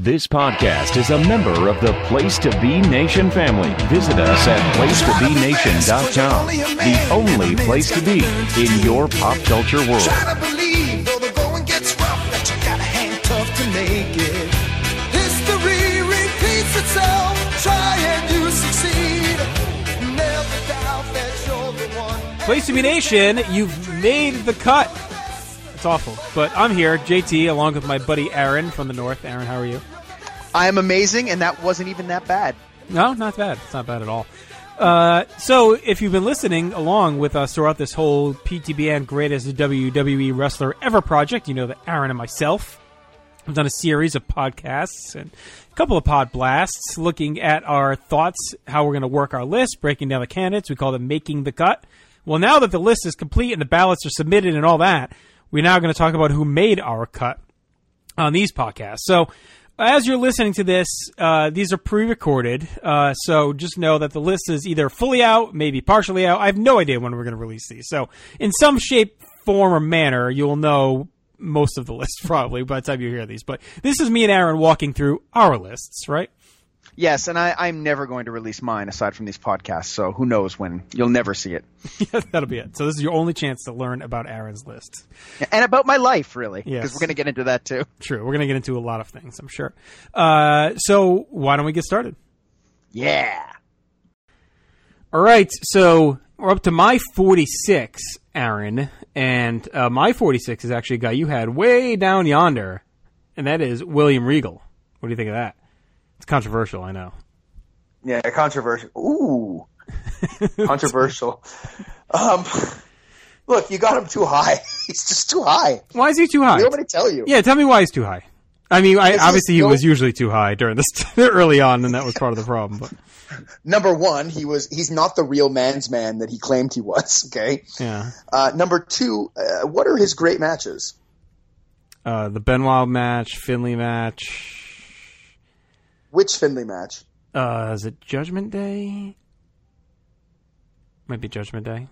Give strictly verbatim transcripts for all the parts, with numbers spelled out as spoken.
This podcast is a member of the Place to Be Nation family. Visit us at place to be nation dot com, the only place to be in your pop culture world. Try to believe, though the going gets rough, that you gotta hang tough to make it. History repeats itself. Try and you succeed. Never doubt that you're the one. Place to Be Nation, you've made the cut. It's awful, but I'm here, J T, along with my buddy Aaron from the north. Aaron, how are you? I am amazing, and that wasn't even that bad. No, not bad. It's not bad at all. Uh, so, if you've been listening along with us throughout this whole P T B N Greatest W W E Wrestler Ever project, you know that Aaron and myself have done a series of podcasts and a couple of pod blasts looking at our thoughts, how we're going to work our list, breaking down the candidates. We call them Making the Cut. Well, now that the list is complete and the ballots are submitted and all that, we're now going to talk about who made our cut on these podcasts. So, as you're listening to this, uh, these are pre-recorded, uh, so just know that the list is either fully out, maybe partially out. I have no idea when we're going to release these. So, in some shape, form, or manner, you'll know most of the list probably by the time you hear these. But this is me and Aaron walking through our lists, right? Yes, and I, I'm never going to release mine aside from these podcasts, so who knows when. You'll never see it. Yeah, that'll be it. So this is your only chance to learn about Aaron's list. And about my life, really, because Yes. we're going to get into that too. True. We're going to get into a lot of things, I'm sure. Uh, so why don't we get started? Yeah. All right, so we're up to my forty-six, Aaron, and uh, my forty-six is actually a guy you had way down yonder, and that is William Regal. What do you think of that? It's controversial, I know. Yeah, controversial. Ooh, controversial. Um, look, you got him too high. He's just too high. Why is he too high? You want me to tell you? Yeah, tell me why he's too high. I mean, I, This is obviously he no- was usually too high during this early on, and that was part of the problem. But Number one, he was. He's not the real man's man that he claimed he was. Okay. yeah, Uh, number two, uh, what are his great matches? uh, the Benoit match, Finlay match. Which Finlay match? Uh, is it Judgment Day? Might be Judgment Day.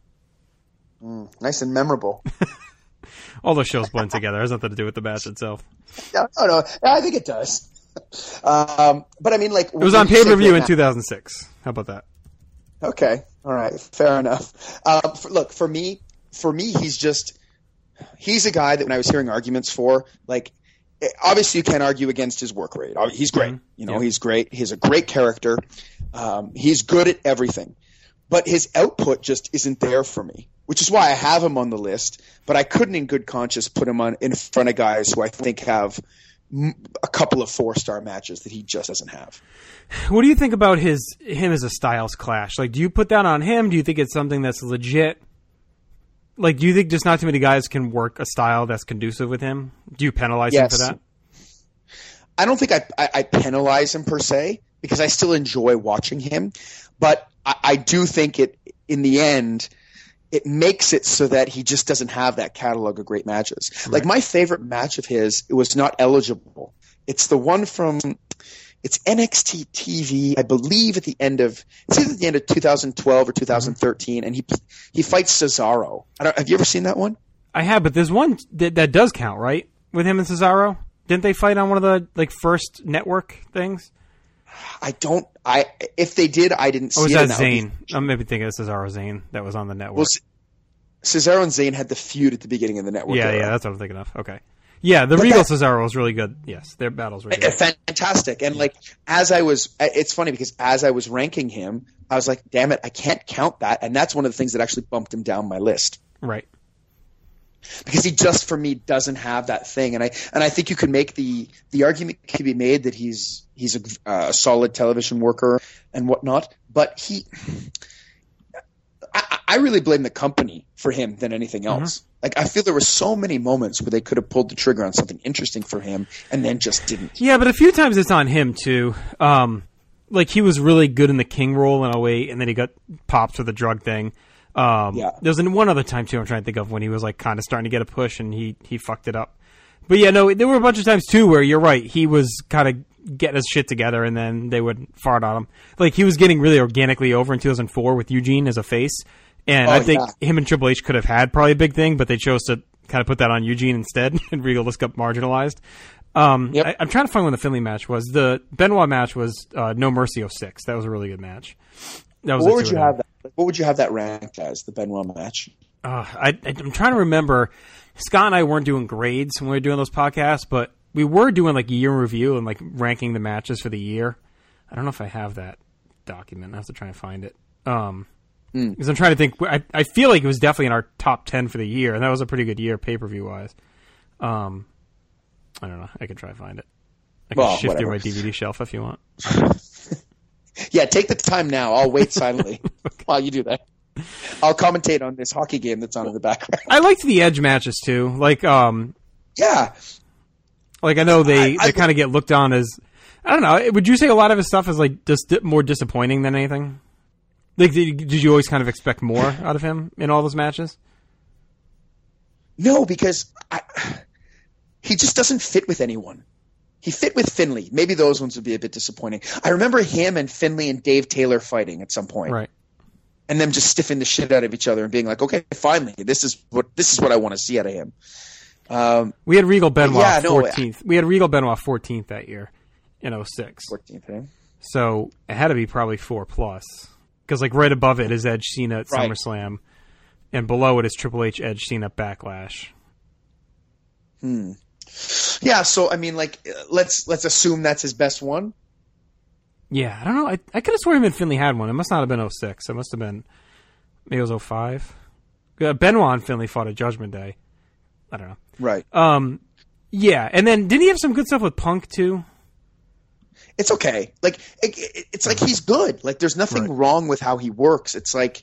Mm, nice and memorable. All those shows blend together. It has nothing to do with the match itself. no, no, no, I think it does. um, but I mean, like, It was on pay-per-view in two thousand six. How about that? Okay, all right, fair enough. Um, for, look, for me, for me, he's just he's a guy that when I was hearing arguments for, like, obviously you can't argue against his work rate. He's great, Mhm. you know, Yeah. he's great. He's a great character. Um, he's good at everything, but his output just isn't there for me, which is why I have him on the list. But I couldn't, in good conscience, put him on in front of guys who I think have m- a couple of four-star matches that he just doesn't have. What do you think about his him as a styles clash? Like, do you put that on him? Do you think it's something that's legit? Like, do you think just not too many guys can work a style that's conducive with him? Do you penalize him Yes. for that? I don't think I, I, I penalize him per se because I still enjoy watching him, but I, I do think it in the end it makes it so that he just doesn't have that catalog of great matches. Right. Like my favorite match of his, it was not eligible. It's the one from it's N X T T V, I believe at the end of it's either the end of two thousand twelve or two thousand thirteen, and he he fights Cesaro. I don't, have you ever seen that one? I have, but there's one that, that does count, right? With him and Cesaro? Didn't they fight on one of the like first network things? I don't. I if they did, I didn't see Or was it. that and would be- Zayn? I'm maybe thinking of Cesaro Zayn that was on the network. Well, C- Cesaro and Zayn had the feud at the beginning of the network. yeah, era. yeah, that's what I'm thinking of. Okay. Yeah, the But Regal that- Cesaro was really good. Yes, their battles were Uh, good. fantastic. And like as I was, it's funny because as I was ranking him, I was like, "Damn it, I can't count that." And that's one of the things that actually bumped him down my list Right. because he just for me doesn't have that thing. And I and I think you could make the the argument can be made that he's he's a, uh, a solid television worker and whatnot, but he. I, I really blame the company for him than anything else. Mm-hmm. Like I feel there were so many moments where they could have pulled the trigger on something interesting for him and then just didn't. Yeah, but a few times it's on him too. Um, like he was really good in the King role in oh eight, and then he got popped for the drug thing. Um, Yeah. There's one other time too I'm trying to think of when he was like kind of starting to get a push and he he fucked it up. But yeah, no, there were a bunch of times too where you're right. He was kind of getting his shit together, and then they would fart on him. Like he was getting really organically over in two thousand four with Eugene as a face, and Oh, I think yeah. him and Triple H could have had probably a big thing, but they chose to kind of put that on Eugene instead, and Regal just got marginalized. Um, Yep. I, I'm trying to find when the Finley match was. The Benoit match was uh, No Mercy oh six. That was a really good match. That was What a would two you and a- have that? What would you have that ranked as, the Benoit match? Uh, I, I, I'm trying to remember. Scott and I weren't doing grades when we were doing those podcasts, but we were doing like year review and like ranking the matches for the year. I don't know if I have that document. I have to try and find it. Um, Mm. because I'm trying to think. I, I feel like it was definitely in our top ten for the year, and that was a pretty good year pay per view wise. Um, I don't know. I can try to find it. I can Well, shift through whatever. my D V D shelf if you want. Yeah, take the time now. I'll wait silently while you do that. I'll commentate on this hockey game that's on in the background. I liked the Edge matches too. Like, um, Yeah. like I know they, I- I- they kind of get looked on as. I don't know. Would you say a lot of his stuff is like just di- more disappointing than anything? Like, did, did you always kind of expect more out of him in all those matches? No, because I, he just doesn't fit with anyone. He fit with Finley. Maybe those ones would be a bit disappointing. I remember him and Finley and Dave Taylor fighting at some point. Right. And them just stiffing the shit out of each other and being like, okay, finally, this is what this is what I want to see out of him. Um, We had Regal Benoit yeah, no, fourteenth. We had Regal Benoit fourteenth that year in oh six. fourteenth, eh? So it had to be probably four plus. Because like right above it is Edge Cena at Right. SummerSlam, and below it is Triple H Edge Cena at Backlash. Yeah, so I mean, like, uh, let's let's assume that's his best one. Yeah, I don't know. I, I could have sworn him and Finley had one. It must not have been oh six. It must have been maybe it was oh five. Uh, Benoit and Finley fought at Judgment Day. I don't know. Right. Um, yeah, and then didn't he have some good stuff with Punk too? It's okay. Like it, it- it's like he's good. Like there's nothing Right. wrong with how he works. It's like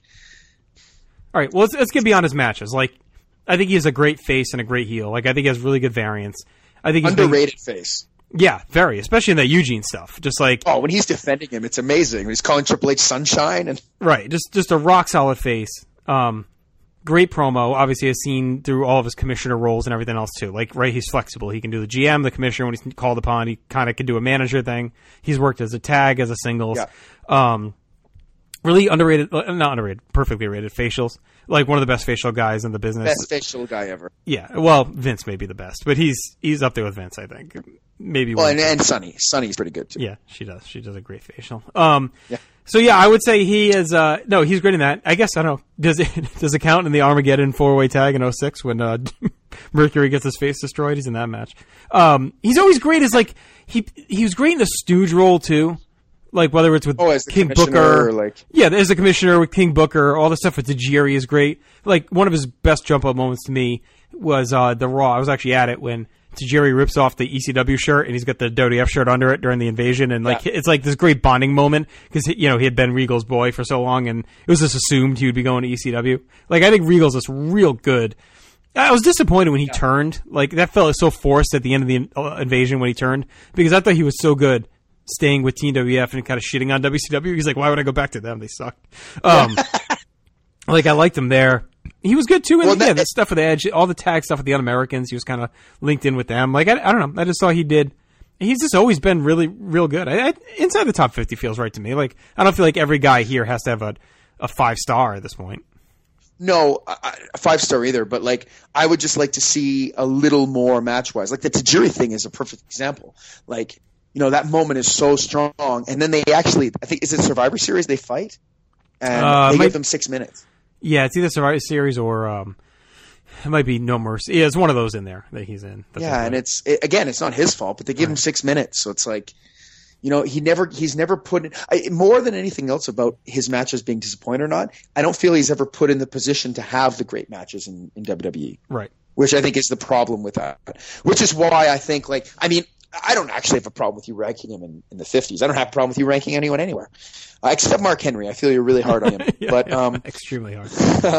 All right, well let's let's get beyond his matches. Like, I think he has a great face and a great heel. Like, I think he has really good variants. I think he's been- underrated face. yeah, very, especially in that Eugene stuff. Just like Oh, when he's defending him, it's amazing. When he's calling Triple H Sunshine and right, just just a rock solid face. Um, great promo. Obviously, has seen through all of his commissioner roles and everything else too. Like, right, he's flexible. He can do the G M, the commissioner when he's called upon. He kind of can do a manager thing. He's worked as a tag, as a singles. Yeah. Um, really underrated, uh, not underrated, perfectly rated facials. Like one of the best facial guys in the business. best facial guy ever. Yeah, well, Vince may be the best, but he's he's up there with Vince, I think. Maybe Well, one and, or two. and Sunny. Sunny's pretty good too. Yeah, she does. She does a great facial. Um, Yeah. So yeah, I would say he is. Uh, no, he's great in that. I guess I don't know. Does it does it count in the Armageddon four way tag in oh six when uh, Mercury gets his face destroyed? He's in that match. Um, he's always great as like he he was great in the Stooge role too. Like whether it's with Oh, as the King commissioner, Booker, or like- yeah, there's a commissioner with King Booker. All the stuff with Tajiri is great. Like one of his best jump up moments to me was uh, the Raw. I was actually at it when Tajiri rips off the E C W shirt and he's got the W W F shirt under it during the invasion, and like Yeah. it's like this great bonding moment because you know he had been Regal's boy for so long, and it was just assumed he would be going to E C W. Like I think Regal's just real good. I was disappointed when he turned. Like that felt so forced at the end of the uh, invasion when he turned because I thought he was so good staying with Team W W F and kind of shitting on W C W. He's like, why would I go back to them? They sucked. Um, like I liked him there. He was good too. In Well, the, yeah, that- the stuff with Edge, all the tag stuff with the Un-Americans. He was kind of linked in with them. Like I, I don't know. I just saw he did. He's just always been really, real good. I, I, inside the top fifty feels right to me. Like I don't feel like every guy here has to have a, a five star at this point. No, I, a five star either. But like, I would just like to see a little more match wise. Like the Tajiri thing is a perfect example. Like, you know, that moment is so strong, and then they actually, I think, is it Survivor Series they fight, and Uh, they might- give them six minutes. Yeah, it's either Survivor Series or um, it might be No Mercy. Yeah, it's one of those in there that he's in. that they Yeah, play. and it's it, again, it's not his fault, but they give him six minutes, so it's like, you know, he never, he's never put in, I, more than anything else about his matches being disappointed or not. I don't feel he's ever put in the position to have the great matches in, in W W E, right. which I think is the problem with that. Which is why I think, like, I mean, I don't actually have a problem with you ranking him in, in the fifties. I don't have a problem with you ranking anyone anywhere, uh, except Mark Henry. I feel you're really hard on him, Yeah, but yeah, um, extremely hard.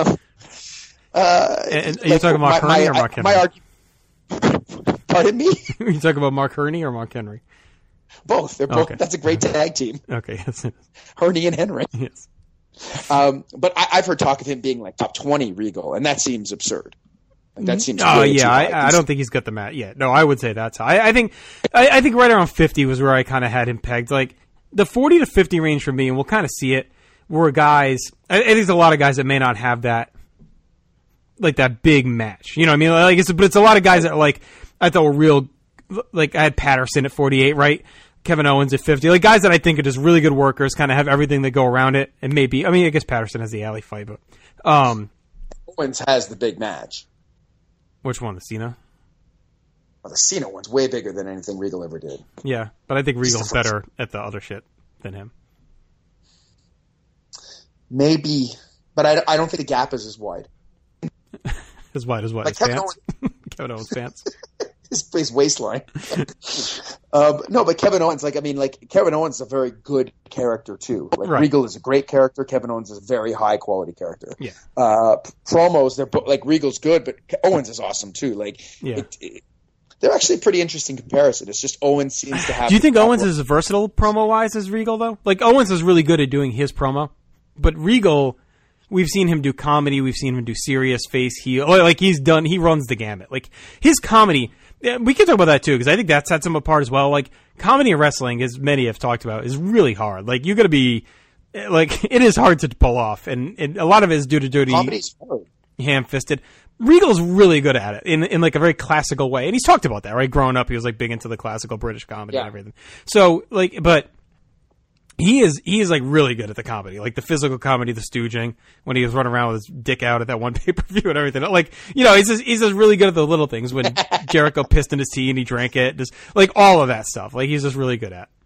uh, And, and are you like, talking about Mark my- Herney or my- Mark Henry? My argu- Pardon me. Are you talking about Mark Herney or Mark Henry? Both. They're both. Okay. That's a great tag team. Okay, yes, Herney and Henry. yes. Um, but I, I've heard talk of him being like top twenty Regal, and that seems absurd. Like, that seems. Oh way too yeah, high. I, I don't think he's got the mat yet. No, I would say that's high. I, I think, I, I think right around fifty was where I kind of had him pegged. Like the forty to fifty range for me, and we'll kind of see it. Were guys, I, I think there's a lot of guys that may not have that, like that big match. You know what I mean? Like it's, but it's a lot of guys that like I thought were real like I had Patterson at forty-eight, right? Kevin Owens at fifty. Like guys that I think are just really good workers, kind of have everything that go around it. And maybe, I mean, I guess Patterson has the alley fight, but um, Owens has the big match. Which one, the Cena? Well, the Cena one's way bigger than anything Regal ever did. Yeah, but I think Regal's better at the other shit than him. Maybe, but I, I don't think the gap is as wide. As wide as what? Like his Kevin pants? Owens, Kevin Owens' pants. his, his waistline. um, no, but Kevin Owens, like I mean, like Kevin Owens is a very good character too. Like Right. Regal is a great character. Kevin Owens is a very high quality character. Yeah. Uh, promos, they're bo- like Regal's good, but Owens is awesome too. Like, Yeah. it, it, they're actually a pretty interesting comparison. It's just Owens seems to have. Do you think the Owens power. is as versatile promo-wise as Regal, though? Like, Owens is really good at doing his promo, but Regal, we've seen him do comedy, we've seen him do serious, face, heel. Like, he's done, he runs the gamut. Like, his comedy, yeah, we can talk about that, too, because I think that sets him apart as well. Like, comedy and wrestling, as many have talked about, is really hard. Like, you gotta be, like, it is hard to pull off, and, and a lot of it is due to dirty, Comedy's hard. ham-fisted. Regal's really good at it in in like a very classical way, and he's talked about that, right? Growing up, he was like big into the classical British comedy Yeah. and everything. So like, but he is he is like really good at the comedy, like the physical comedy, the stooging when he was running around with his dick out at that one pay per view and everything. Like, you know, he's just he's just really good at the little things. When Jericho pissed in his tea and he drank it, just like all of that stuff. Like he's just really good at.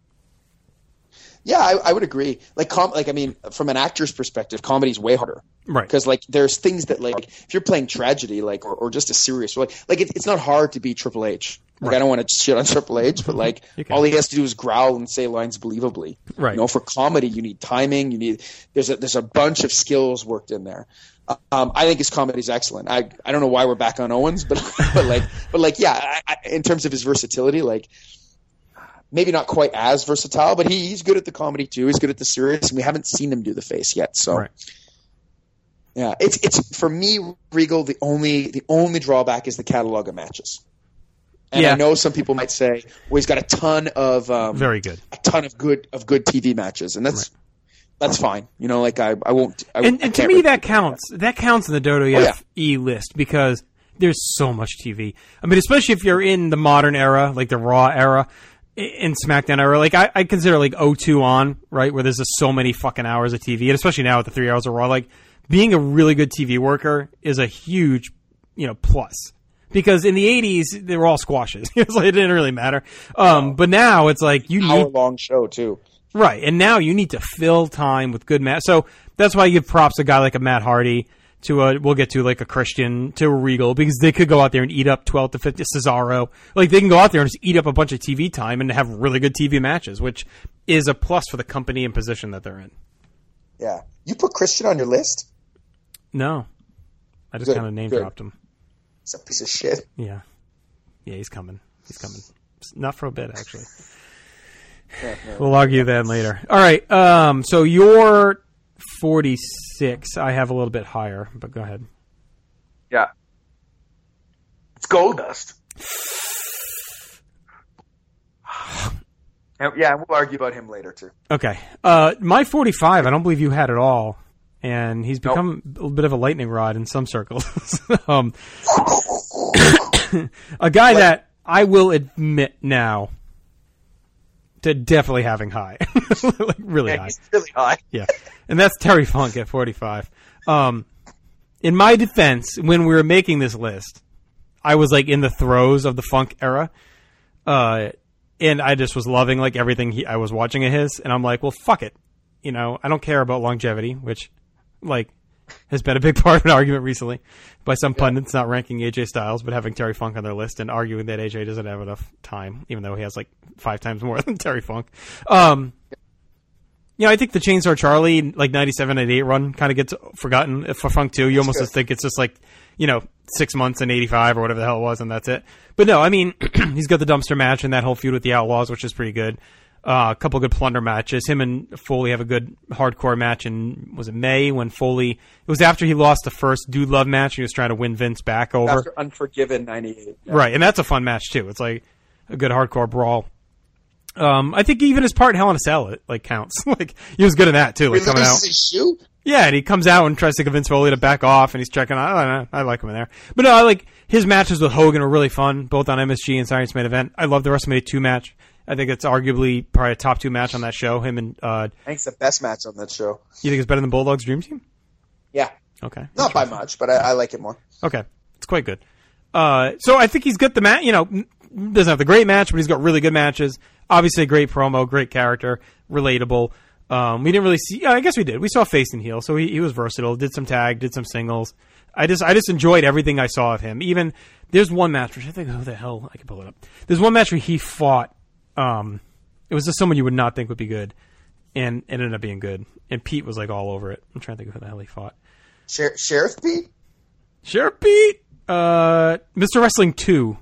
Yeah, I, I would agree. Like, com- like I mean, from an actor's perspective, comedy's way harder. Right. Because like, there's things that like, if you're playing tragedy, like, or, or just a serious, like, like it, it's not hard to be Triple H. Like, Right. I don't want to shit on Triple H, but like, You can. all he has to do is growl and say lines believably. Right. You know, for comedy, you need timing. You need there's a there's a bunch of skills worked in there. Um, I think his comedy is excellent. I I don't know why we're back on Owens, but but like but like yeah, I, I, in terms of his versatility, like. Maybe not quite as versatile, but he, he's good at the comedy too. He's good at the serious, and we haven't seen him do the face yet. So, Right. yeah, it's it's for me, Regal. The only the only drawback is the catalog of matches. And Yeah. I know some people might say, "Well, he's got a ton of um, Very good. a ton of good of good T V matches," and that's that's fine. You know, like I I won't. I, And, I and to can't me, really- that counts. That counts in the Dodo Oh, yeah. F E list because there's so much T V. I mean, especially if you're in the modern era, like the Raw era, i- in SmackDown era. Like I, I consider like oh two on, right, where there's just so many fucking hours of T V, and especially now with the three hours of Raw. Like being a really good T V worker is a huge, you know, plus. Because in the eighties, they were all squashes. It's like, it didn't really matter. Um, but now it's like you hour need long show too. right, and now you need to fill time with good match. So that's why I give props to a guy like a Matt Hardy, to a we'll get to like a Christian, to a Regal, because they could go out there and eat up twelve to fifty Cesaro. Like they can go out there and just eat up a bunch of T V time and have really good T V matches, which is a plus for the company and position that they're in. Yeah, you put Christian on your list. No, I just Good, kind of name good. dropped him. It's a piece of shit. Yeah, yeah, he's coming. He's coming. Not for a bit, actually. Yeah, no. We'll argue that later. All right. Um, so you're forty-six. I have a little bit higher, but go ahead. Yeah. It's Goldust. And- yeah, we'll argue about him later too. Okay. Uh, my forty-five, I don't believe you had at all. And he's become a bit of a lightning rod in some circles. um, a guy that I will admit now to definitely having high. Like really Yeah, high. he's really high. Yeah. And that's Terry Funk at forty-five. Um, in my defense, when we were making this list, I was like in the throes of the Funk era. Uh, and I just was loving like everything he, I was watching of his. And I'm like, well, fuck it. You know, I don't care about longevity, which like has been a big part of an argument recently by some pundits not ranking A J Styles, but having Terry Funk on their list and arguing that A J doesn't have enough time, even though he has like five times more than Terry Funk. Um, you know, I think the Chainsaw Charlie, like ninety-seven and eight run kind of gets forgotten for Funk too. You almost good. just think it's just like, you know, six months and eighty-five or whatever the hell it was, and that's it. But no, I mean, he's got the dumpster match and that whole feud with the Outlaws, which is pretty good. Uh, a couple good plunder matches. Him and Foley have a good hardcore match in, was it May, when Foley, it was after he lost the first Dude Love match. He was trying to win Vince back over. After Unforgiven ninety-eight. Yeah. Right, and that's a fun match too. It's like a good hardcore brawl. Um, I think even his part in Hell in a Cell it, like counts. Like he was good in that too. Like He coming out. loses his shoe? Yeah, and he comes out and tries to convince Foley to back off, and he's checking out. I don't know. I like him in there. But no, I like his matches with Hogan were really fun, both on M S G and Science Main Event. I love the WrestleMania two match. I think it's arguably probably a top two match on that show. Him and uh, I think it's the best match on that show. you think it's better than Bulldog's Dream Team? Yeah. Okay, Not by much, but I, I like it more. okay, it's quite good. Uh, so I think he's got the match. You know, doesn't have the great match, but he's got really good matches. Obviously, a great promo, great character, relatable. Um, we didn't really see. Yeah, I guess we did. We saw face and heel, so he, he was versatile. Did some tag, did some singles. I just, I just enjoyed everything I saw of him. Even there's one match which I think, who the hell I can pull it up. There's one match where he fought. Um, it was just someone you would not think would be good, and it ended up being good. And Pete was like all over it. I'm trying to think of who the hell he fought. Sher- Sheriff Pete? Sheriff Pete, uh, Mister Wrestling two.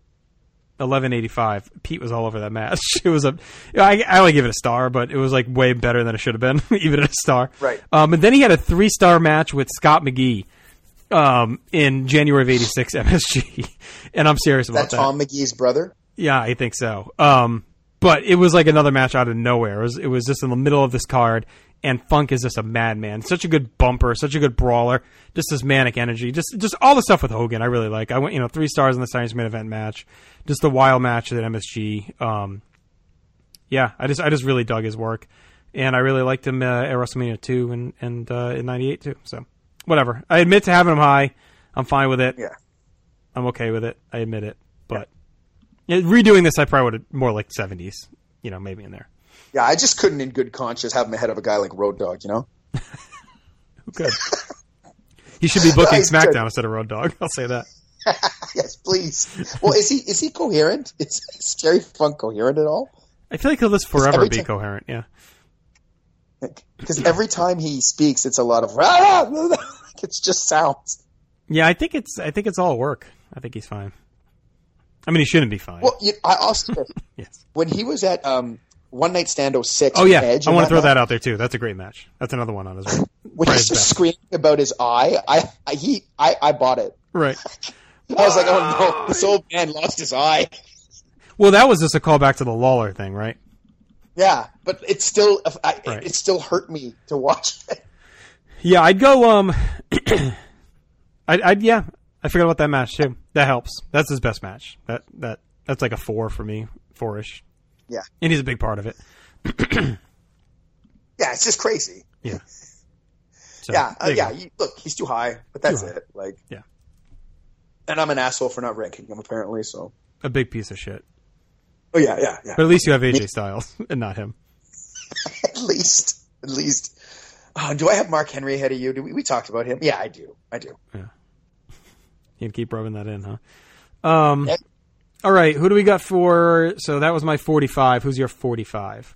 eleven eighty-five. Pete was all over that match. It was a, I, I only give it a star, but it was like way better than it should have been, even at a star. Right. Um, and then he had a three star match with Scott McGee, um, in January of eighty-six M S G. And I'm serious about That that. Tom McGee's brother? Yeah, I think so. Um, but it was like another match out of nowhere. It was, it was just in the middle of this card, and Funk is just a madman. Such a good bumper, such a good brawler, just this manic energy, just just all the stuff with Hogan I really like. I went, you know, three stars in the Science Main Event match, just the wild match at M S G. Um, yeah, I just I just really dug his work, and I really liked him uh, at WrestleMania two and and uh, in ninety-eight too. So whatever. I admit to having him high. I'm fine with it. Yeah. I'm okay with it. I admit it. But yeah, redoing this, I probably would have more like seventies, you know, maybe in there. Yeah, I just couldn't in good conscience have him ahead of a guy like Road Dogg, you know? Who could? He should be booking He's SmackDown good. instead of Road Dogg. I'll say that. Yes, please. Well, is he is he coherent? Is, is Terry Funk coherent at all? I feel like he'll just forever every be time- coherent. Yeah. Because every time he speaks, it's a lot of it's just sounds. Yeah, I think it's I think it's all work. I think he's fine. I mean, he shouldn't be fine. Well, you, I also yes. when he was at um, One Night Stand oh six. Oh yeah, Edge I want to throw match, that out there too. That's a great match. That's another one on his. when Right, he's just best. screaming about his eye. I, I he I, I bought it. Right. I was like, oh no, this old man lost his eye. Well, that was just a callback to the Lawler thing, right? Yeah, but it still I, Right. it still hurt me to watch it. Yeah, I'd go. Um, I'd, I'd yeah. I forgot about that match too. That helps. That's his best match. That that that's like a four for me, four-ish, Yeah, and he's a big part of it. yeah, it's just crazy. Yeah. So, yeah, uh, there you yeah. go. You, look, he's too high, but that's Too high. it. Like, Yeah. and I'm an asshole for not ranking him apparently. So, A big piece of shit. oh yeah, yeah, yeah. But at least you have A J Styles and not him. At least, at least. Oh, do I have Mark Henry ahead of you? Do we, we talked about him? Yeah, I do. I do. You can keep rubbing that in, huh? Um, Yeah. all right, who do we got for? So that was my forty-five. Who's your forty-five?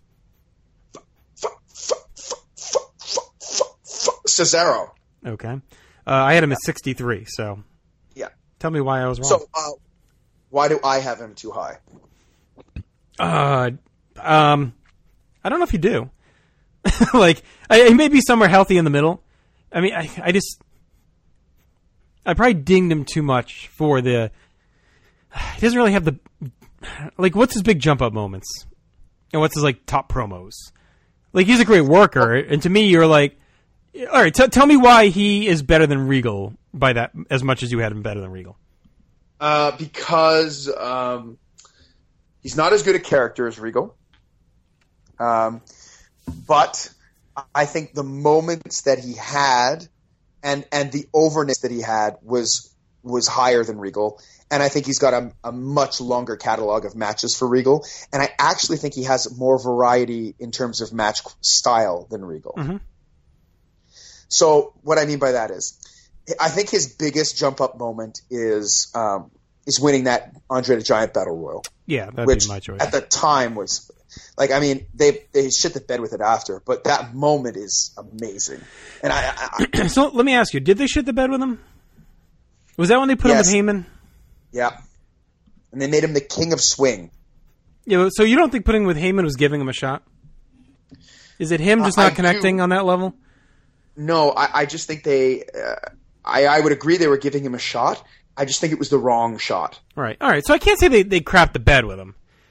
Cesaro. Okay. Uh, I had him at sixty-three. So Yeah. tell me why I was wrong. So, uh, why do I have him too high? Uh, um, I don't know if you do. Like, I, he may be somewhere healthy in the middle. I mean, I, I just, I probably dinged him too much for the. He doesn't really have the, like, what's his big jump up moments, and what's his like top promos? Like, he's a great worker, and to me, you're like, all right, t- tell me why he is better than Regal by that as much as you had him better than Regal. Uh, because um, he's not as good a character as Regal. Um, but I think the moments that he had and and the overness that he had was was higher than Regal. And I think he's got a, a much longer catalog of matches for Regal. And I actually think he has more variety in terms of match style than Regal. Mm-hmm. So what I mean by that is, I think his biggest jump up moment is um, is winning that Andre the Giant Battle Royal, Yeah, that'd which be my choice. at the time was like, I mean, they they shit the bed with it after, but that moment is amazing. And I, I, I So let me ask you: did they shit the bed with him? Was that when they put Yes. him with Heyman? yeah, and they made him the king of swing. Yeah. So you don't think putting him with Heyman was giving him a shot? Is it him just Uh, not I connecting do. on that level? No, I, I just think they. Uh, I I would agree they were giving him a shot. I just think it was the wrong shot. Right. All right. So I can't say they they crapped the bed with him.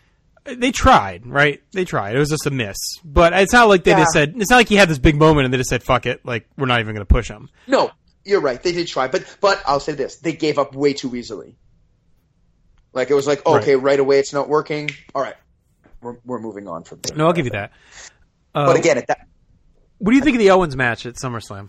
they tried, right? They tried. It was just a miss. But it's not like they Yeah. just said, it's not like he had this big moment and they just said, fuck it, like, we're not even going to push him. No, you're right. They did try, but but I'll say this: they gave up way too easily. Like it was like, okay, right, right away, it's not working. All right, we're we're moving on from there. No, I'll give you that. Uh, But again, at that, what do you think of the Owens match at SummerSlam?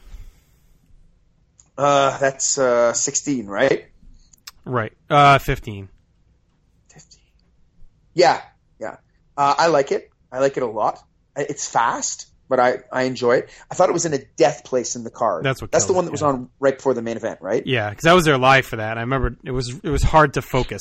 uh, that's uh, sixteen, right? Right. Uh, fifteen. fifteen. Yeah, yeah. Uh, I like it. I like it a lot. It's fast, but I, I enjoy it. I thought it was in a death place in the card. That's what That's the killed one it, that was yeah. on right before the main event, right? Yeah, because I was there live for that. And I remember it was it was hard to focus.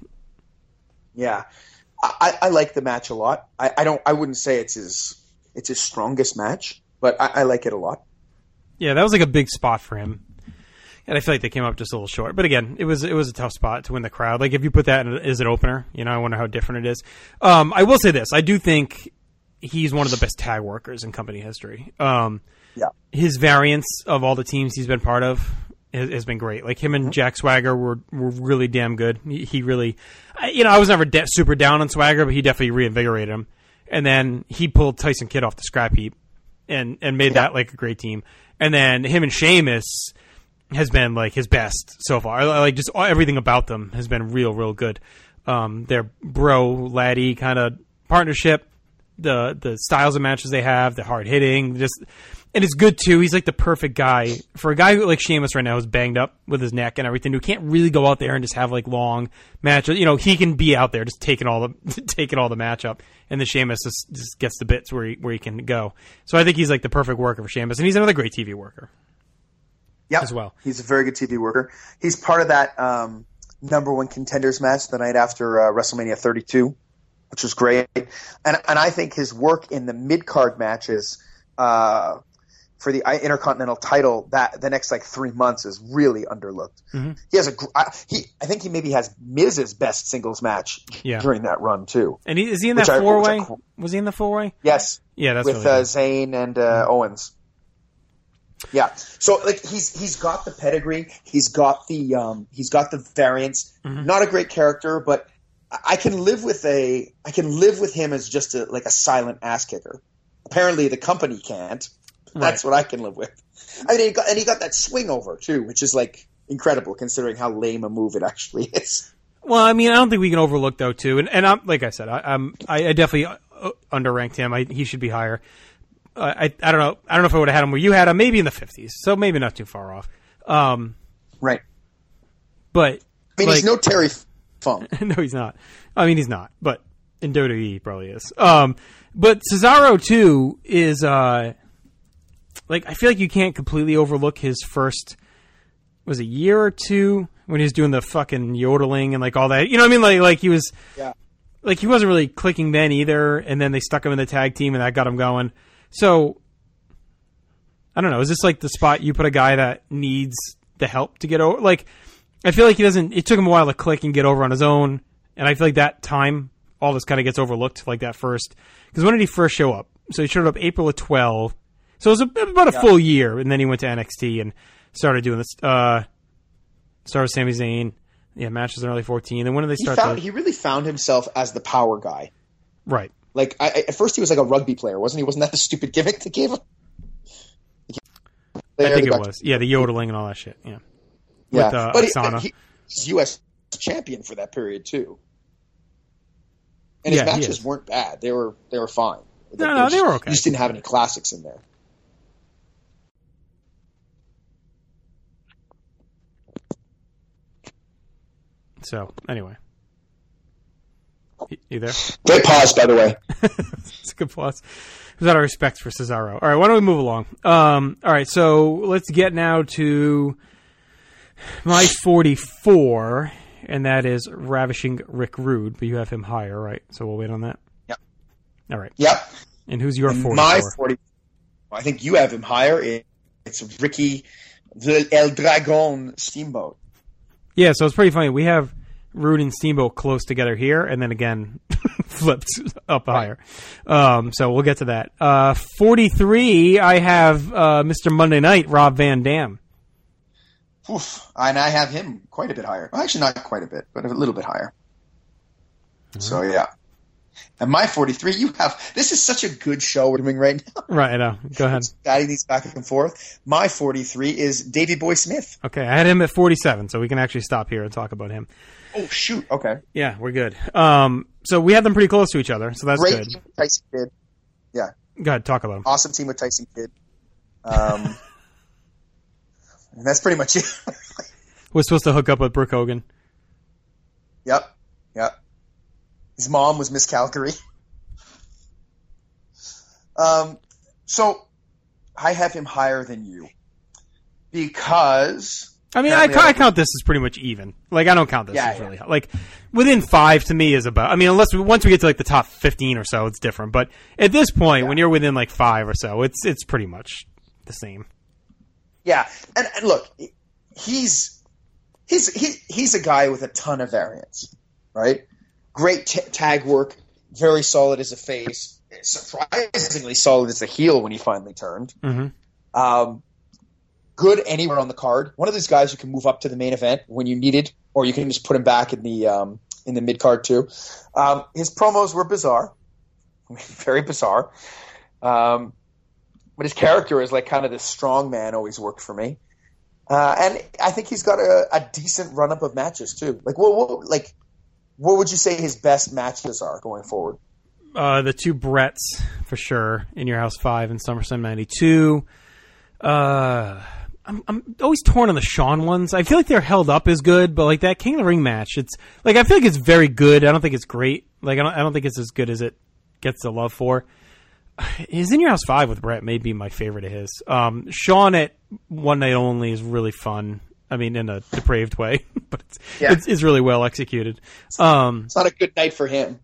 Yeah, I, I like the match a lot. I, I don't. I wouldn't say it's his it's his strongest match, but I, I like it a lot. Yeah, that was like a big spot for him. And I feel like they came up just a little short. But again, it was it was a tough spot to win the crowd. Like if you put that in, as an opener, you know, I wonder how different it is. Um, I will say this: I do think he's one of the best tag workers in company history. Um, Yeah. His variance of all the teams he's been part of has, has been great. Like him and Jack Swagger were were really damn good. He, he really, I, you know, I was never de- super down on Swagger, but he definitely reinvigorated him. And then he pulled Tyson Kidd off the scrap heap and and made that like a great team. And then him and Sheamus has been like his best so far. Like just everything about them has been real, real good. Um, their bro laddie kind of partnership, the the styles of matches they have, the hard hitting, just and it's good too. He's like the perfect guy for a guy who like Sheamus right now is banged up with his neck and everything, who can't really go out there and just have like long matches. You know, he can be out there just taking all the taking all the match up, and the Sheamus just, just gets the bits where he where he can go. So I think he's like the perfect worker for Sheamus, and he's another great T V worker. Yep. As well. He's a very good T V worker. He's part of that um, number one contenders match the night after uh, WrestleMania thirty-two, which was great. And and I think his work in the mid card matches uh, for the Intercontinental title that the next like three months is really underlooked. Mm-hmm. He has a gr- I, he I think he maybe has Miz's best singles match Yeah. during that run too. And he, is he in that Which I- four way? which I- Was he in the four way? Yes. Yeah, that's with really uh, good. Zayn and uh, Owens. Yeah, so like he's he's got the pedigree, he's got the um, he's got the variance. Mm-hmm. Not a great character, but I I can live with a I can live with him as just a like a silent ass kicker. Apparently, the company can't. That's Right. what I can live with. I mean, he got, and he got that swing over too, which is like incredible considering how lame a move it actually is. Well, I mean, I don't think we can overlook though too, and and I'm like I said, I, I'm I, I definitely uh, underranked him. I, he should be higher. Uh, I I don't know. I don't know if I would have had him where you had him, maybe in the fifties, so maybe not too far off. Um, Right. but I mean, like, he's no Terry Funk. no, he's not. I mean, he's not. But in W W E, he probably is. Um, but Cesaro too is uh, like I feel like you can't completely overlook his first was it a year or two when he was doing the fucking yodeling and like all that. You know what I mean? Like like he was Yeah. like he wasn't really clicking then either, and then they stuck him in the tag team and that got him going. So I don't know. Is this like the spot you put a guy that needs the help to get over? Like I feel like he doesn't. It took him a while to click and get over on his own, and I feel like that time all this kind of gets overlooked. Like that first, because when did he first show up? So he showed up April of twelve. So it was a, about a Yeah. full year, and then he went to N X T and started doing this. Uh, started with Sami Zayn. Yeah, matches in early fourteen. And when did they He start? found the, he really found himself as the power guy. right. Like I, I, at first, he was like a rugby player, wasn't he? Wasn't that the stupid gimmick they gave him? I think it Got- was. Yeah, the yodeling and all that shit. Yeah. Yeah, With, uh, but he, Asana. he was U S champion for that period too, and his Yeah, he matches is. weren't bad. They were they were fine. No, no, they were okay. You just didn't have any classics in there. So anyway, you, you there? Great pause, by the way. It's a good plus. It was out of respect for Cesaro. All right, why don't we move along? Um, all right, so let's get now to my forty-four, and that is Ravishing Rick Rude, but you have him higher, right? So we'll wait on that. Yep. All right. Yep. And who's your forty-four? My forty. I think you have him higher. It- It's Ricky, the El Dragon Steamboat. Yeah, so it's pretty funny. We have Rude and Steamboat close together here, and then again flipped up higher. Um, so we'll get to that. Uh, forty-three, I have uh, Mister Monday Night, Rob Van Dam. Oof. And I have him quite a bit higher. Well, actually, not quite a bit, but a little bit higher. So yeah. And my forty-three, you have. This is such a good show we're doing right now. Right, I know. Go ahead. Adding these back and forth. My forty-three is Davey Boy Smith. Okay, I had him at forty-seven, so we can actually stop here and talk about him. Oh, shoot. Okay. Yeah, we're good. Um, so we had them pretty close to each other, so that's Great good. team with Tyson Kidd. Yeah. Go ahead, talk about him. Awesome team with Tyson Kidd. Um, and that's pretty much it. We're supposed to hook up with Brooke Hogan. Yep. Yep. His mom was Miss Calgary. Um, so I have him higher than you because I mean, I, I count this as pretty much even. Like, I don't count this yeah, as yeah. really like within five to me is about. I mean, unless we, once we get to like the top fifteen or so, it's different. But at this point, yeah. when you're within like five or so, it's it's pretty much the same. Yeah, and, and look, he's he's he, he's a guy with a ton of variance, right? Great t- tag work, very solid as a face, surprisingly solid as a heel when he finally turned. Mm-hmm. Um, good anywhere on the card. One of those guys who can move up to the main event when you need it, or you can just put him back in the um, in the mid card too. Um, his promos were bizarre, very bizarre. Um, but his character is like kind of this strong man always worked for me. Uh, and I think he's got a, a decent run up of matches too. Like what, what like what would you say his best matches are going forward? Uh, the two Bretts for sure in Your House Five and SummerSlam ninety-two. Uh, I'm I'm always torn on the Shawn ones. I feel like they're held up as good, but like that King of the Ring match, it's like I feel like it's very good. I don't think it's great. Like I don't I don't think it's as good as it gets the love for. His In Your House Five with Brett may be my favorite of his. Um, Shawn at One Night Only is really fun. I mean, in a depraved way, but it's, yeah. it's, it's really well executed. Um, it's not a good night for him.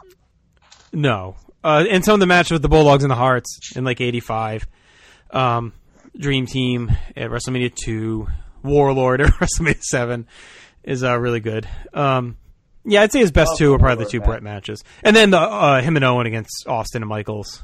No. Uh, and some of the matches with the Bulldogs and the Hearts in like eighty-five. Um, Dream Team at WrestleMania two. Warlord at WrestleMania seven is uh, really good. Um, yeah, I'd say his best oh, two are probably the two man. Brett matches. And then the uh, him and Owen against Austin and Michaels.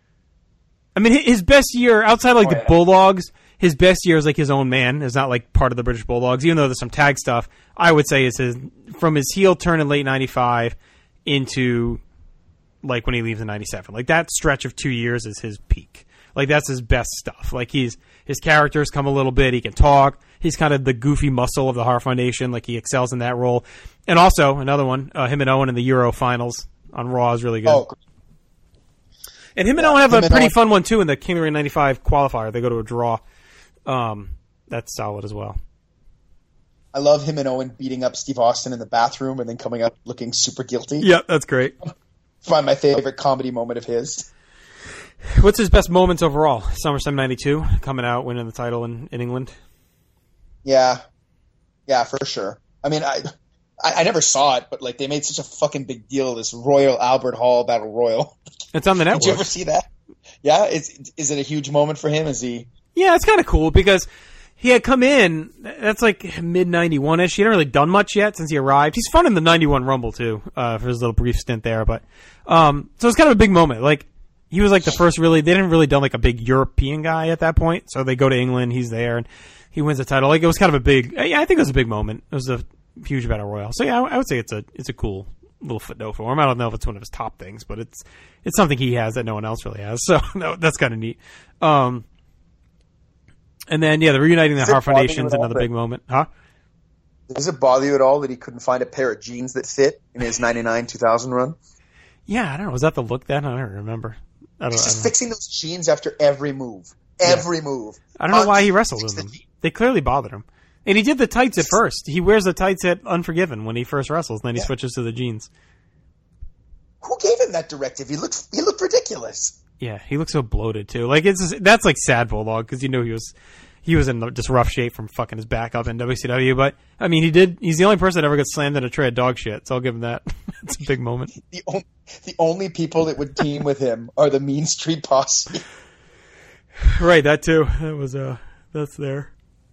I mean, his best year, outside of like oh, the yeah. Bulldogs, his best year is like his own man. Is not like part of the British Bulldogs, even though there's some tag stuff. I would say is his from his heel turn in late ninety-five into like when he leaves in ninety-seven. Like that stretch of two years is his peak. Like that's his best stuff. Like he's his characters come a little bit. He can talk. He's kind of the goofy muscle of the Hart Foundation. Like he excels in that role. And also another one, uh, him and Owen in the Euro Finals on Raw is really good. Oh. And him and yeah, Owen have a pretty Owen. fun one too in the King of the Ring ninety-five qualifier. They go to a draw. Um, that's solid as well. I love him and Owen beating up Steve Austin in the bathroom and then coming up looking super guilty. Yeah, that's great. Find my favorite comedy moment of his. What's his best moments overall? SummerSlam ninety-two, coming out, winning the title in, in England. Yeah, yeah, for sure. I mean, I, I I never saw it, but like they made such a fucking big deal of this Royal Albert Hall Battle Royal. It's on the network. Did you ever see that? Yeah, is is it a huge moment for him? Is he? Yeah, it's kind of cool because he had come in. That's like mid ninety-one ish. He hadn't really done much yet since he arrived. He's fun in the ninety-one Rumble too, uh, for his little brief stint there. But um, so it's kind of a big moment. Like he was like the first really. They didn't really done like a big European guy at that point. So they go to England. He's there and he wins the title. Like it was kind of a big. Yeah, I think it was a big moment. It was a huge Battle Royal. So yeah, I would say it's a it's a cool little footnote for him. I don't know if it's one of his top things, but it's it's something he has that no one else really has. So no, that's kind of neat. Um, and then yeah, the reuniting the Hart Foundation is another big moment, huh? Does it bother you at all that he couldn't find a pair of jeans that fit in his ninety-nine two thousand run? Yeah, I don't know. Was that the look then? I don't remember. I don't, He's just I don't fixing those jeans after every move. Every yeah. move. I don't know why he wrestled in them. They clearly bothered him. And he did the tights at first. He wears the tights at Unforgiven when he first wrestles, and then he yeah. switches to the jeans. Who gave him that directive? He looked he looked ridiculous. Yeah, he looks so bloated too. Like it's just, that's like sad Bulldog because you know he was he was in just rough shape from fucking his back up in W C W. But I mean, he did. He's the only person that ever got slammed in a tray of dog shit. So I'll give him that. It's a big moment. The only, the only people that would team with him are the Mean Street Posse. Right, that too. That was uh, that's there.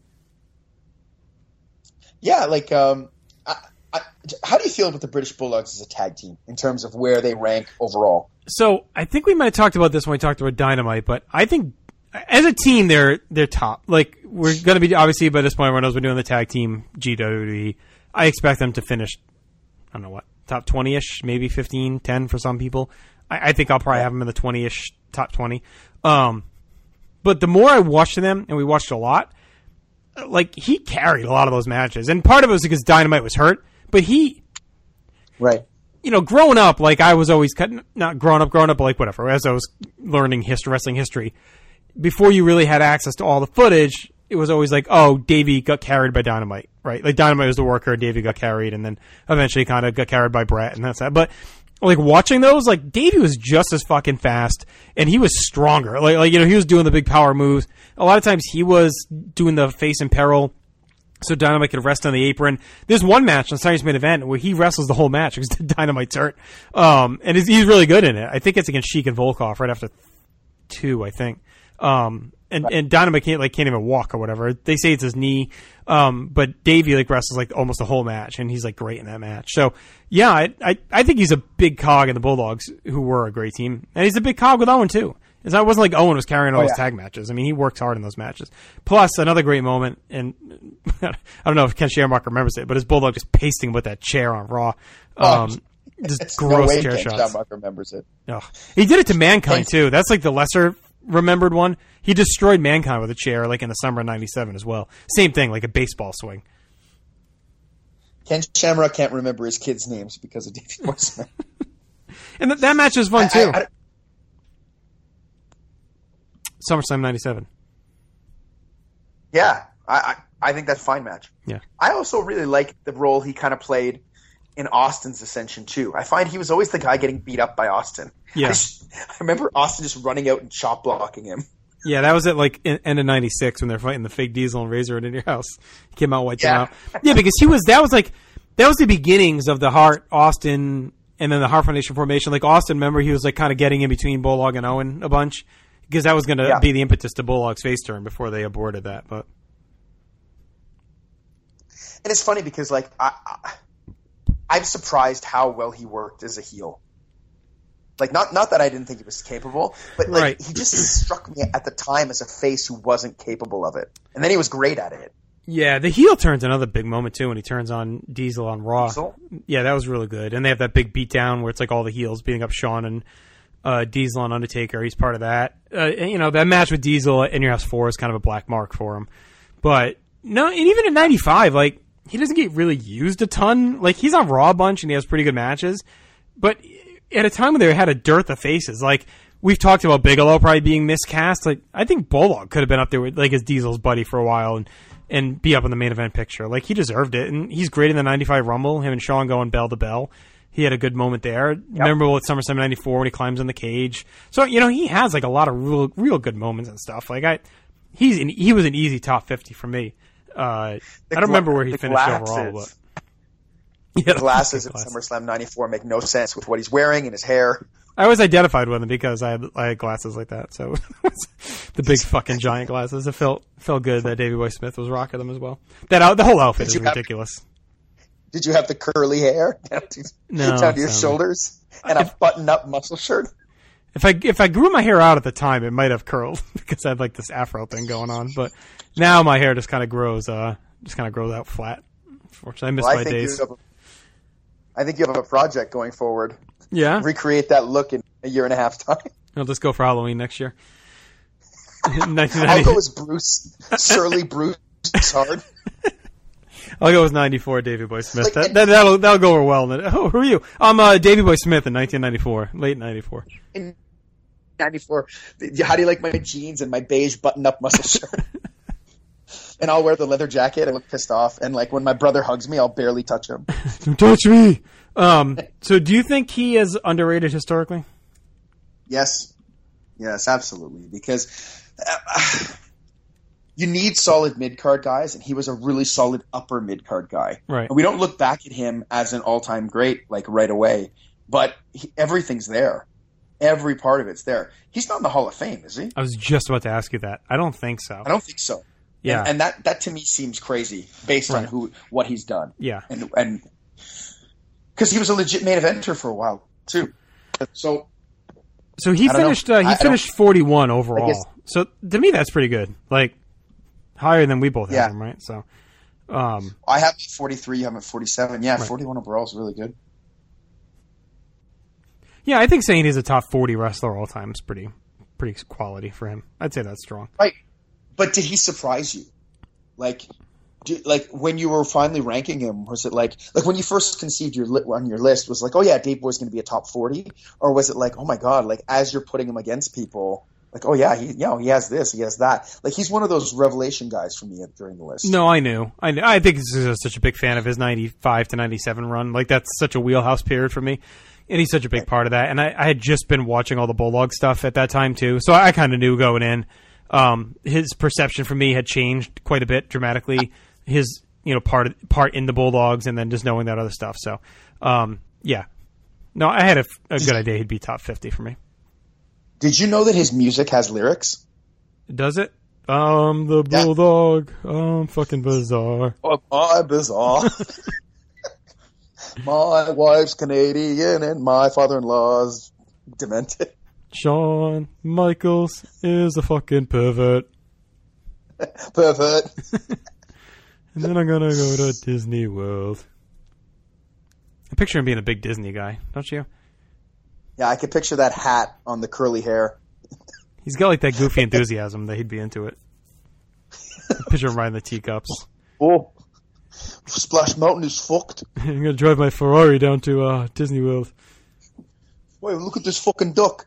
Yeah, like um, I, I, how do you feel about the British Bulldogs as a tag team in terms of where they rank overall? So I think we might have talked about this when we talked about Dynamite, but I think as a team they're they're top. Like we're going to be obviously by this point everyone knows we're doing the tag team G W E. I expect them to finish. I don't know what top twenty-ish, maybe fifteen, ten for some people. I, I think I'll probably have him in the twenty-ish, top twenty. Um, but the more I watched them, and we watched a lot, like, he carried a lot of those matches. And part of it was because Dynamite was hurt, but he... Right. You know, growing up, like, I was always... Not growing up, growing up, but, like, whatever. As I was learning history, wrestling history, before you really had access to all the footage, it was always like, oh, Davey got carried by Dynamite, right? Like, Dynamite was the worker, Davey got carried, and then eventually kind of got carried by Brett, and that's that. But, like, watching those, like, Davey was just as fucking fast, and he was stronger. Like, like, you know, he was doing the big power moves. A lot of times he was doing the face in peril, so Dynamite could rest on the apron. There's one match on Sunday's main event where he wrestles the whole match because Dynamite's hurt. Um, and he's, he's really good in it. I think it's against Sheik and Volkov right after two, I think. Um, and, and Dynamite can't, like, can't even walk or whatever. They say it's his knee. Um, but Davey, like, wrestles, like, almost the whole match, and he's, like, great in that match. So, yeah, I, I, I think he's a big cog in the Bulldogs, who were a great team. And he's a big cog with Owen, too. It wasn't like Owen was carrying all oh, his yeah. tag matches. I mean, he works hard in those matches. Plus, another great moment, and I don't know if Ken Shamrock remembers it, but his Bulldog just pasting with that chair on Raw. Um, oh, just gross no way chair Ken shots. Shamrock remembers it. Ugh. He did it to Mankind, too. That's like the lesser remembered one. He destroyed Mankind with a chair, like in the summer of ninety-seven as well. Same thing, like a baseball swing. Ken Shamrock can't remember his kids' names because of Davey Boy Smith. And th- that match was fun, I, too. I, I, SummerSlam ninety-seven. Yeah, I, I I think that's a fine match. Yeah. I also really like the role he kind of played in Austin's Ascension too. I find he was always the guy getting beat up by Austin. Yeah. I, just, I remember Austin just running out and chop blocking him. Yeah, that was at like in, end of ninety-six when they're fighting the fake Diesel and Razor in your house. He came out, wiped Yeah. him out. Yeah, because he was that was like that was the beginnings of the Hart Austin and then the Hart Foundation formation. Like Austin, remember he was like kind of getting in between Bulldog and Owen a bunch. Because that was going to Yeah. be the impetus to Bulldog's face turn before they aborted that. But And it's funny because like I, I I'm surprised how well he worked as a heel. Like not not that I didn't think he was capable, but like Right. he just struck me at the time as a face who wasn't capable of it. And then he was great at it. yeah, the heel turn's another big moment too when he turns on Diesel on Raw. Diesel? Yeah, that was really good. And they have that big beatdown where it's like all the heels beating up Shawn and uh, Diesel and Undertaker. He's part of that. Uh, and, you know, that match with Diesel in Your House four is kind of a black mark for him. But no, and even in ninety-five, like he doesn't get really used a ton. Like he's on Raw a bunch and he has pretty good matches. But at a time when they had a dearth of faces, like we've talked about Bigelow probably being miscast. Like I think Bulldog could have been up there with like as Diesel's buddy for a while and and be up in the main event picture. Like he deserved it, and he's great in the ninety-five Rumble. Him and Shawn going bell to bell. He had a good moment there. Yep. Memorable at SummerSlam ninety-four when he climbs in the cage. So you know he has like a lot of real real good moments and stuff. Like I, he's an, he was an easy top fifty for me. Uh, I don't gla- remember where he finished glasses. overall, but Yeah, the glasses at glasses. SummerSlam ninety-four make no sense with what he's wearing and his hair. I was identified with him because I had, I had glasses like that. So the big fucking giant glasses. It felt felt good that Davey Boy Smith was rocking them as well. That out, the whole outfit Did is you have- ridiculous. Did you have the curly hair down to, No, down to your sadly. shoulders and a button-up muscle shirt? If I if I grew my hair out at the time, it might have curled because I had like this afro thing going on. But now my hair just kind of grows, uh, just kind of grows out flat. Unfortunately, I miss Well, I my think days. you have a, I think you have a project going forward. Yeah, Recreate that look in a year and a half time. I'll just go for Halloween next year. nineteen I'll ninety go as Bruce, surly Bruce Hard. I'll go with ninety-four, Davey Boy Smith. Like, that, that, that'll that'll go over well. Oh, who are you? I'm uh, Davey Boy Smith in nineteen ninety-four, late ninety-four. In ninety-four. How do you like my jeans and my beige button-up muscle shirt? And I'll wear the leather jacket and look pissed off. And like when my brother hugs me, I'll barely touch him. Don't touch me. Um. So, do you think he is underrated historically? Yes. Yes, absolutely. Because uh, you need solid mid-card guys, and he was a really solid upper mid-card guy. Right. And we don't look back at him as an all-time great, like, right away. But he, everything's there. Every part of it's there. He's not in the Hall of Fame, is he? I was just about to ask you that. I don't think so. I don't think so. Yeah. And, and that, that to me seems crazy based on Right. who what he's done. Yeah. And and because he was a legit main eventer for a while too. So So he I don't finished. know. Uh, he I- I finished forty-one overall. guess- So to me, that's pretty good. Like higher than we both Yeah. have him, right? So, um, I have forty-three. You have him at forty-seven. Yeah, Right. forty-one overall is really good. Yeah, I think saying he's a top forty wrestler all time is pretty pretty quality for him. I'd say that's strong. Right. But did he surprise you? Like, do, like when you were finally ranking him, was it like like when you first conceived your li- on your list was like, oh yeah, Dave Boy's going to be a top forty, or was it like, oh my god, like as you're putting him against people, like, oh yeah, he you know he has this, he has that. Like he's one of those revelation guys for me during the list. No, I knew. I knew. I think he's just such a big fan of his ninety-five to ninety-seven run. Like that's such a wheelhouse period for me. And he's such a big part of that. And I, I had just been watching all the Bulldog stuff at that time, too. So I kind of knew going in. Um, his perception for me had changed quite a bit dramatically. His, you know, part part in the Bulldogs and then just knowing that other stuff. So, um, yeah. No, I had a, a good idea he'd be top fifty for me. Did you know that his music has lyrics? Does it? I'm the Bulldog. Yeah. I'm fucking bizarre. Oh, my bizarre. My wife's Canadian and my father-in-law's demented. Shawn Michaels is a fucking pervert. Pervert. And then I'm gonna go to Disney World. I picture him being a big Disney guy, don't you? Yeah, I could picture that hat on the curly hair. He's got like that goofy enthusiasm that he'd be into it. Picture him riding the teacups. Oh. Splash Mountain is fucked. I'm gonna drive my Ferrari down to uh, Disney World. Wait, look at this fucking duck.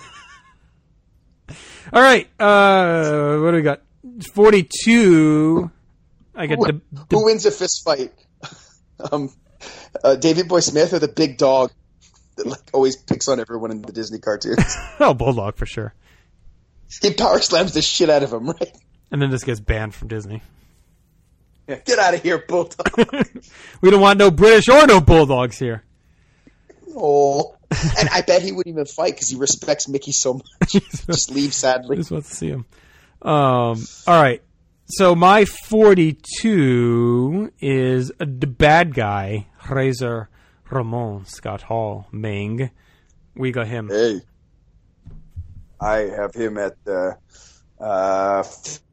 All right, uh, what do we got? forty-two. I get who, the, the, who wins a fist fight? um, uh, David Boy Smith or the big dog that like always picks on everyone in the Disney cartoons? Oh, Bulldog for sure. He power slams the shit out of him, right? And then just gets banned from Disney. Yeah, get out of here, Bulldog. We don't want no British or no Bulldogs here. Oh, and I bet he wouldn't even fight because he respects Mickey so much. Just leave sadly. Just wants to see him. Um, all right. So my forty-two is the bad guy, Razor Ramon Scott Hall, Meng. We got him. Hey, I have him at uh, uh,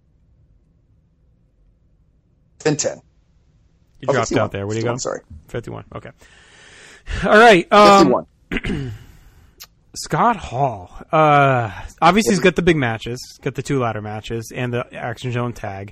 ten. You oh, dropped fifty-one. out there. Where do you go? Sorry. fifty-one. Okay. All right. Um, fifty-one. Scott Hall. Uh, obviously, he's got the big matches, got the two ladder matches, and the Action Zone tag.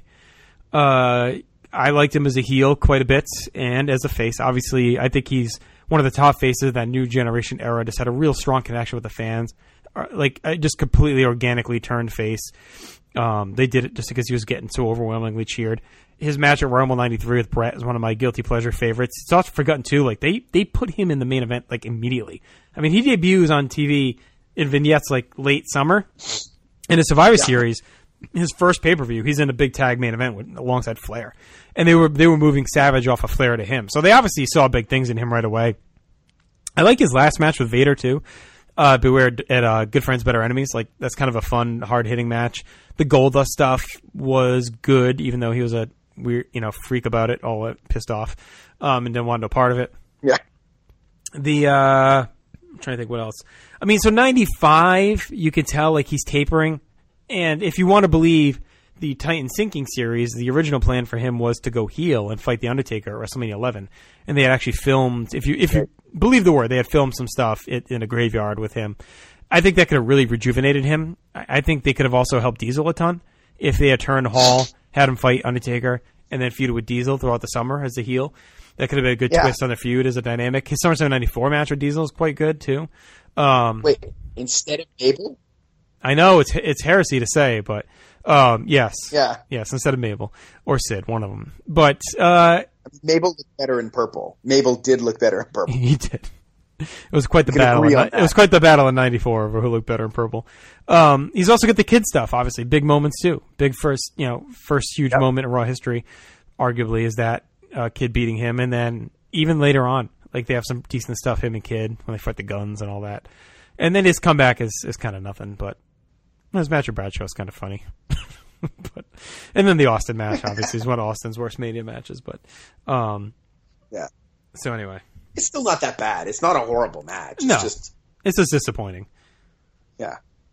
Uh, I liked him as a heel quite a bit, and as a face. Obviously, I think he's one of the top faces of that new generation era. Just had a real strong connection with the fans. Like, just completely organically turned face. Um, they did it just because he was getting so overwhelmingly cheered. His match at Royal Rumble ninety-three with Brett is one of my guilty pleasure favorites. It's also forgotten too. Like they, they put him in the main event like immediately. I mean, he debuts on T V in vignettes like late summer in a Survivor yeah. Series. His first pay per view, he's in a big tag main event with, alongside Flair, and they were they were moving Savage off of Flair to him. So they obviously saw big things in him right away. I like his last match with Vader too. Uh, Beware at uh, Good Friends, Better Enemies. Like that's kind of a fun, hard hitting match. The Goldust stuff was good, even though he was a weird, you know, freak about it, all pissed off, um, and didn't want no part of it. Yeah. The uh, I'm trying to think what else. I mean, so ninety-five, you could tell like he's tapering, and if you want to believe the Titan Sinking series, the original plan for him was to go heel and fight the Undertaker at WrestleMania eleven, and they had actually filmed. If you if you believe the word, they had filmed some stuff in a graveyard with him. I think that could have really rejuvenated him. I think they could have also helped Diesel a ton if they had turned Hall, had him fight Undertaker, and then feuded with Diesel throughout the summer as a heel. That could have been a good yeah. twist on their feud as a dynamic. His SummerSlam ninety-four match with Diesel is quite good, too. Um, Wait, instead of Mabel? I know, it's it's heresy to say, but um, yes. Yeah. Yes, instead of Mabel. Or Sid, one of them. But uh, Mabel looked better in purple. Mabel did look better in purple. He did. It was quite the battle. In, it was quite the battle in ninety-four over who looked better in purple. Um, he's also got the kid stuff, obviously. Big moments, too. Big first, you know, first huge yep. moment in Raw history, arguably, is that uh, Kid beating him. And then even later on, like they have some decent stuff, him and Kid, when they fight the guns and all that. And then his comeback is, is kind of nothing, but his match with Bradshaw is kind of funny. but And then the Austin match, obviously, is one of Austin's worst Mania matches. But um, yeah. So anyway. It's still not that bad. It's not a horrible match. It's no, just, it's just disappointing. Yeah.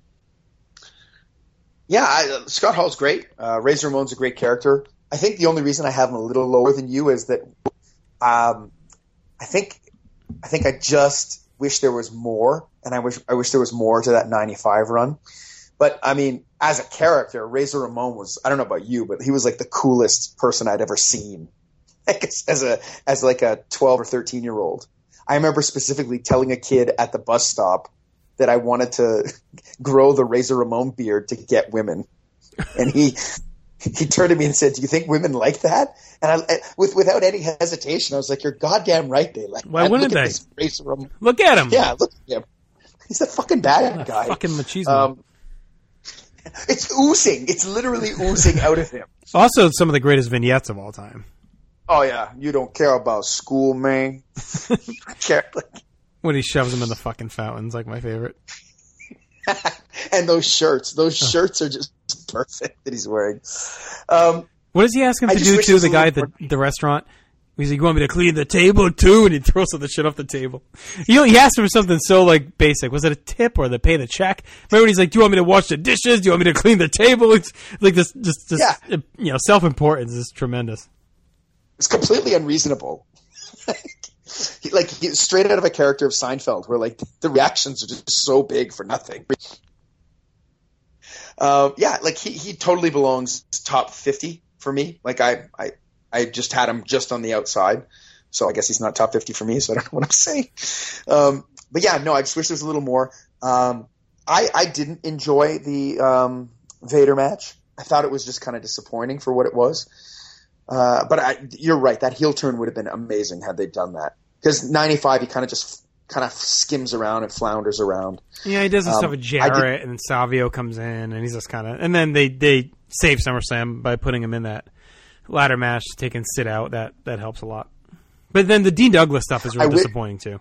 Yeah, I, uh, Scott Hall's great. Uh, Razor Ramon's a great character. I think the only reason I have him a little lower than you is that um, I think I think I just wish there was more, and I wish I wish there was more to that ninety-five run. But I mean, as a character, Razor Ramon was, I don't know about you, but he was like the coolest person I'd ever seen. Like as a as like a twelve or thirteen year old. I remember specifically telling a kid at the bus stop that I wanted to grow the Razor Ramon beard to get women. And he he turned to me and said, "Do you think women like that?" And I, with without any hesitation, I was like, "You're goddamn right, they like Why that. wouldn't Look at they? this Razor Ramon." Look at him. Yeah, look at him. He's a fucking bad guy. Fucking machismo. Um, it's oozing. It's literally oozing out of him. Also, some of the greatest vignettes of all time. Oh yeah, you don't care about school, man. Care, like, When he shoves them in the fucking fountains, like my favorite. and those shirts, those shirts are just perfect that he's wearing. Um, What does he ask him I to just do wish to this the was a guy at the, little the restaurant? He's like, "You want me to clean the table too?" And he throws all the shit off the table. You know, he asked him for something so like basic. Was it a tip or the pay the check? Remember when he's like, "Do you want me to wash the dishes? Do you want me to clean the table?" It's like this, just, just Yeah. you know, self importance is tremendous. It's completely unreasonable. He, like he, straight out of a character of Seinfeld, where like the reactions are just so big for nothing. Uh, yeah, like he, he totally belongs top fifty for me. Like I, I I just had him just on the outside, so I guess he's not top fifty for me. So I don't know what I'm saying. Um, but yeah, no, I just wish there was a little more. Um, I I didn't enjoy the um, Vader match. I thought it was just kind of disappointing for what it was. Uh, but I, you're right. That heel turn would have been amazing had they done that. Because ninety-five, he kind of just kind of skims around and flounders around. Yeah, he does this Um, stuff with Jarrett, and Savio comes in, and he's just kind of, and then they they save SummerSlam by putting him in that ladder match, taking Sid out. That that helps a lot. But then the Dean Douglas stuff is I real wi- disappointing too.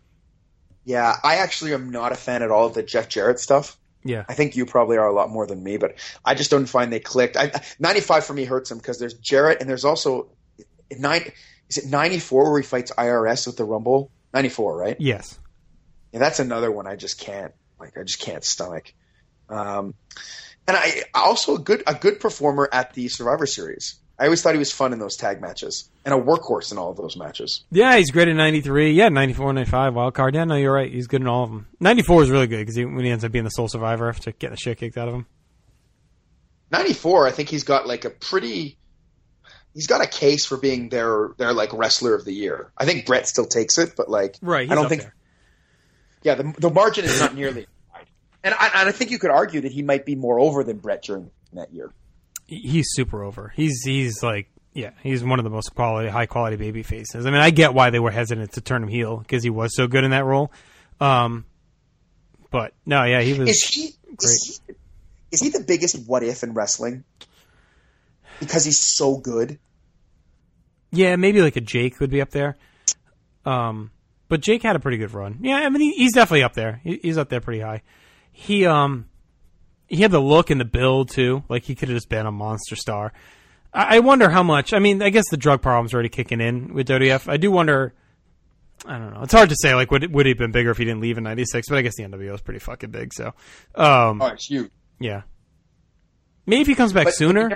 Yeah, I actually am not a fan at all of the Jeff Jarrett stuff. Yeah, I think you probably are a lot more than me, but I just don't find they clicked. I, ninety-five for me hurts him because there's Jarrett and there's also nine. Is it ninety-four where he fights I R S with the Rumble? ninety-four, right? yes. Yeah, that's another one I just can't like. I just can't stomach. Um, and I also a good a good performer at the Survivor Series. I always thought he was fun in those tag matches and a workhorse in all of those matches. Yeah, he's great at ninety-three. Yeah, ninety-four, ninety-five, wild card. Yeah, no, you're right. He's good in all of them. ninety-four is really good because he, when he ends up being the sole survivor after getting the shit kicked out of him. ninety-four, I think he's got like a pretty. He's got a case for being their their like wrestler of the year. I think Brett still takes it, but like Right, he's I don't up think. there. Yeah, the the margin is not nearly wide, and I, and I think you could argue that he might be more over than Brett during that year. He's super over. He's he's like yeah, he's one of the most quality, high quality baby faces. I mean, I get why they were hesitant to turn him heel because he was so good in that role. Um, but no, yeah, he was. Is he great. is he is he the biggest what if in wrestling? Because he's so good. Yeah, maybe like a Jake would be up there. Um, but Jake had a pretty good run. Yeah, I mean, he, he's definitely up there. He, he's up there pretty high. He um, he had the look and the build too. Like he could have just been a monster star. I, I wonder how much. I mean, I guess the drug problem's already kicking in with W W F. I do wonder. I don't know. It's hard to say. Like, would would he have been bigger if he didn't leave in ninety-six? But I guess the N W O is pretty fucking big. So, um, Oh, it's huge. yeah. Maybe if he comes back But- sooner.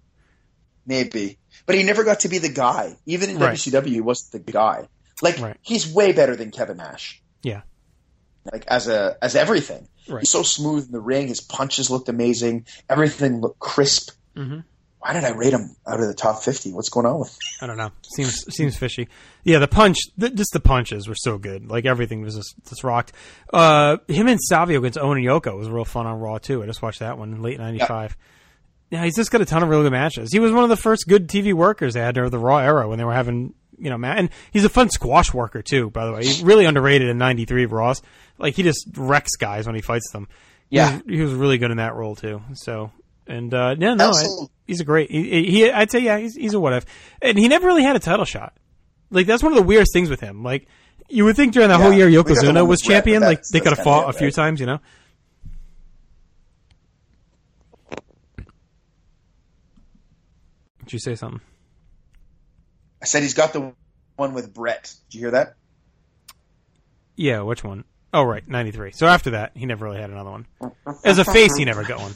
Maybe, but he never got to be the guy. Even in Right. W C W, he wasn't the guy. Like Right. he's way better than Kevin Nash. Yeah. Like as a as everything. Right. He's so smooth in the ring. His punches looked amazing. Everything looked crisp. Mm-hmm. Why did I rate him out of the top fifty? What's going on with? I don't know. Seems seems fishy. Yeah, the punch, th- just the punches were so good. Like everything was just, just rocked. Uh, him and Savio against Owen and Yoko was real fun on Raw too. I just watched that one in late ninety-five. Yeah, he's just got a ton of really good matches. He was one of the first good T V workers they had during the Raw era when they were having, you know, ma- and he's a fun squash worker too. By the way, he's really underrated in ninety-three Raws. Like he just wrecks guys when he fights them. He Yeah. was, he was really good in that role too. So. And uh, yeah, no, Also- I, he's a great. He, he, I'd say, yeah, he's he's a what if, and he never really had a title shot. Like that's one of the weirdest things with him. Like you would think during the Yeah, whole year we got the Yokozuna one was with Brett, champion, but like that's- they could that's have kinda fought it, a few right? times, you know. Did you say something? I said he's got the one with Brett. Did you hear that? Yeah, which one? Oh, right, ninety-three. So after that, he never really had another one. As a face, he never got one.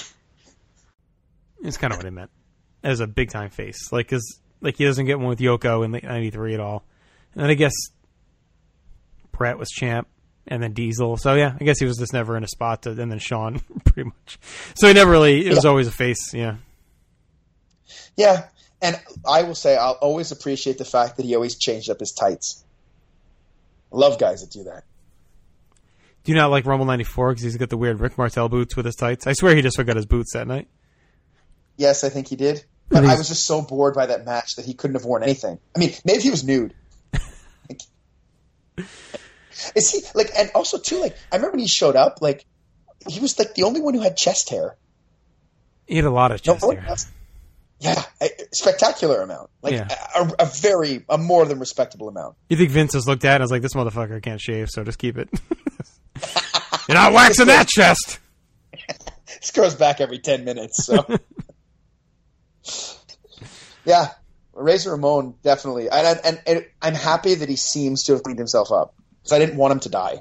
It's kind of what I meant. As a big time face, like, cause like he doesn't get one with Yoko in ninety-three at all. And then I guess Bret was champ, and then Diesel. So yeah, I guess he was just never in a spot to, and then Shawn, pretty much. So he never really. It was Yeah. always a face. Yeah. Yeah, and I will say I'll always appreciate the fact that he always changed up his tights. I love guys that do that. Do you not like Rumble ninety-four because he's got the weird Rick Martel boots with his tights? I swear he just forgot his boots that night. Yes, I think he did. But I was just so bored by that match that he couldn't have worn anything. I mean, maybe he was nude. Like, is he like? And also too, like I remember when he showed up, like he was like the only one who had chest hair. He had a lot of chest No, hair. Yeah, a spectacular amount. Like Yeah. a, a very, a more than respectable amount. You think Vince has looked at it and was like, this motherfucker can't shave, so just keep it. You're not waxing that chest. This grows back every ten minutes. So, yeah, Razor Ramon definitely, and, and, and I'm happy that he seems to have cleaned himself up because I didn't want him to die.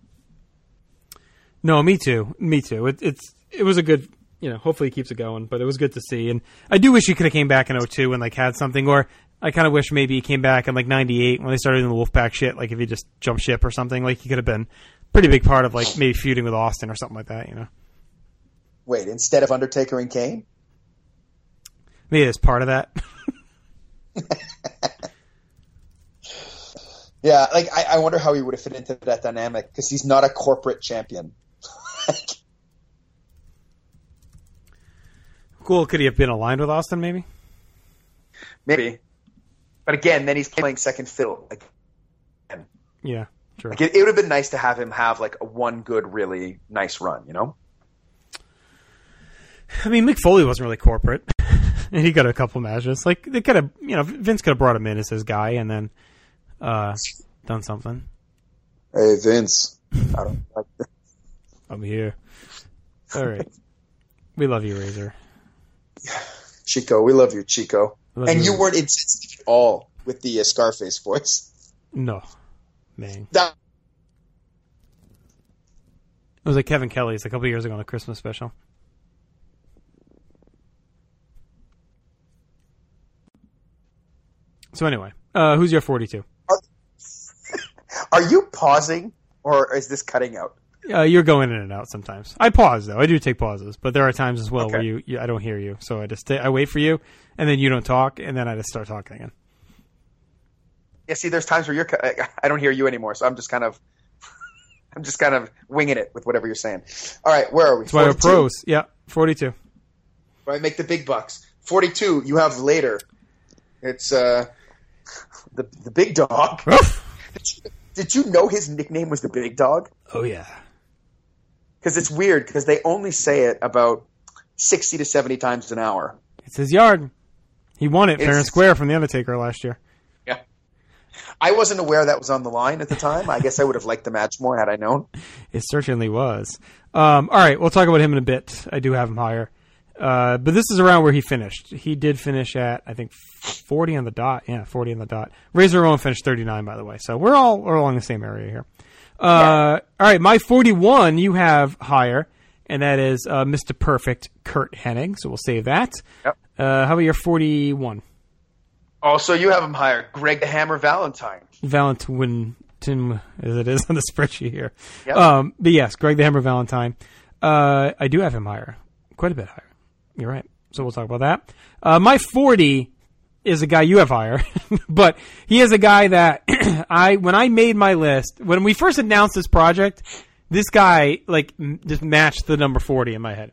No, me too. Me too. It, it's it was a good, you know. Hopefully he keeps it going, but it was good to see. And I do wish he could have came back in oh two and like had something, or I kind of wish maybe he came back in like ninety-eight when they started doing the Wolfpack shit. Like if he just jumped ship or something, like he could have been a pretty big part of like maybe feuding with Austin or something like that. You know. Wait, instead of Undertaker and Kane? Maybe it's part of that. Yeah, like I, I wonder how he would have fit into that dynamic because he's not a corporate champion. Cool. Could he have been aligned with Austin? Maybe. Maybe. But again, then he's playing second fiddle. Like, Yeah. True. like it, it would have been nice to have him have like a one good, really nice run, you know? I mean, Mick Foley wasn't really corporate, and he got a couple matches. Like they could have, you know, Vince could have brought him in as his guy, and then uh, done something. Hey, Vince. I don't like this. I'm here. All right, we love you, Razor. Chico, we love you, Chico. Love and you. you weren't insensitive at all with the uh, Scarface voice. No, man. That It was like Kevin Kelly's a couple years ago on the Christmas special. So anyway, uh, who's your forty-two? Are you pausing, or is this cutting out? Uh, you're going in and out sometimes. I pause though. I do take pauses, but there are times as well Okay. where you, you I don't hear you, so I just stay, I wait for you, and then you don't talk, and then I just start talking again. Yeah, see, there's times where you're, I don't hear you anymore, so I'm just kind of, I'm just kind of winging it with whatever you're saying. All right, where are we? That's why we're forty-two. pros. Yeah, forty-two. Where I make the big bucks. forty-two, you have later. It's uh, the the big dog. Did you know his nickname was the Big Dog? Oh yeah. Because it's weird, because they only say it about sixty to seventy times an hour. It's his yard. He won it fair It's- and square from the Undertaker last year. Yeah. I wasn't aware that was on the line at the time. I guess I would have liked the match more had I known. It certainly was. Um, all right, we'll talk about him in a bit. I do have him higher. Uh, but this is around where he finished. He did finish at, I think, forty on the dot. Yeah, forty on the dot. Razor Ramon finished thirty-nine, by the way. So we're all we're all in the same area here. Uh, all right, my forty-one you have higher, and that is uh, Mister Perfect, Kurt Hennig. So we'll save that. Yep. Uh, how about your forty-one? Oh, so you have him higher. Greg the Hammer Valentine. Valentine, as it is on the spreadsheet here. Yep. Um, but yes, Greg the Hammer Valentine. Uh, I do have him higher, quite a bit higher. You're right. So we'll talk about that. Uh, my forty is a guy you have higher, but he is a guy that I, when I made my list, when we first announced this project, this guy like m- just matched the number forty in my head.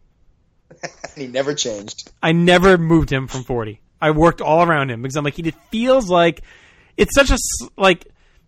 And he never changed. I never moved him from forty. I worked all around him because I'm like, he just feels like it's such a s- like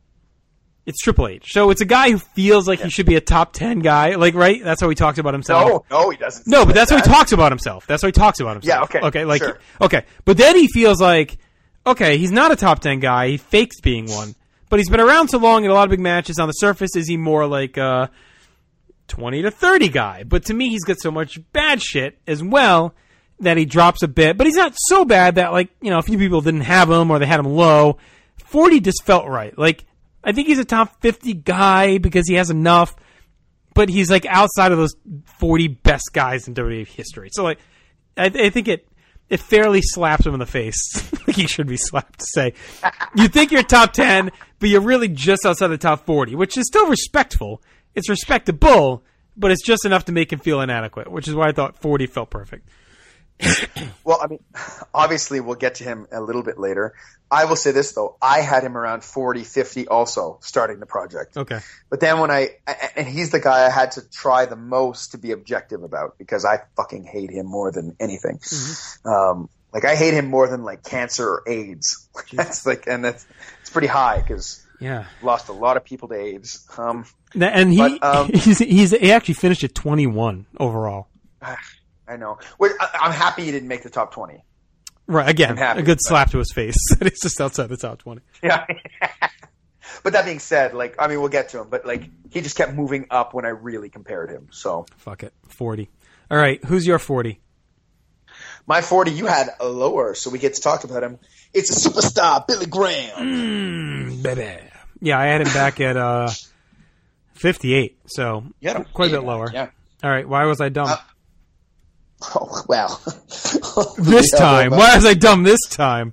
it's Triple H. So it's a guy who feels like he should be a top ten guy, like right? That's how he talks about himself. No, no, he doesn't. No, say but that's like how he talks about himself. That's how he talks about himself. Yeah, okay, Okay, like sure. okay. But then he feels like okay, he's not a top ten guy. He fakes being one. But he's been around so long in a lot of big matches. On the surface, is he more like a twenty to thirty guy? But to me, he's got so much bad shit as well that he drops a bit. But he's not so bad that, like, you know, a few people didn't have him or they had him low. forty just felt right. Like, I think he's a top fifty guy because he has enough, but he's, like, outside of those forty best guys in W W E history. So, like, I, I think it it fairly slaps him in the face. Like he should be slapped to say, you think you're top ten, but you're really just outside the top forty, which is still respectful. It's respectable, but it's just enough to make him feel inadequate, which is why I thought forty felt perfect. Well, I mean, obviously we'll get to him a little bit later. I will say this, though. I had him around forty, fifty also starting the project. Okay. But then when I – and he's the guy I had to try the most to be objective about because I fucking hate him more than anything. Mm-hmm. Um, like I hate him more than like cancer or AIDS. That's like – and that's it's pretty high because yeah. lost a lot of people to AIDS. Um, and he but, um, he's, he's he actually finished at twenty-one overall. I know. Well, I, I'm happy he didn't make the top twenty. Right, again, happy, a good but... slap to his face. It's just outside the top twenty. Yeah. But that being said, like, I mean, we'll get to him, but like, he just kept moving up when I really compared him. So fuck it, forty. All right, who's your forty? My forty, you had a lower, so we get to talk about him. It's a superstar, Billy Graham. Mm, baby. Yeah, I had him back at uh, fifty-eight, so yeah, quite a bit lower. Yeah. All right, why was I dumb? Uh, oh well. This yeah, time, well, why was I dumb this time?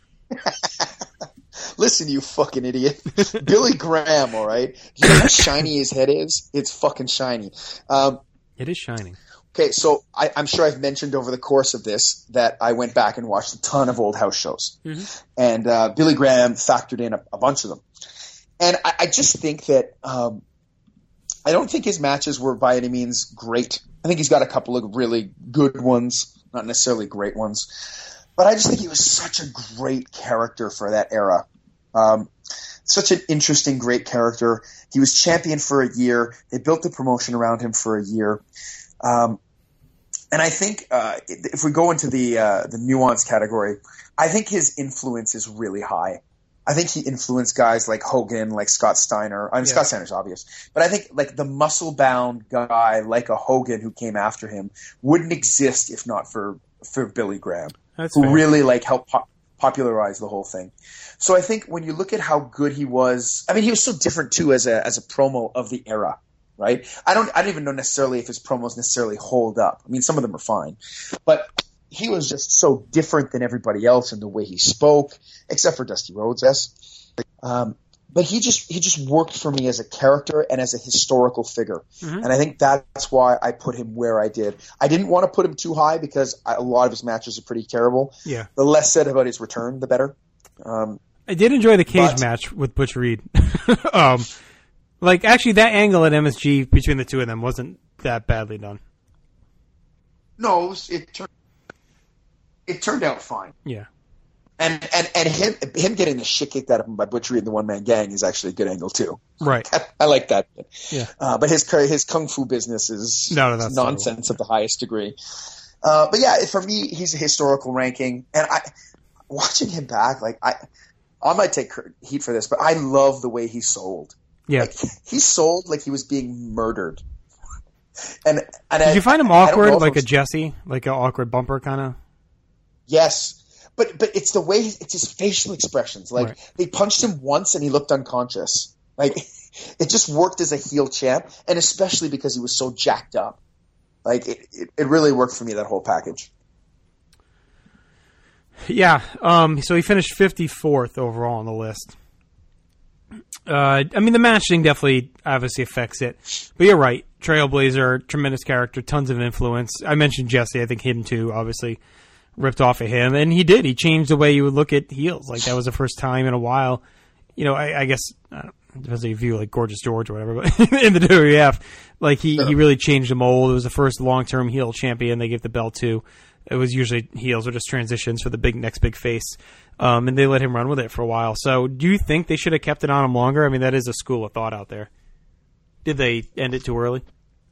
Listen, you fucking idiot. Billy Graham, all right? You know how shiny his head is? It's fucking shiny. Um, it is shining. Okay, so I, I'm sure I've mentioned over the course of this that I went back and watched a ton of old house shows. Mm-hmm. And uh, Billy Graham factored in a, a bunch of them. And I, I just think that um, I don't think his matches were by any means great. I think he's got a couple of really good ones, not necessarily great ones. But I just think he was such a great character for that era. Um, such an interesting, great character. He was champion for a year. They built the promotion around him for a year. Um, and I think uh, if we go into the uh, the nuance category, I think his influence is really high. I think he influenced guys like Hogan, like Scott Steiner. I mean, yeah. Scott Steiner's obvious. But I think like the muscle-bound guy like a Hogan who came after him wouldn't exist if not for, for Billy Graham, That's who fair. really like helped pop- popularize the whole thing. So I think when you look at how good he was, I mean, he was so different too as a as a promo of the era. Right? I don't I don't even know necessarily if his promos necessarily hold up. I mean, some of them are fine. But he was just so different than everybody else in the way he spoke, except for Dusty Rhodes, yes. Um, but he just he just worked for me as a character and as a historical figure. Mm-hmm. And I think that's why I put him where I did. I didn't want to put him too high because I, a lot of his matches are pretty terrible. Yeah. The less said about his return, the better. Um, I did enjoy the cage but, match with Butch Reed. um Like, actually, that angle at M S G between the two of them wasn't that badly done. No, it, was, it turned it turned out fine. Yeah, and and and him him getting the shit kicked out of him by Butch Reed and the One Man Gang is actually a good angle too. Right, I like that. Yeah, uh, but his his kung fu business is no, no, that's nonsense of the highest degree. Uh, but yeah, for me, he's a historical ranking, and I watching him back, like I I might take heat for this, but I love the way he sold. Yeah, like, he sold like he was being murdered. And, and did I, you find him I, awkward, I like was, a Jesse, like an awkward bumper kind of? Yes, but but it's the way he, it's his facial expressions. Like right. They punched him once and he looked unconscious. Like it just worked as a heel champ, and especially because he was so jacked up. Like it, it, it really worked for me, that whole package. Yeah. Um. So he finished fifty-fourth overall on the list. Uh, I mean, the matching definitely obviously affects it. But you're right. Trailblazer, tremendous character, tons of influence. I mentioned Jesse. I think him too, obviously, ripped off of him. And he did. He changed the way you would look at heels. Like, that was the first time in a while. You know, I, I guess, I don't know, it depends how you view, like, Gorgeous George or whatever. But in the W W F, like, he, sure. he really changed the mold. It was the first long-term heel champion they gave the belt to. It was usually heels or just transitions for the big next big face. Um, and they let him run with it for a while. So do you think they should have kept it on him longer? I mean, that is a school of thought out there. Did they end it too early?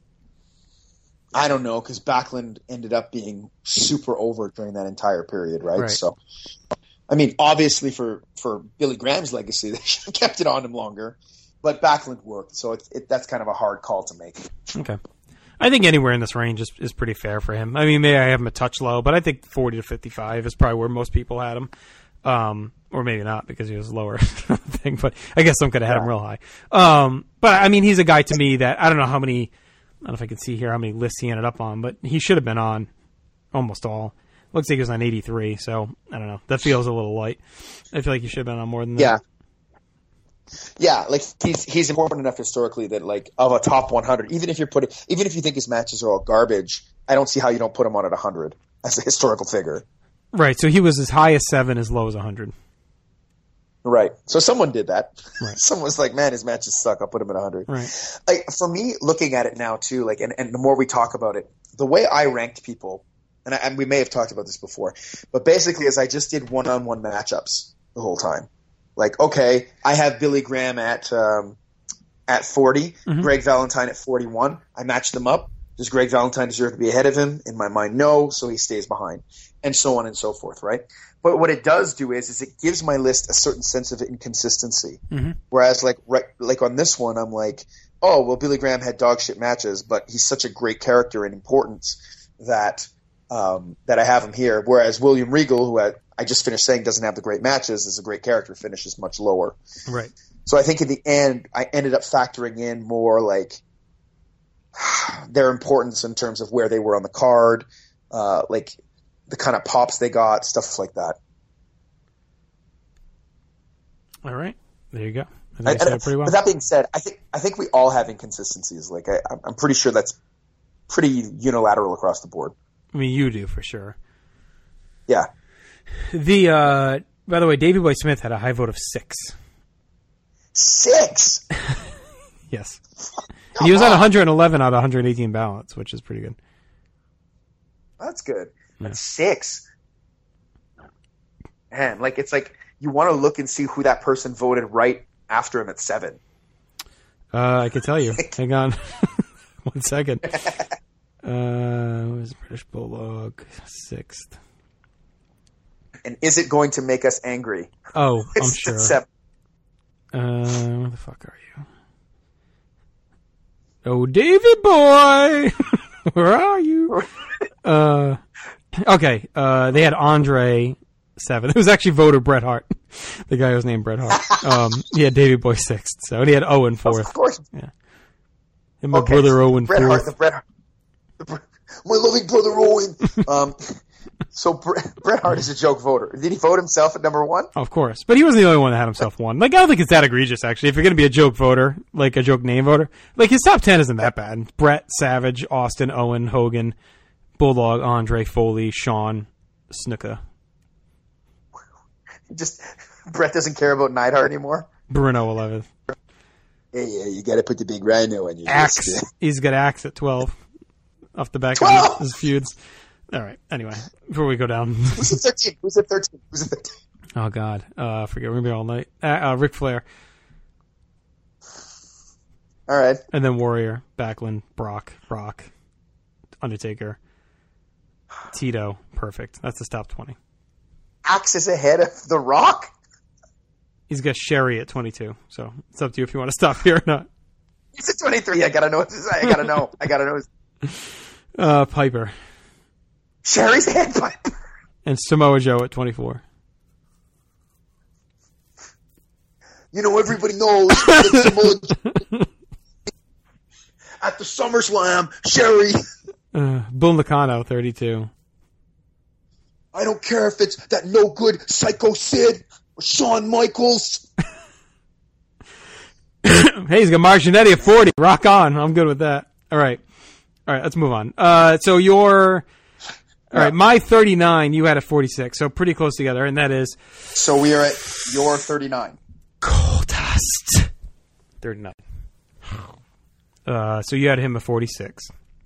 I don't know, because Backlund ended up being super over during that entire period, right? right? So, I mean, obviously for, for Billy Graham's legacy, they should have kept it on him longer. But Backlund worked, so it, it, that's kind of a hard call to make. Okay. I think anywhere in this range is, is pretty fair for him. I mean, maybe I have him a touch low, but I think forty to fifty-five is probably where most people had him. Um, or maybe not because he was lower thing, but I guess some could have had yeah. him real high. Um, but I mean, he's a guy to me that I don't know how many, I don't know if I can see here how many lists he ended up on, but he should have been on almost all. Looks like he was on eighty-three, so I don't know. That feels a little light. I feel like you should have been on more than that. Yeah. Yeah, like he's he's important enough historically that like of a top one hundred, even if you're putting, even if you think his matches are all garbage, I don't see how you don't put him on at one hundred as a historical figure. Right. So he was as high as seven, as low as one hundred. Right. So someone did that. Right. Someone was like, "Man, his matches suck. I'll put him at one hundred." Right. Like for me, looking at it now too, like, and, and the more we talk about it, the way I ranked people, and, I, and we may have talked about this before, but basically, is I just did one-on-one matchups the whole time. Like, okay, I have Billy Graham at um, at forty, mm-hmm. Greg Valentine at forty-one. I matched them up. Does Greg Valentine deserve to be ahead of him? In my mind, no, so he stays behind, and so on and so forth, right? But what it does do is, is it gives my list a certain sense of inconsistency. Mm-hmm. Whereas, like, right, like on this one, I'm like, oh, well, Billy Graham had dog shit matches, but he's such a great character and importance that um, that I have him here. Whereas William Regal, who I, I just finished saying doesn't have the great matches, is a great character, finishes much lower. Right. So I think in the end, I ended up factoring in more like their importance in terms of where they were on the card, uh, like the kind of pops they got, stuff like that. All right, there you go. I think I, you said it pretty well. But that being said, I think I think we all have inconsistencies. Like I, I'm pretty sure that's pretty unilateral across the board. I mean, you do for sure. Yeah. The uh, by the way, Davey Boy Smith had a high vote of six. Six. Yes. And he was at one hundred eleven out of one hundred eighteen ballots, which is pretty good. That's good. Yeah. That's six. Man, like it's like you want to look and see who that person voted right after him at seven. Uh, I can tell you. Hang on. One second. Uh, where's British Bulldog? Sixth. And is it going to make us angry? Oh, I'm It's sure. seven. Uh, where the fuck are you? Oh, Davy boy! Where are you? uh, okay, uh, they had Andre seven. It was actually voter Bret Hart. The guy was named Bret Hart. Um, he had Davy Boy sixth, so and he had Owen fourth. Of course. Yeah. And my Okay, brother so Owen Bret fourth. Hart, the Bret Hart, the Bret, my loving brother Owen. um, so Bret, Bret Hart is a joke voter. Did he vote himself at number one? Of course. But he wasn't the only one that had himself one. Like, I don't think it's that egregious, actually. If you're going to be a joke voter, like a joke name voter, like, his top ten isn't that bad. Brett, Savage, Austin, Owen, Hogan, Bulldog, Andre, Foley, Shawn, Snuka. Just Bret doesn't care about Neidhart anymore. Bruno, eleventh. Hey, yeah, you got to put the big rhino on your Axe. list. He's got Axe at twelve. Off the back twelve? of his feuds. All right. Anyway, before we go down. Who's at thirteen? Who's at thirteen? Who's at thirteen? Oh, God. Uh, I forget. We're going to be all night. Uh, uh, Ric Flair. All right. And then Warrior, Backlund, Brock, Rock, Undertaker, Tito. Perfect. That's his top twenty. Axe is ahead of The Rock? He's got Sherry at twenty-two, so it's up to you if you want to stop here or not. He's at twenty-three. I got to know what to say. I got to know. I got to know. Uh, Piper. Sherry's ahead, Piper. And Samoa Joe at twenty-four. You know, everybody knows that Samoa at the SummerSlam, Sherry. Uh, Bull Nakano, thirty-two. I don't care if it's that no good Psycho Sid or Shawn Michaels. Hey, he's got Mark Jannetty at forty. Rock on. I'm good with that. All right. All right, let's move on. Uh, so your... All right, my thirty-nine, you had a forty-six, so pretty close together, and that is... So we are at your thirty-nine. Goldust. thirty-nine. Uh, so you had him at forty-six.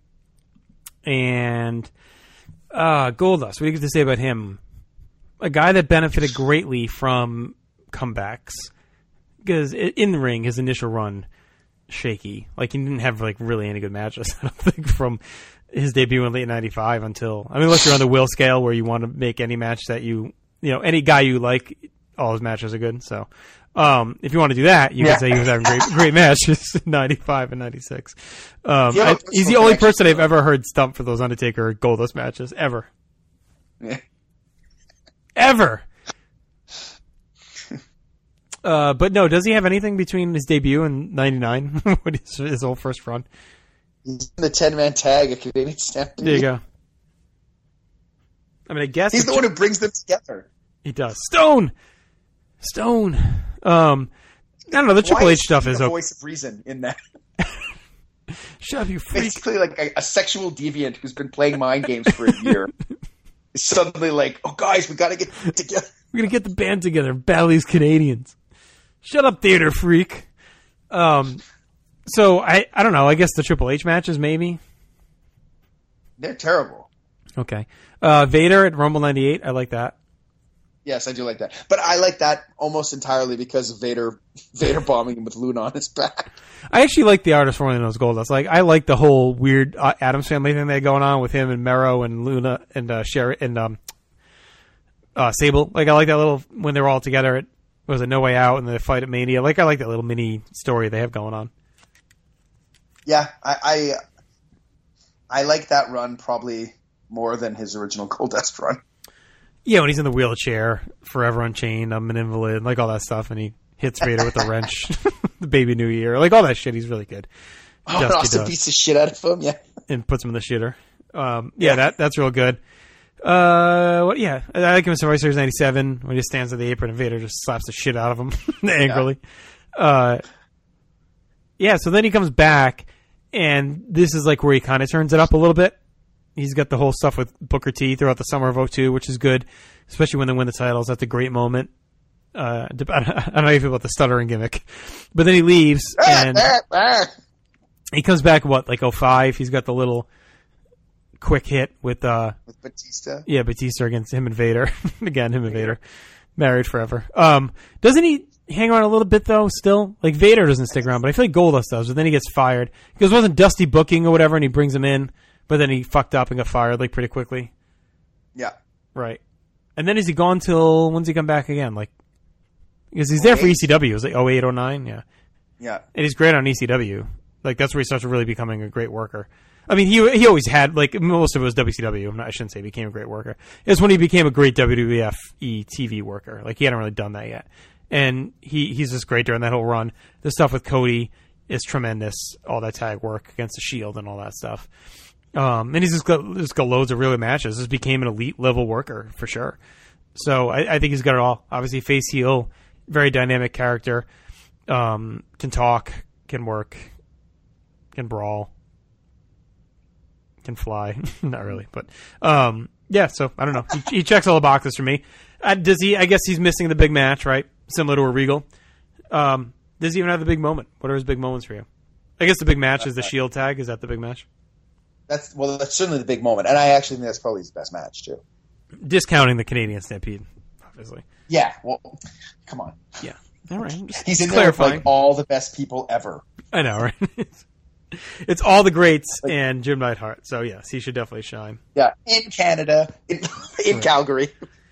And... Uh, Goldust, what do you get to say about him? A guy that benefited greatly from comebacks. Because in the ring, his initial run, shaky. Like, he didn't have, like, really any good matches, I don't think, from his debut in late ninety-five until... I mean, unless you're on the Will scale where you want to make any match that you... You know, any guy you like, all his matches are good. So, um, if you want to do that, you yeah. can say he was having great, great matches in ninety-five and ninety-six. Um, Yeah, I, he's the only person I've ever heard stump for those Undertaker Goldust matches, ever. Yeah. Ever. Uh, but no, does he have anything between his debut and ninety-nine? What is his whole first run? He's in the ten-man tag at Canadian Stampede. There you go. I mean, I guess he's the one who brings them together. He does. Stone, Stone. Um, I don't know. The Triple Why H stuff is the okay. voice of reason in that. Shut up, you freak. Basically, like a, a sexual deviant who's been playing mind games for a year is suddenly like, "Oh, guys, we got to get together. We're gonna get the band together. Battle these Canadians." Shut up, theater freak. Um, so I, I don't know. I guess the Triple H matches, maybe. They're terrible." Okay. Uh, Vader at Rumble ninety-eight. I like that. Yes, I do like that, but I like that almost entirely because of Vader, Vader bombing him with Luna on his back. I actually like the artist formerly known as Goldust. Like, I like the whole weird uh, Addams Family thing they had going on with him and Mero and Luna and uh, Sherry and um, uh, Sable. Like, I like that little when they were all together. It was a No Way Out and the fight at Mania. Like, I like that little mini story they have going on. Yeah, I, I, I like that run probably more than his original Goldust run. Yeah, when he's in the wheelchair, forever unchained, I'm an invalid, like all that stuff, and he hits Vader with a wrench, the Baby New Year, like all that shit. He's really good. Oh, and Austin beats the shit out of him, yeah, and puts him in the shitter. Um, yeah, yeah, that that's real good. Uh, what? Yeah, I like him in Survivor Series ninety-seven when he just stands at the apron and Vader just slaps the shit out of him angrily. Yeah. Uh, yeah. So then he comes back, and this is like where he kind of turns it up a little bit. He's got the whole stuff with Booker T throughout the summer of oh two, which is good, especially when they win the titles. That's a great moment. Uh, I don't know how you feel about the stuttering gimmick. But then he leaves, and he comes back, what, like oh five? He's got the little quick hit with... Uh, with Batista? Yeah, Batista against him and Vader. Again, him and Vader. Married forever. Um, doesn't he hang around a little bit, though, still? Like, Vader doesn't stick around, but I feel like Goldust does, but then he gets fired. Because it wasn't Dusty booking or whatever, and he brings him in. But then he fucked up and got fired like pretty quickly. Yeah. Right. And then is he gone till, when's he come back again? Like, because he's there for E C W. It was like oh eight, oh nine, yeah. Yeah. And he's great on E C W. Like, that's where he starts really becoming a great worker. I mean, he he always had, like, most of it was W C W. I'm not, I shouldn't say he became a great worker. It's when he became a great W W F E T V worker. Like, he hadn't really done that yet. And he he's just great during that whole run. The stuff with Cody is tremendous. All that tag work against the Shield and all that stuff. Um, and he's just got, just got loads of really matches. Just became an elite level worker for sure. So I, I think he's got it all. Obviously, face heel, very dynamic character. Um, can talk, can work, can brawl, can fly. Not really, but um, yeah. So I don't know. He, he checks all the boxes for me. Uh, does he? I guess he's missing the big match, right? Similar to a Regal. Um, does he even have the big moment? What are his big moments for you? I guess the big match is the Shield tag. Is that the big match? That's well, that's certainly the big moment, and I actually think that's probably his best match too. Discounting the Canadian Stampede, obviously. Yeah, well, come on. Yeah, all right. He's in there with like all the best people ever. I know, right? It's all the greats like, and Jim Neidhart. So yes, he should definitely shine. Yeah, in Canada, in, in right. Calgary.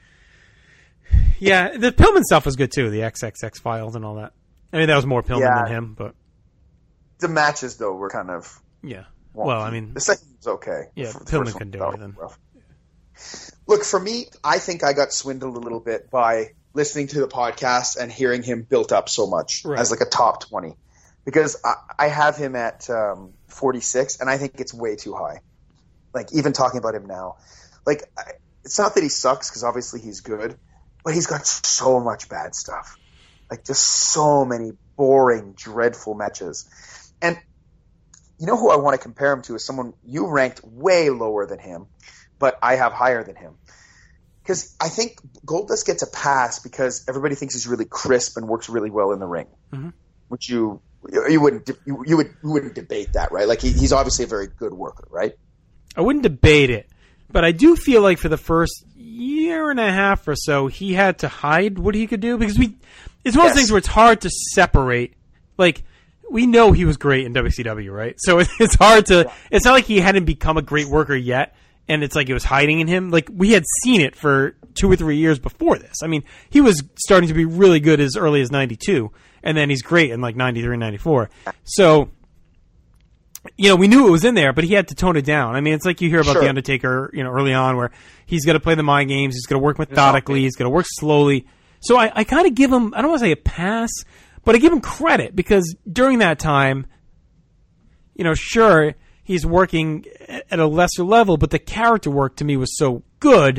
Yeah, the Pillman stuff was good too. The X X X files and all that. I mean, that was more Pillman yeah. than him, but the matches though were kind of yeah. wonky. Well, I mean, the second was okay. Yeah, the Pillman couldn't do anything. Look, for me, I think I got swindled a little bit by listening to the podcast and hearing him built up so much right. as like a top twenty, because I, I have him at um, forty-six, and I think it's way too high. Like, even talking about him now, like, I, it's not that he sucks, because obviously he's good, but he's got so much bad stuff. Like, just so many boring, dreadful matches. And you know who I want to compare him to is someone you ranked way lower than him, but I have higher than him. Because I think Goldust gets a pass because everybody thinks he's really crisp and works really well in the ring, mm-hmm. which you you wouldn't you, you would you wouldn't debate that, right? Like he, he's obviously a very good worker, right? I wouldn't debate it, but I do feel like for the first year and a half or so, he had to hide what he could do because we. It's one yes. of those things where it's hard to separate. Like, we know he was great in W C W, right? So it's hard to. It's not like he hadn't become a great worker yet. And it's like it was hiding in him. Like, we had seen it for two or three years before this. I mean, he was starting to be really good as early as ninety-two, and then he's great in, like, ninety-three, ninety-four. So, you know, we knew it was in there, but he had to tone it down. I mean, it's like you hear about sure. The Undertaker, you know, early on, where he's got to play the mind games, he's got to work methodically, he's got to work slowly. So I, I kind of give him, I don't want to say a pass, but I give him credit, because during that time, you know, sure, he's working at a lesser level, but the character work to me was so good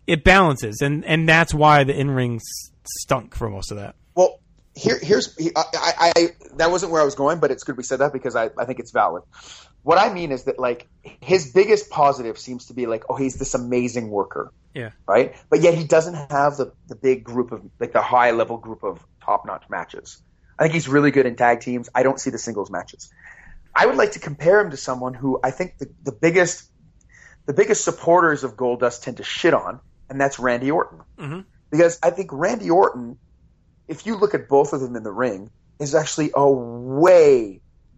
it balances, and, and that's why the in-ring stunk for most of that. Well, here, here's I, I, I that wasn't where I was going, but it's good we said that because I, I think it's valid. What I mean is that like his biggest positive seems to be like, oh, he's this amazing worker, yeah, right? But yet he doesn't have the the big group of like the high level group of top notch matches. I think he's really good in tag teams. I don't see the singles matches. I would like to compare him to someone who I think the, the biggest the biggest supporters of Goldust tend to shit on, and that's Randy Orton. Mm-hmm. Because I think Randy Orton, if you look at both of them in the ring, is actually a way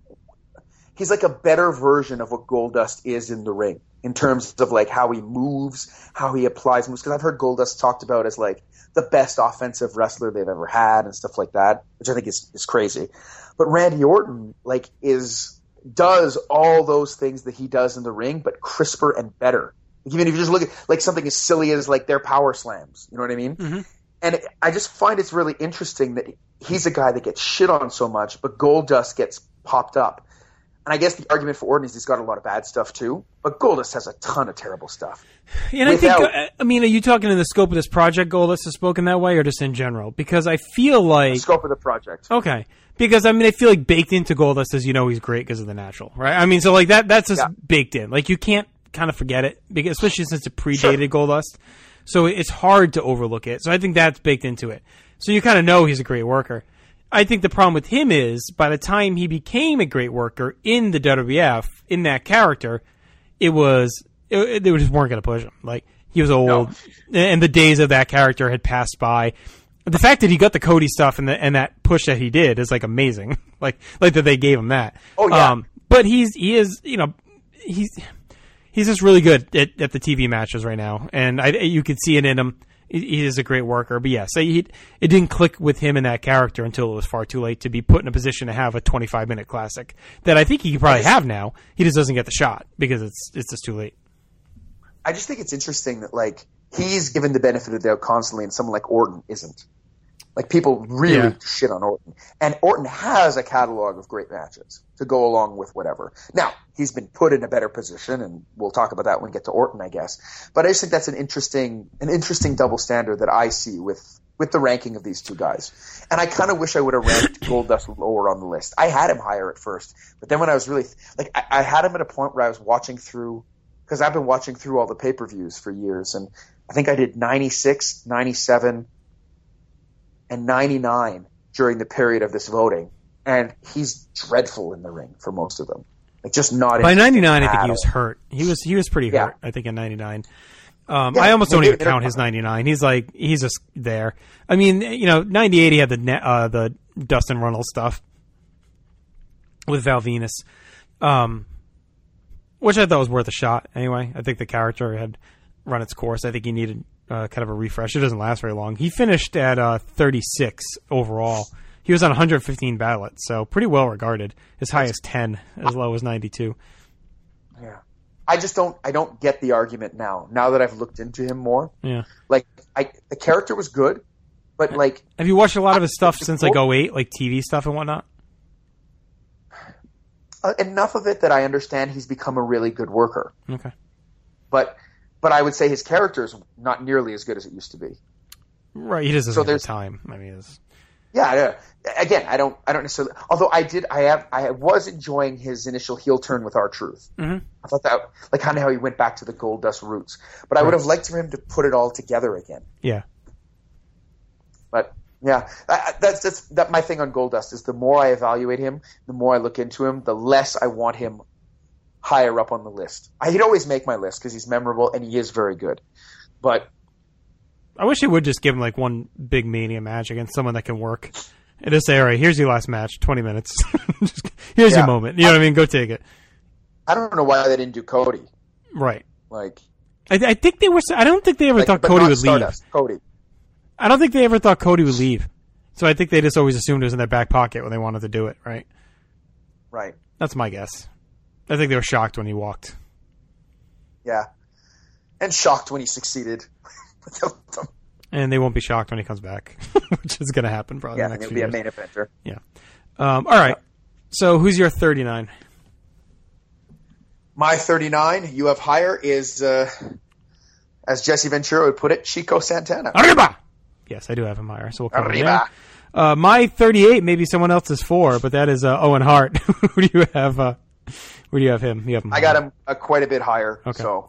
he's like a better version of what Goldust is in the ring in terms of like how he moves, how he applies moves. Because I've heard Goldust talked about as like the best offensive wrestler they've ever had and stuff like that, which I think is is crazy. But Randy Orton like is does all those things that he does in the ring, but crisper and better. Like, even if you just look at like something as silly as like their power slams, you know what I mean? Mm-hmm. And it, I just find it's really interesting that he's a guy that gets shit on so much, but Goldust gets popped up. And I guess the argument for Orton is he's got a lot of bad stuff too, but Goldust has a ton of terrible stuff. And Without, I think, I mean, are you talking in the scope of this project, Goldust has spoken that way, or just in general? Because I feel like the scope of the project. Okay, because I mean, I feel like baked into Goldust is you know he's great because of the Natural, right? I mean, so like that that's just yeah. baked in. Like you can't kind of forget it, because especially since it predated sure. Goldust, so it's hard to overlook it. So I think that's baked into it. So you kind of know he's a great worker. I think the problem with him is, by the time he became a great worker in the W W F, in that character, it was, it, they just weren't going to push him. Like, he was old, no. and the days of that character had passed by. The fact that he got the Cody stuff and the, and that push that he did is, like, amazing. like, like that they gave him that. Oh, yeah. Um, but he's, he is, you know, he's, he's just really good at, at the T V matches right now, and I, you can see it in him. He is a great worker, but yes, he, it didn't click with him in that character until it was far too late to be put in a position to have a twenty-five minute classic that I think he could probably have now. He just doesn't get the shot because it's it's just too late. I just think it's interesting that like he's given the benefit of the doubt constantly, and someone like Orton isn't. Like people really yeah. shit on Orton, and Orton has a catalog of great matches to go along with whatever. Now he's been put in a better position, and we'll talk about that when we get to Orton, I guess. But I just think that's an interesting, an interesting double standard that I see with with the ranking of these two guys. And I kind of wish I would have ranked Goldust lower on the list. I had him higher at first, but then when I was really like, I, I had him at a point where I was watching through, because I've been watching through all the pay per views for years, and I think I did ninety-six, ninety-seven. And ninety-nine during the period of this voting, and he's dreadful in the ring for most of them. Like just not. By ninety-nine, I think he was hurt. He was he was pretty yeah. hurt. I think in ninety-nine. Um, yeah, I almost don't even count his ninety-nine. He's like he's just there. I mean, you know, ninety-eight he had the uh, the Dustin Runnels stuff with Val Venus, um, which I thought was worth a shot. Anyway, I think the character had run its course. I think he needed. Uh, kind of a refresh. It doesn't last very long. He finished at uh, thirty-six overall. He was on one hundred fifteen ballots, so pretty well regarded. As high as ten, as low as ninety-two. Yeah, I just don't. I don't get the argument now. Now that I've looked into him more, yeah. Like, I the character was good, but like, have you watched a lot of his stuff since like oh eight, like T V stuff and whatnot? Uh, enough of it that I understand he's become a really good worker. Okay, but. But I would say his character is not nearly as good as it used to be. Right, he doesn't so have the time. I mean, it's... yeah. Again, I don't. I don't necessarily. Although I did, I have. I was enjoying his initial heel turn with R-Truth. Mm-hmm. I thought that, like, kind of how he went back to the Goldust roots. But I right. would have liked for him to put it all together again. Yeah. But yeah, I, that's that's that. My thing on Goldust is the more I evaluate him, the more I look into him, the less I want him higher up on the list. I he'd always make my list because he's memorable and he is very good. But I wish he would just give him like one big Mania match against someone that can work. And just say, all right, here's your last match, twenty minutes. just, here's yeah. your moment. You know what I mean? Go take it. I don't know why they didn't do Cody. Right. Like, I, I think they were. I don't think they ever like, thought Cody would Stardust, leave. Cody. I don't think they ever thought Cody would leave. So I think they just always assumed it was in their back pocket when they wanted to do it. Right. Right. That's my guess. I think they were shocked when he walked. Yeah. And shocked when he succeeded without them. And they won't be shocked when he comes back, which is going to happen probably yeah, the next he'll few be years. a main eventer. Yeah. Um, all right. So who's your thirty-nine? My thirty-nine, you have higher, is uh, as Jesse Ventura would put it, Chico Santana. Arriba! Yes, I do have him higher, so we'll cover Arriba. that. Uh, my thirty-eight, maybe someone else's four, but that is uh, Owen Hart. Who do you have? Uh, where do you have him? You have him I got him uh, quite a bit higher. Okay. So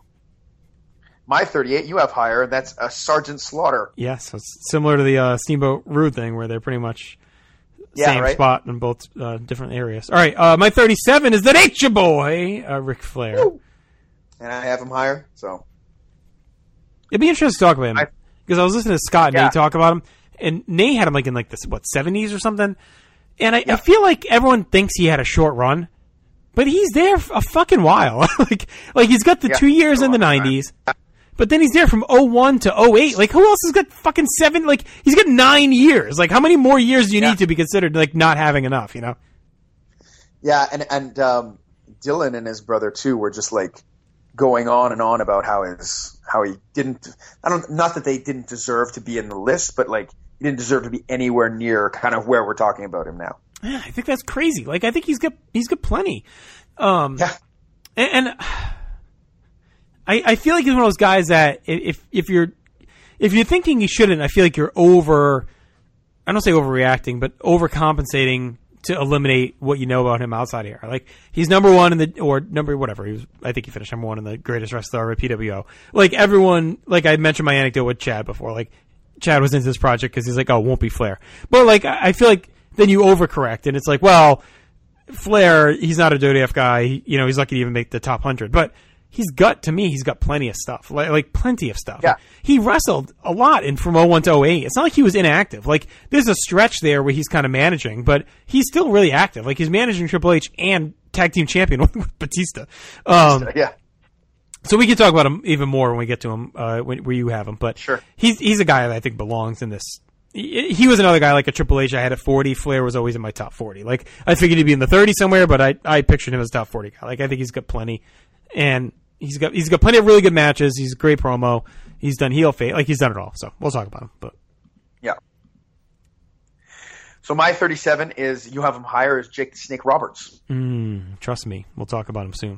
my thirty-eight, you have higher, and that's uh, Sergeant Slaughter. Yeah, so it's similar to the uh, Steamboat Rude thing, where they're pretty much Yeah, same right? spot in both uh, different areas. All right, uh, my thirty-seven is the Nature Boy, uh, Ric Flair. Woo. And I have him higher, so It'd be interesting to talk about him I- because I was listening to Scott and Yeah. Nate talk about him, and Nate had him like in like this what seventies or something, and I, I Yeah. feel like everyone thinks he had a short run, but he's there a fucking while. like like he's got the Yeah, two years a in the long time. nineties, but then he's there from oh one to oh eight. Like who else has got fucking seven? Like he's got nine years. Like how many more years do you Yeah. need to be considered like not having enough? You know? yeah, and and um, Dylan and his brother too were just like going on and on about how his how he didn't. I don't. Not that they didn't deserve to be in the list, but like he didn't deserve to be anywhere near kind of where we're talking about him now. Yeah, I think that's crazy. Like I think he's got he's got plenty. Um, Yeah. And, and I, I feel like he's one of those guys that if if you're if you're thinking he shouldn't, I feel like you're over. I don't say overreacting, but overcompensating to eliminate what you know about him outside here. Like he's number one in the or number whatever. He was. I think he finished number one in the greatest wrestler ever at P W O. Like everyone, like I mentioned my anecdote with Chad before. Like Chad was into this project because he's like, oh, it won't be Flair. But like I I feel like then you overcorrect and it's like, well, Flair, he's not a W W F guy. He, you know, he's lucky to even make the top hundred. But he's got, to me, he's got plenty of stuff. Like, like plenty of stuff. Yeah. He wrestled a lot in from oh one to oh eight. It's not like he was inactive. Like, there's a stretch there where he's kind of managing, but he's still really active. Like, he's managing Triple H and tag team champion with Batista. Um, Yeah. so we can talk about him even more when we get to him, uh, when, where you have him. But Sure. he's he's a guy that I think belongs in this. He, he was another guy like a Triple H I had at forty. Flair was always in my top forty. Like I figured he'd be in the thirty somewhere, but I I pictured him as a top forty guy. Like I think he's got plenty, and he's got he's got plenty of really good matches. He's a great promo. He's done heel face. Like he's done it all. So we'll talk about him. But Yeah. So my thirty-seven is, you have him higher, as Jake the Snake Roberts. mm, trust me, we'll talk about him soon.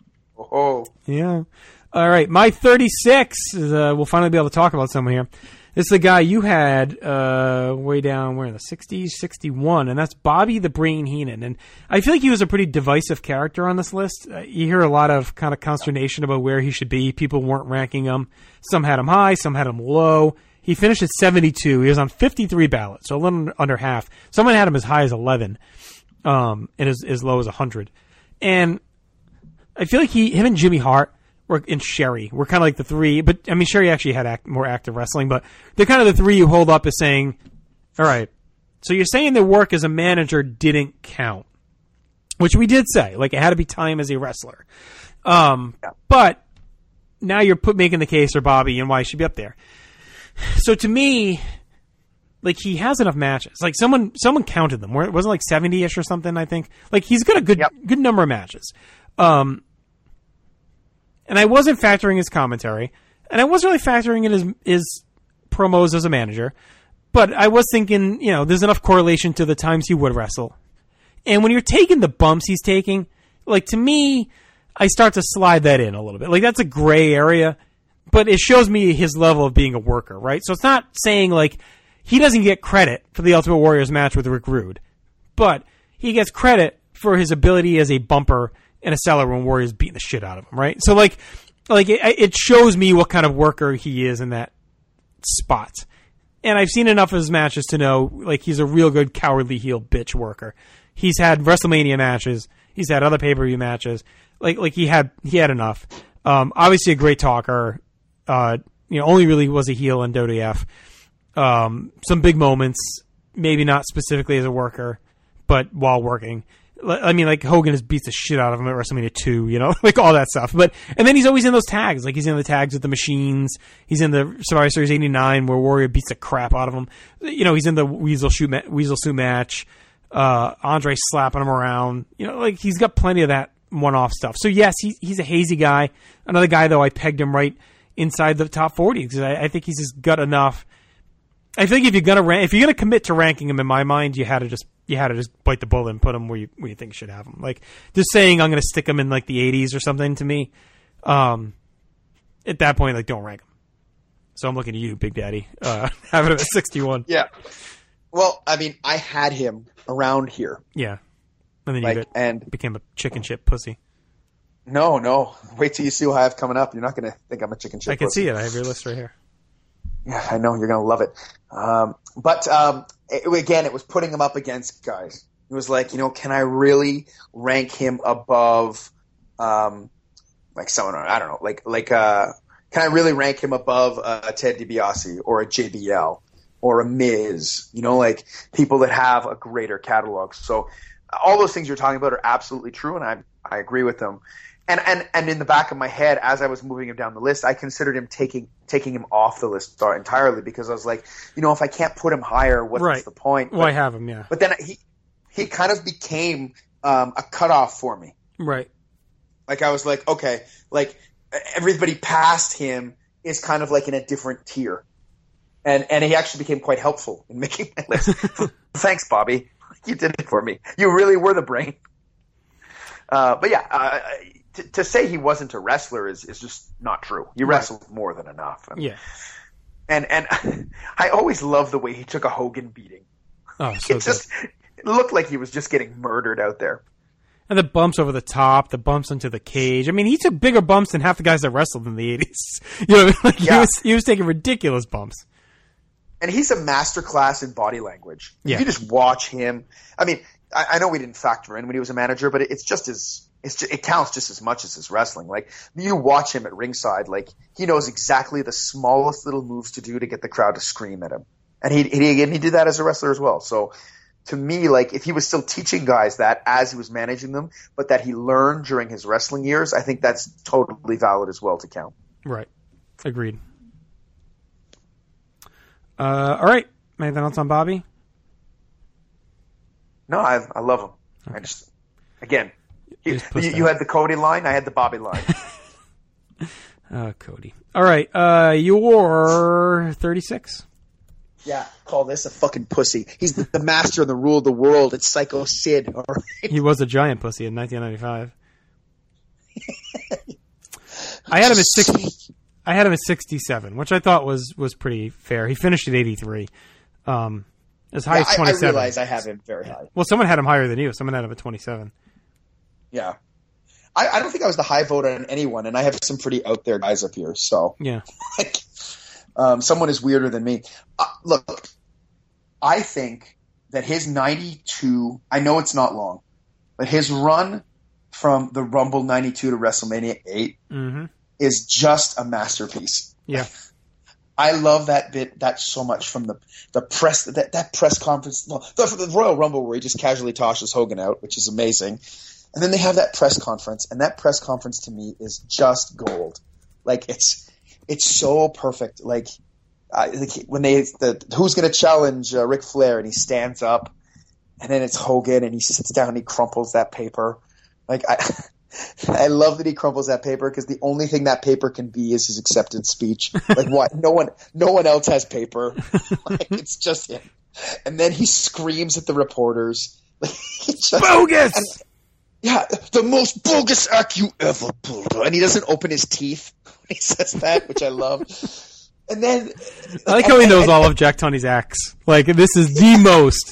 Oh, Yeah. All right. My thirty-six is, uh, we'll finally be able to talk about someone here. This is the guy you had uh, way down, where in the sixties, sixty-one, and that's Bobby the Brain Heenan. And I feel like he was a pretty divisive character on this list. Uh, you hear a lot of kind of consternation about where he should be. People weren't ranking him. Some had him high, some had him low. He finished at seventy-two. He was on fifty-three ballots, so a little under half. Someone had him as high as eleven, um, and as, as low as one hundred. And I feel like he, him and Jimmy Hart, Were, and Sherry were kind of like the three, but I mean, Sherry actually had act, more active wrestling, but they're kind of the three you hold up as saying, all right, so you're saying their work as a manager didn't count, which we did say, like it had to be time as a wrestler. Um, Yeah. but now you're put, making the case for Bobby and why he should be up there. So to me, like he has enough matches. Like someone, someone counted them. It wasn't like seventy-ish or something, I think. Like he's got a good, Yep. good number of matches. Um, And I wasn't factoring his commentary, and I wasn't really factoring in his, his promos as a manager, but I was thinking, you know, there's enough correlation to the times he would wrestle. And when you're taking the bumps he's taking, like to me, I start to slide that in a little bit. Like that's a gray area, but it shows me his level of being a worker, right? So it's not saying like he doesn't get credit for the Ultimate Warriors match with Rick Rude, but he gets credit for his ability as a bumper in a cellar when Warriors beating the shit out of him, right? So like, like it, it shows me what kind of worker he is in that spot. And I've seen enough of his matches to know, like, he's a real good cowardly heel bitch worker. He's had WrestleMania matches. He's had other pay-per-view matches. Like, like he had, he had enough. Um, obviously a great talker. Uh, you know, only really was a heel in W W F. Um, some big moments, maybe not specifically as a worker, but while working. I mean, like, Hogan has beats the shit out of him at WrestleMania two, you know, like all that stuff. But, and then he's always in those tags. Like, he's in the tags with the Machines. He's in the Survivor Series eighty-nine where Warrior beats the crap out of him. You know, he's in the Weasel Suit, ma- Weasel Suit match. Uh, Andre slapping him around. You know, like, he's got plenty of that one-off stuff. So, yes, he, he's a hazy guy. Another guy, though, I pegged him right inside the top forty because I, I think he's just got enough. I think if you're gonna rank, if you're gonna commit to ranking him, in my mind, you had to just you had to just bite the bullet and put him where you where you think you should have him. Like just saying I'm gonna stick him in like the eighties or something to me, um, at that point, like don't rank him. So I'm looking at you, Big Daddy. Uh, having him at sixty-one. Yeah. Well, I mean, I had him around here. Yeah. And then Like, you got, and became a chicken shit pussy. no, no. Wait till you see what I have coming up. You're not going to think I'm a chicken shit I can pussy. see it. I have your list right here. Yeah, I know. You're going to love it. Um, but um, it, again, it was putting him up against guys. It was like, you know, can I really rank him above, um, like someone, I don't know, like, like, uh, can I really rank him above uh, Ted DiBiase or a J B L or a Miz? You know, like people that have a greater catalog. So all those things you're talking about are absolutely true, and I I agree with them. And and and in the back of my head, as I was moving him down the list, I considered him taking taking him off the list entirely because I was like, you know, if I can't put him higher, what's Right. the point? Well, But, I have him, yeah. but then he he kind of became um, a cutoff for me. Right. Like I was like, okay, like everybody past him is kind of like in a different tier. And and he actually became quite helpful in making my list. Thanks, Bobby. You did it for me. You really were the brain. Uh, but yeah, uh, to, to say he wasn't a wrestler is, is just not true. He wrestled more than enough. And, Yeah. And and I always loved the way he took a Hogan beating. Oh, so It good. just it looked like he was just getting murdered out there. And the bumps over the top, the bumps into the cage. I mean, he took bigger bumps than half the guys that wrestled in the eighties. You know, like Yeah. he was he was taking ridiculous bumps. And he's a master class in body language. Yeah. If you just watch him. I mean, I, I know we didn't factor in when he was a manager, but it's just as it's just, it counts just as much as his wrestling. Like you watch him at ringside, like he knows exactly the smallest little moves to do to get the crowd to scream at him, and he he and he did that as a wrestler as well. So to me, like if he was still teaching guys that as he was managing them, but that he learned during his wrestling years, I think that's totally valid as well to count. Right. Agreed. Uh, all right. Anything else on Bobby? No, I I love him. I just again, You you, just pushed you, you out. had the Cody line, I had the Bobby line. Oh, Cody. All right. Uh, you're thirty-six. Yeah, call this a fucking pussy. He's the, the master and the rule of the world. It's Psycho Sid. All right? He was a giant pussy in nineteen ninety-five. I had him at sixty. I had him at sixty-seven, which I thought was, was pretty fair. He finished at eighty-three. Um, as high Yeah, as I, I twenty-seven. realize I have him very high. Well, someone had him higher than you. Someone had him at twenty-seven. Yeah. I, I don't think I was the high vote on anyone, and I have some pretty out there guys up here. So, Yeah. like, um, someone is weirder than me. Uh, look, I think that his ninety-two, I know it's not long, but his run from the Rumble ninety-two to WrestleMania eight Mm-hmm. is just a masterpiece. Yeah. I love that bit that so much from the the press that that press conference, well, the, the Royal Rumble where he just casually tosses Hogan out, which is amazing, and then they have that press conference, and that press conference to me is just gold. Like it's it's so perfect. Like, uh, like when they the who's going to challenge uh, Ric Flair, and he stands up, and then it's Hogan, and he sits down, and he crumples that paper. Like I. I love that he crumples that paper because the only thing that paper can be is his acceptance speech. Like what? No one, no one else has paper. Like it's just him. And then he screams at the reporters. Like, just, Bogus! and- yeah, the most bogus act you ever pulled. And he doesn't open his teeth when he says that, which I love. And then I like how he knows all of Jack Tunney's acts. Like, this is the most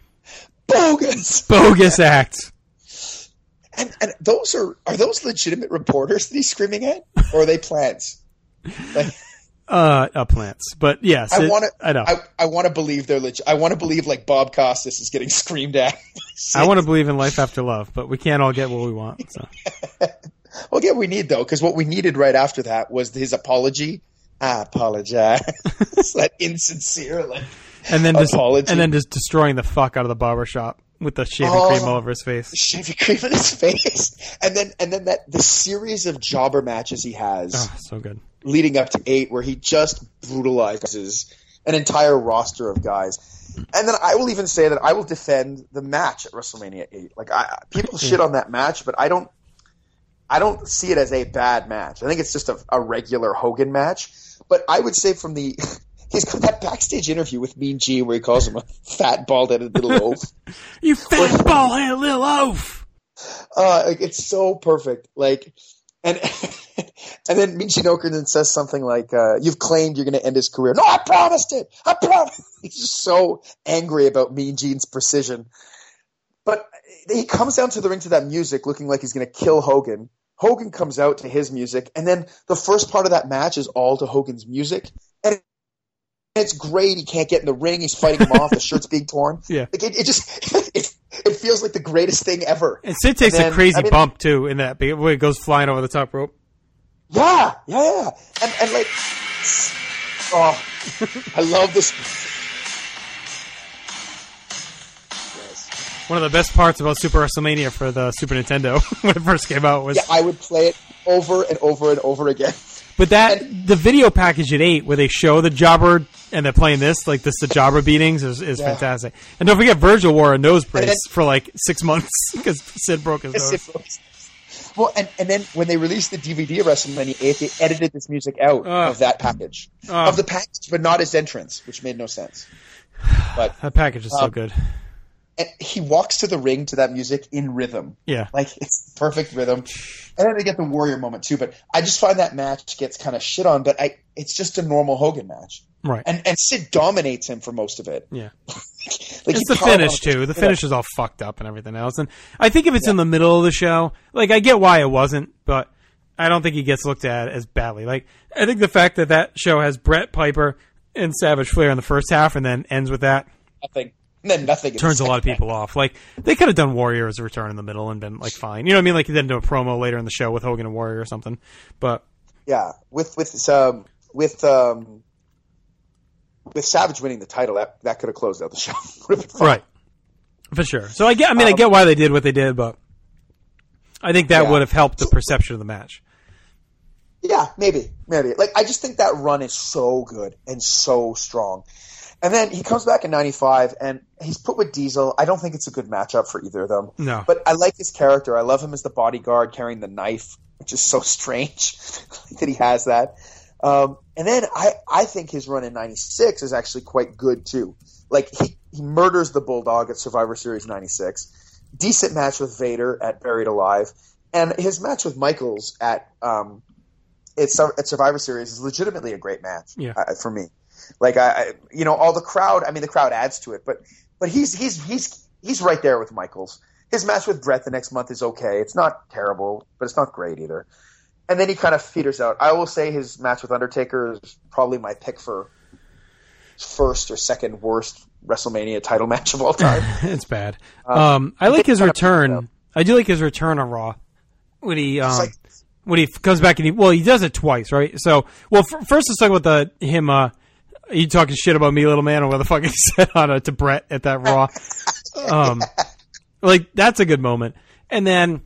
bogus. bogus act. And, and those are are those legitimate reporters that he's screaming at, or are they plants? Like, Uh, uh plants. But yes, I it- want to. I know. I, I want to believe they're legit. I want to believe like Bob Costas is getting screamed at. I want to believe in life after love, but we can't all get what we want. So. Well, yeah, we need though, because what we needed right after that was his apology. I apologize. It's that insincere, like, And then just apology. and then just destroying the fuck out of the barbershop with the shaving Oh. cream all over his face. shaving cream in his face, and then and then that the series of jobber matches he has Oh, so good. leading up to eight, where he just brutalizes an entire roster of guys. And then I will even say that I will defend the match at WrestleMania eight. Like I, people shit on that match, but I don't. I don't see it as a bad match. I think it's just a, a regular Hogan match. But I would say from the he's got that backstage interview with Mean Gene where he calls him a fat, bald-headed little oaf. You fat ball-headed little oaf! Uh, like, it's so perfect. Like, and And then Michinoku then says something like, uh, you've claimed you're going to end his career. No, I promised it. I promised. He's just so angry about Mean Gene's precision. But he comes down to the ring to that music looking like he's going to kill Hogan. Hogan comes out to his music. And then the first part of that match is all to Hogan's music. And it's great. He can't get in the ring. He's fighting him off. The shirt's being torn. Yeah. Like it, it just it, it feels like the greatest thing ever. And Sid takes And then, a crazy I mean, bump, too, in that, where it goes flying over the top rope. Yeah, yeah, yeah. And, and like, oh, I love this. Yes. One of the best parts about Super WrestleMania for the Super Nintendo when it first came out was... Yeah, I would play it over and over and over again. But that, the video package at eight, where they show the jobber and they're playing this, like this, the jobber beatings, is, is Yeah. fantastic. And don't forget, Virgil wore a nose brace then- for like six months because Sid broke his nose. Well, and, and then when they released the D V D of WrestleMania eight, they edited this music out Oh. of that package. Oh. Of the package, but not his entrance, which made no sense. But That package is so Um, good. and he walks to the ring to that music in rhythm. Yeah. Like, it's perfect rhythm. And then they get the Warrior moment, too. But I just find that match gets kind of shit on, but I it's just a normal Hogan match. Right. And and Sid dominates him for most of it. Yeah. Like, It's he the finish, powerbombs too. him. The finish is all fucked up and everything else. And I think if it's in the middle of the show, like, I get why it wasn't, but I don't think he gets looked at as badly. Like, I think the fact that that show has Brett Piper and Savage Flair in the first half and then ends with that Nothing. And then nothing. in the turns a lot of second people off. Like, they could have done Warrior as a return in the middle and been, like, fine. You know what I mean? Like, then do a promo later in the show with Hogan and Warrior or something. But, Yeah, with with um with um with Savage winning the title, that that could have closed out the show. Would have been fun. right. For sure. So, I get, I mean, I Um, get why they did what they did, but I think that Yeah. would have helped the perception of the match. Yeah, maybe, maybe. Like, I just think that run is so good and so strong. And then he comes back in ninety-five, and he's put with Diesel. I don't think it's a good matchup for either of them. No. But I like his character. I love him as the bodyguard carrying the knife, which is so strange that he has that. Um, and then I, I think his run in ninety-six is actually quite good, too. Like, he, he murders the Bulldog at Survivor Series ninety-six. Decent match with Vader at Buried Alive. And his match with Michaels at um, it's, at Survivor Series is legitimately a great match Yeah. uh, for me. Like, I, I, you know, all the crowd, I mean, the crowd adds to it, but but he's he's he's he's right there with Michaels. His match with Brett the next month is okay. It's not terrible, but it's not great either. And then he kind of peters out. I will say his match with Undertaker is probably my pick for first or second worst WrestleMania title match of all time. It's bad. Um, I like his kind of- return. I do like his return on Raw when he um, like- when he comes back and he well he does it twice, right? So well f- first let's talk about the him. Uh, you talking shit about me, little man, or what the fuck he said on it to Brett at that Raw. Um, like that's a good moment. And then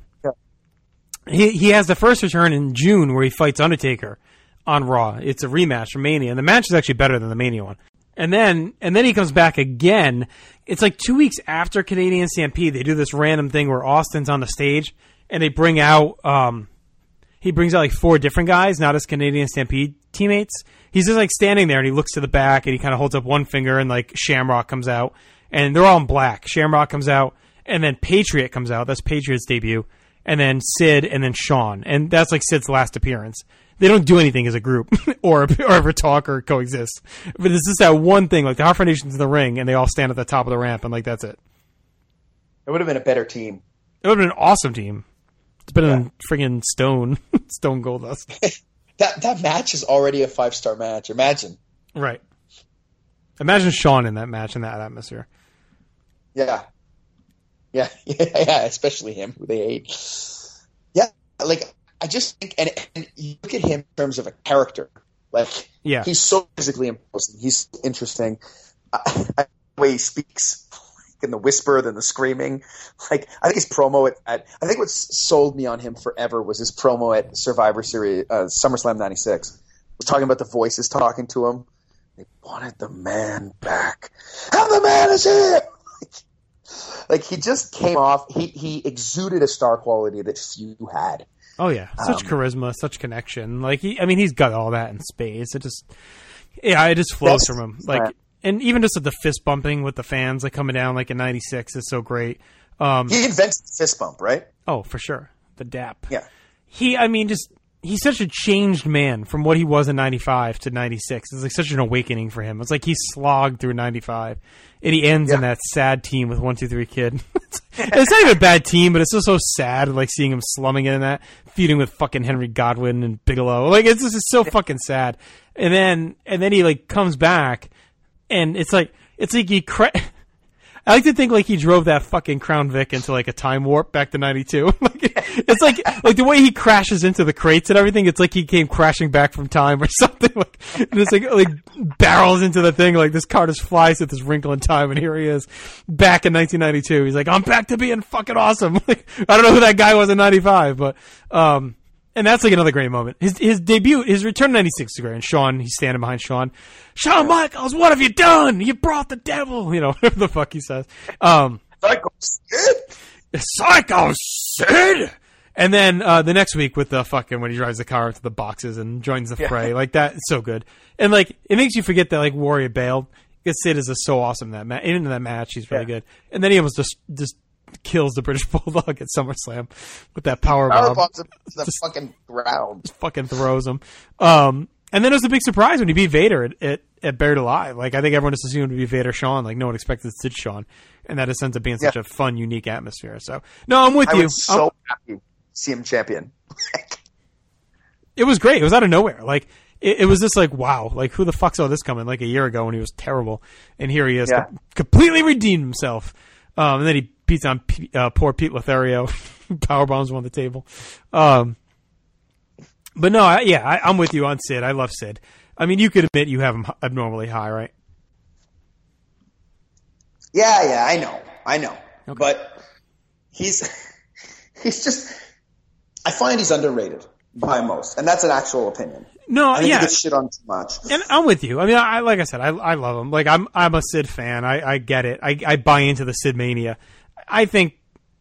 he he has the first return in June where he fights Undertaker on Raw. It's a rematch from Mania, and the match is actually better than the Mania one. And then and then he comes back again. It's like two weeks after Canadian Stampede. They do this random thing where Austin's on the stage and they bring out um, he brings out like four different guys, not his Canadian Stampede teammates. He's just like standing there and he looks to the back and he kind of holds up one finger and like Shamrock comes out and they're all in black. Shamrock comes out and then Patriot comes out. That's Patriot's debut. And then Sid and then Shawn. And that's like Sid's last appearance. They don't do anything as a group or, or ever talk or coexist. But it's just that one thing, like the Hart Foundation's in the ring and they all stand at the top of the ramp and like that's it. It would have been a better team. It would have been an awesome team. It's better than friggin' Stone, Stone Goldust. That that match is already a five star match. Imagine. Right. Imagine Shawn in that match in that atmosphere. Yeah. Yeah, yeah, yeah, especially him, who they hate. Yeah, like, I just think, and, and you look at him in terms of a character. Like, Yeah. he's so physically imposing. He's so interesting. I, I, the way he speaks, like, and the whisper, then the screaming. Like, I think his promo at, at I think what sold me on him forever was his promo at Survivor Series, uh, SummerSlam ninety-six. Was talking about the voices talking to him. They wanted the man back. And the man is here! Like, he just came off, he, he exuded a star quality that few had. Oh yeah, such Um, charisma, such connection. Like he, I mean, he's got all that in space. It just, yeah, it just flows Yes. from him. Like, Right. and even just the fist bumping with the fans, like coming down, like in ninety-six, is so great. Um, He invented the fist bump, right? oh, for sure, the dap. Yeah. He, I mean, just he's such a changed man from what he was in ninety-five to ninety-six. It's like such an awakening for him. It's like he slogged through ninety-five, and he ends Yeah. in that sad team with one two three Kid. It's not even a bad team, but it's just so sad, like seeing him slumming in that, feuding with fucking Henry Godwin and Bigelow. Like it's just it's so fucking sad. And then and then he like comes back, and it's like it's like he. Cra- I like to think like he drove that fucking Crown Vic into like a time warp back to ninety-two. Like, it's like like the way he crashes into the crates and everything. It's like he came crashing back from time or something. Like and it's like like barrels into the thing. Like this car just flies at this wrinkle in time, and here he is back in nineteen ninety-two. He's like, I'm back to being fucking awesome. Like I don't know who that guy was in ninety-five, but um. And that's like another great moment. His his debut, his return in ninety-six is great. And Shawn, he's standing behind Shawn. Shawn Michaels, what have you done? You brought the devil. You know, whatever the fuck he says. Um, Psycho Sid. Psycho Sid! And then uh, the next week with the fucking, when he drives the car into the boxes and joins the fray. Like that, it's so good. And like, it makes you forget that like Warrior bailed. Because Sid is just so awesome in that match. In that match, he's really Yeah. good. And then he almost just, just kills the British Bulldog at SummerSlam with that power Power bomb. bombs him to the fucking ground. Fucking throws him. Um, and then it was a big surprise when he beat Vader at, at, at Buried Alive. Like, I think everyone just assumed it would be Vader Shawn. Like, no one expected Sid Shawn. And that just ends up being such Yeah. a fun, unique atmosphere. So, no, I'm with I you. was so I'm- happy to see him champion. it was great. It was out of nowhere. Like, it, it was just like, wow. Like, who the fuck saw this coming? Like, a year ago when he was terrible. And here he is. Yeah. co- completely redeemed himself. Um, and then he beats on P- uh, poor Pete Lothario. Power bombs him on the table. Um, but no, I, yeah, I, I'm with you on Sid. I love Sid. I mean, you could admit you have him h- abnormally high, right? Yeah, yeah, I know, I know, Okay. but he's he's just. I find he's underrated by most, and that's an actual opinion. No, I think yeah. he gets shit on too much. And I'm with you. I mean, I like I said, I I love him. Like I'm I'm a Sid fan. I, I get it. I, I buy into the Sid mania. I think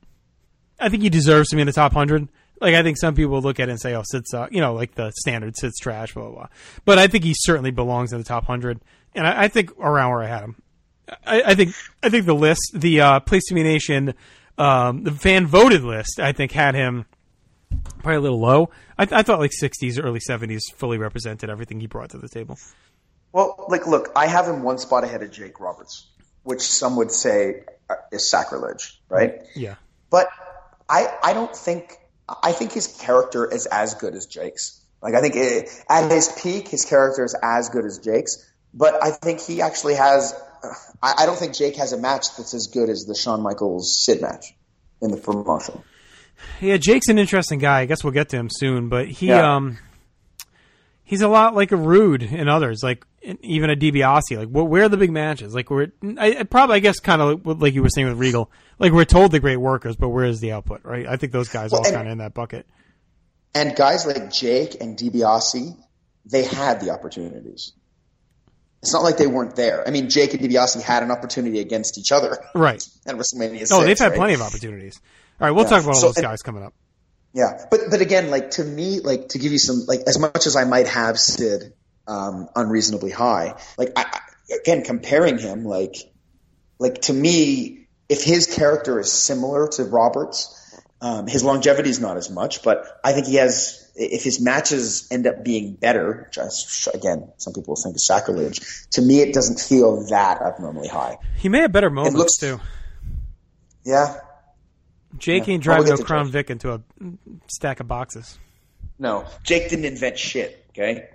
I think he deserves to be in the top hundred. Like I think some people look at it and say, "Oh, Sid's uh, you know, like the standard Sid's trash." Blah blah blah. But I think he certainly belongs in the top hundred, and I, I think around where I had him. I, I think I think the list, the uh, Place to Be Nation, um, the fan voted list, I think had him probably a little low. I, I thought like sixties, early seventies fully represented everything he brought to the table. Well, like, look, I have him one spot ahead of Jake Roberts, which some would say uh, is sacrilege, right? Yeah. But I, I don't think I think his character is as good as Jake's. Like, I think it, at his peak, his character is as good as Jake's. But I think he actually has. Uh, I, I don't think Jake has a match that's as good as the Shawn Michaels Sid match in the promotion. Yeah, Jake's an interesting guy. I guess we'll get to him soon, but he Yeah. um he's a lot like a Rude and others, like even a DiBiase. Like, wh- where are the big matches? Like, we're I, I probably, I guess, kind of like you were saying with Regal. Like, we're told they're great workers, but where is the output? Right? I think those guys Well, all and- kind of in that bucket. And guys like Jake and DiBiase, they had the opportunities. It's not like they weren't there. I mean, Jake and DiBiase had an opportunity against each other. Right. At WrestleMania six, Oh, they've had right? plenty of opportunities. All right, we'll Yeah. talk about all So- those and- guys coming up. Yeah, but but again, like, to me, like, to give you some, like, as much as I might have Sid um, unreasonably high, like, I, I, again, comparing him, like, like to me, if his character is similar to Roberts, um, his longevity is not as much, but I think he has. If his matches end up being better, which I, again, some people think is sacrilege, to me it doesn't feel that abnormally high. He may have better moments looks- too. Yeah. Jake Yeah. ain't Well, driving we'll no get to Crown Jake. Vic into a stack of boxes. No, Jake didn't invent shit. Okay.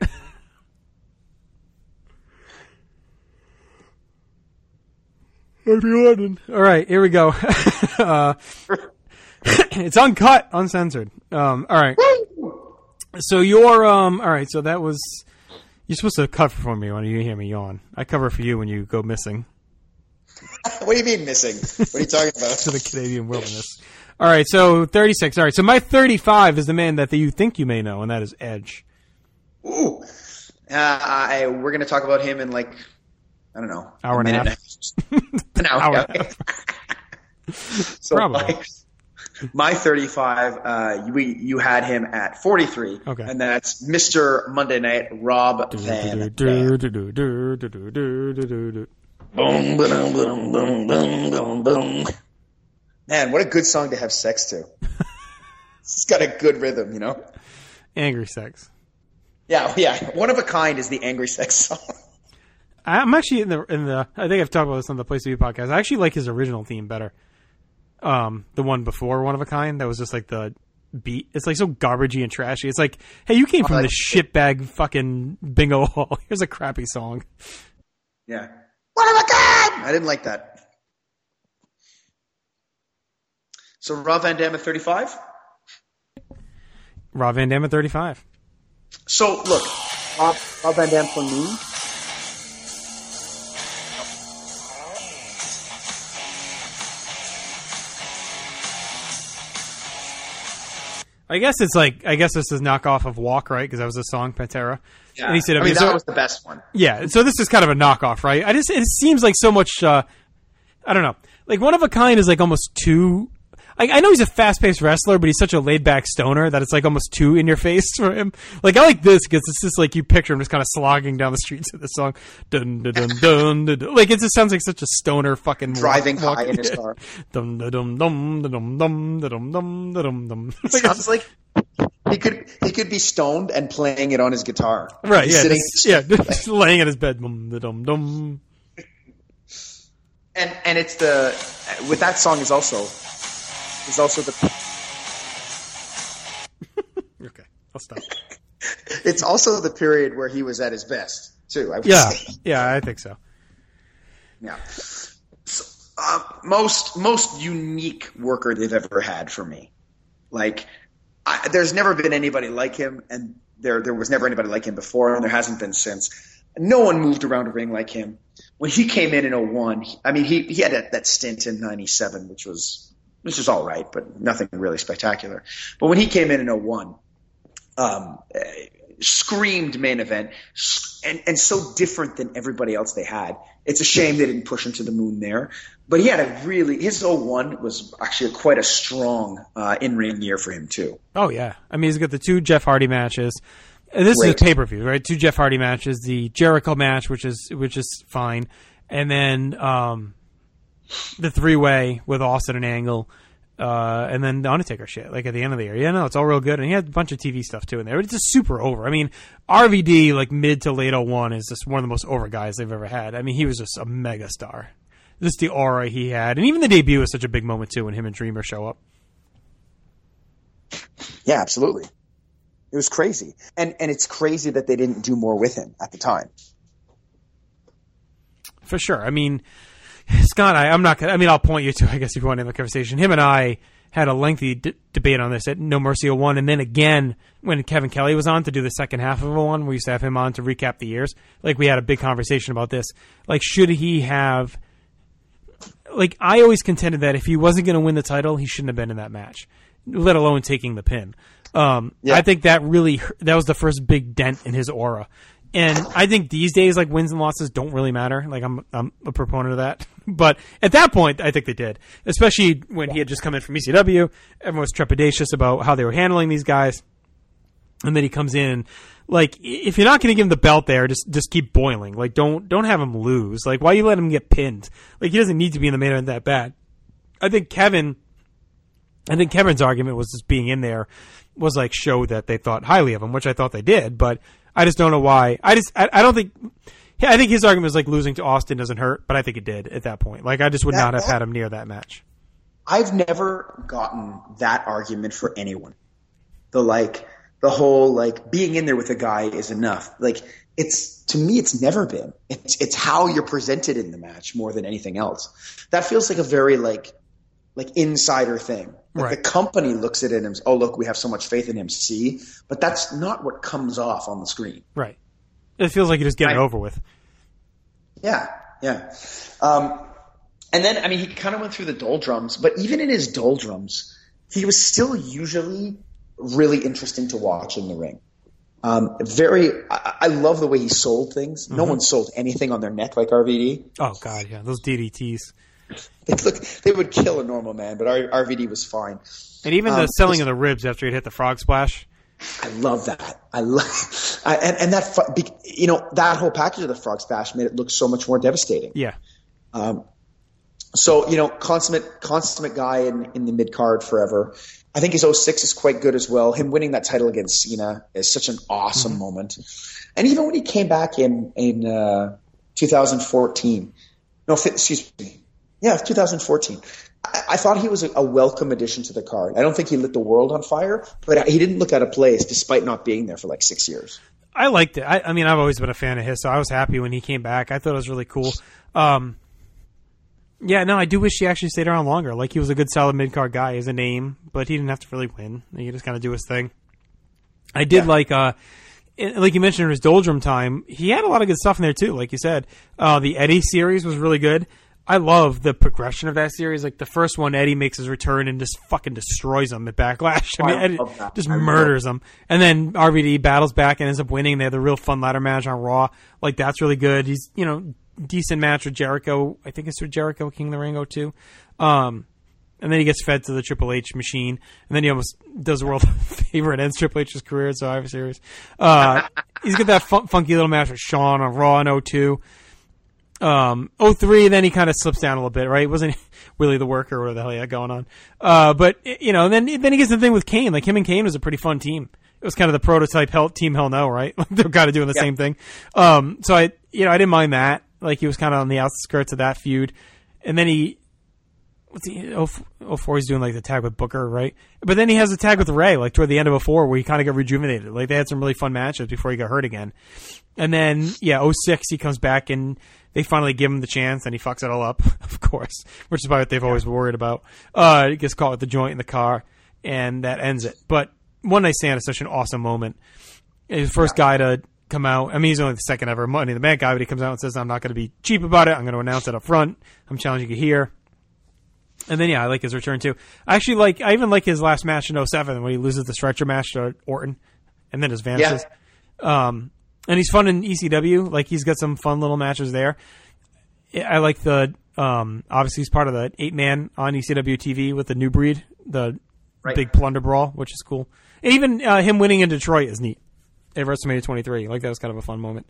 All right, here we go. uh, it's uncut, uncensored. Um, all right. So your um, all right. So that was you're supposed to cover for me when you hear me yawn. I cover for you when you go missing What do you mean missing? What are you talking about? to the Canadian wilderness. All right. So thirty-six. All right. So my thirty-five is the man that you think you may know, and that is Edge. Ooh. Uh, I, we're going to talk about him in, like, I don't know. Hour and a minute half. An hour, Hour yeah. and a half. So Probably. my, my thirty-five, uh, we, you had him at forty-three. Okay. And that's Mister Monday Night, Rob Van Dam. Do, do, do, do, do, do, do, do, do, do. Boom, boom, boom, boom, boom, boom, boom. Man, what a good song to have sex to. It's got a good rhythm, you know? Angry Sex. Yeah, yeah. One of a Kind is the Angry Sex song. I'm actually in the in the. I think I've talked about this on the Place to Be podcast. I actually like his original theme better. Um, the one before One of a Kind, that was just like the beat. It's like so garbagey and trashy. It's like, hey, you came from like the shitbag fucking bingo hall. Here's a crappy song. Yeah. One of a Kind! I didn't like that. So Rob Van Dam at thirty-five? Rob Van Dam at thirty-five. So, look, Rob, Rob Van Dam for me. I guess it's like, I guess this is knockoff of Walk, right? Because that was a song, Pantera. Yeah. And he said, I mean, so, that was the best one. Yeah, so this is kind of a knockoff, right? I just, it seems like so much, uh, I don't know. Like, One of a Kind is like almost too, I, I know he's a fast-paced wrestler, but he's such a laid-back stoner that it's like almost too in your face for him. Like, I like this because it's just like you picture him just kind of slogging down the streets of the song. Dun, dun, dun, dun, dun, dun. Like, it just sounds like such a stoner fucking driving walk, high walk. in his car. Dum dum dum dum dum dum dum dum dum dum. It sounds like he could he could be stoned and playing it on his guitar. Right? He's Yeah, sitting, just, yeah, just laying in his bed. Dum dum dum. And and it's the with that song is also is also the Okay, I'll stop. it's also the period where he was at his best too. I would Yeah, say. yeah, I think so. Yeah. So, uh, most most unique worker they've ever had for me. Like, I, there's never been anybody like him, and there there was never anybody like him before, and there hasn't been since. No one moved around a ring like him. When he came in in oh one, he, I mean, he he had that, that stint in ninety-seven, which was which was all right, but nothing really spectacular. But when he came in in oh one, um, uh, screamed main event, and and so different than everybody else they had. It's a shame they didn't push him to the moon there. But he had a really – his oh one was actually quite a strong uh, in-ring year for him too. Oh, yeah. I mean, he's got the two Jeff Hardy matches. And this Great. is a pay-per-view, right? Two Jeff Hardy matches. The Jericho match, which is which is fine. And then um, the three-way with Austin and Angle. Uh, and then the Undertaker shit, like at the end of the year. Yeah, no, it's all real good. And he had a bunch of T V stuff too in there. It's just super over. I mean, R V D, like mid to late oh one, is just one of the most over guys they've ever had. I mean, he was just a mega star. Just the aura he had. And even the debut was such a big moment too when him and Dreamer show up. Yeah, absolutely. It was crazy. And and it's crazy that they didn't do more with him at the time. For sure. I mean, Scott, I, I'm not going to, I mean, I'll point you to, I guess if you want to have a conversation. Him and I had a lengthy d- debate on this at No Mercy oh one. And then again, when Kevin Kelly was on to do the second half of oh one, we used to have him on to recap the years. Like, we had a big conversation about this. Like, should he have, like, I always contended that if he wasn't going to win the title, he shouldn't have been in that match, let alone taking the pin. Um, Yeah. I think that really, that was the first big dent in his aura. And I think these days, like, wins and losses don't really matter. Like, I'm I'm a proponent of that. But at that point, I think they did. Especially when he had just come in from E C W. Everyone was trepidatious about how they were handling these guys. And then he comes in. Like, if you're not going to give him the belt there, just just keep boiling. Like, don't don't have him lose. Like, why you let him get pinned? Like, he doesn't need to be in the main event that bad. I think Kevin... I think Kevin's argument was just being in there was, like, show that they thought highly of him, which I thought they did. But... I just don't know why. I just, I, I don't think, I think his argument was like losing to Austin doesn't hurt, but I think it did at that point. Like, I just would That- not have had him near that match. I've never gotten that argument for anyone. The like, the whole like being in there with a guy is enough. Like, it's, to me, it's never been. It's, it's how you're presented in the match more than anything else. That feels like a very like, like insider thing. Like Right. the company looks at it and, oh, look, we have so much faith in him. See, but that's not what comes off on the screen. Right. It feels like you just get it Right. over with. Yeah, yeah. Um, and then, I mean, he kind of went through the doldrums, but even in his doldrums, he was still usually really interesting to watch in the ring. Um, very, I, I love the way he sold things. No one sold anything on their neck like R V D. Oh, God, yeah. Those D D Ts. They, look, they would kill a normal man, but R- RVD was fine. And even the Um, selling of the ribs after he'd hit the frog splash. I love that. I love, I, and, and that, fu- be- you know, that whole package of the frog splash made it look so much more devastating. Yeah. Um, so, you know, consummate, consummate guy in, in the mid card forever. I think his oh six is quite good as well. Him winning that title against Cena is such an awesome mm-hmm. moment. And even when he came back in in uh, two thousand fourteen, no, excuse me, yeah, two thousand fourteen. I, I thought he was a, a welcome addition to the card. I don't think he lit the world on fire, but he didn't look out of place despite not being there for like six years. I liked it. I, I mean, I've always been a fan of his, so I was happy when he came back. I thought it was really cool. Um, yeah, no, I do wish he actually stayed around longer. Like, he was a good, solid mid-card guy. He has a name, but he didn't have to really win. He just kind of do his thing. I did yeah. like, uh, like you mentioned in his Doldrum time, he had a lot of good stuff in there, too, like you said. Uh, the Eddie series was really good. I love the progression of that series. Like, the first one, Eddie makes his return and just fucking destroys him at Backlash. I mean, Eddie just murders him. And then R V D battles back and ends up winning. They have the real fun ladder match on Raw. Like, that's really good. He's, you know, decent match with Jericho. I think it's with Jericho, King of the Ring oh two. Um, and then he gets fed to the Triple H machine. And then he almost does a world favor and ends Triple H's career at Survivor Series. Uh, he's got that fun- funky little match with Shawn on Raw in oh two. Um, oh three, then he kind of slips down a little bit, right? Wasn't Willie the Worker or whatever the hell he had going on. Uh, but, you know, then then he gets the thing with Kane. Like, him and Kane was a pretty fun team. It was kind of the prototype hell, Team Hell No, right? They're kind of doing the yeah. same thing. Um, so I, you know, I didn't mind that. Like, he was kind of on the outskirts of that feud. And then he, what's he, oh four, he's doing like the tag with Booker, right? But then he has a tag with Ray, like toward the end of oh four, where he kind of got rejuvenated. Like, they had some really fun matches before he got hurt again. And then, yeah, oh six, he comes back and they finally give him the chance, and he fucks it all up, of course, which is about what they've always worried about. Uh, he gets caught with the joint in the car, and that ends it. But One Night Stand is such an awesome moment. He's the first guy to come out. I mean, he's only the second ever Money in the Bank guy, but he comes out and says, I'm not going to be cheap about it. I'm going to announce it up front. I'm challenging you here. And then, yeah, I like his return, too. I actually like, I even like his last match in oh seven when he loses the stretcher match to Orton, and then just vanishes. Yeah. Um, And he's fun in E C W. Like, he's got some fun little matches there. I like the, um, obviously he's part of the eight man on E C W T V with the New Breed, the right. big plunder brawl, which is cool. And even uh, him winning in Detroit is neat at WrestleMania twenty-three. Like, that was kind of a fun moment.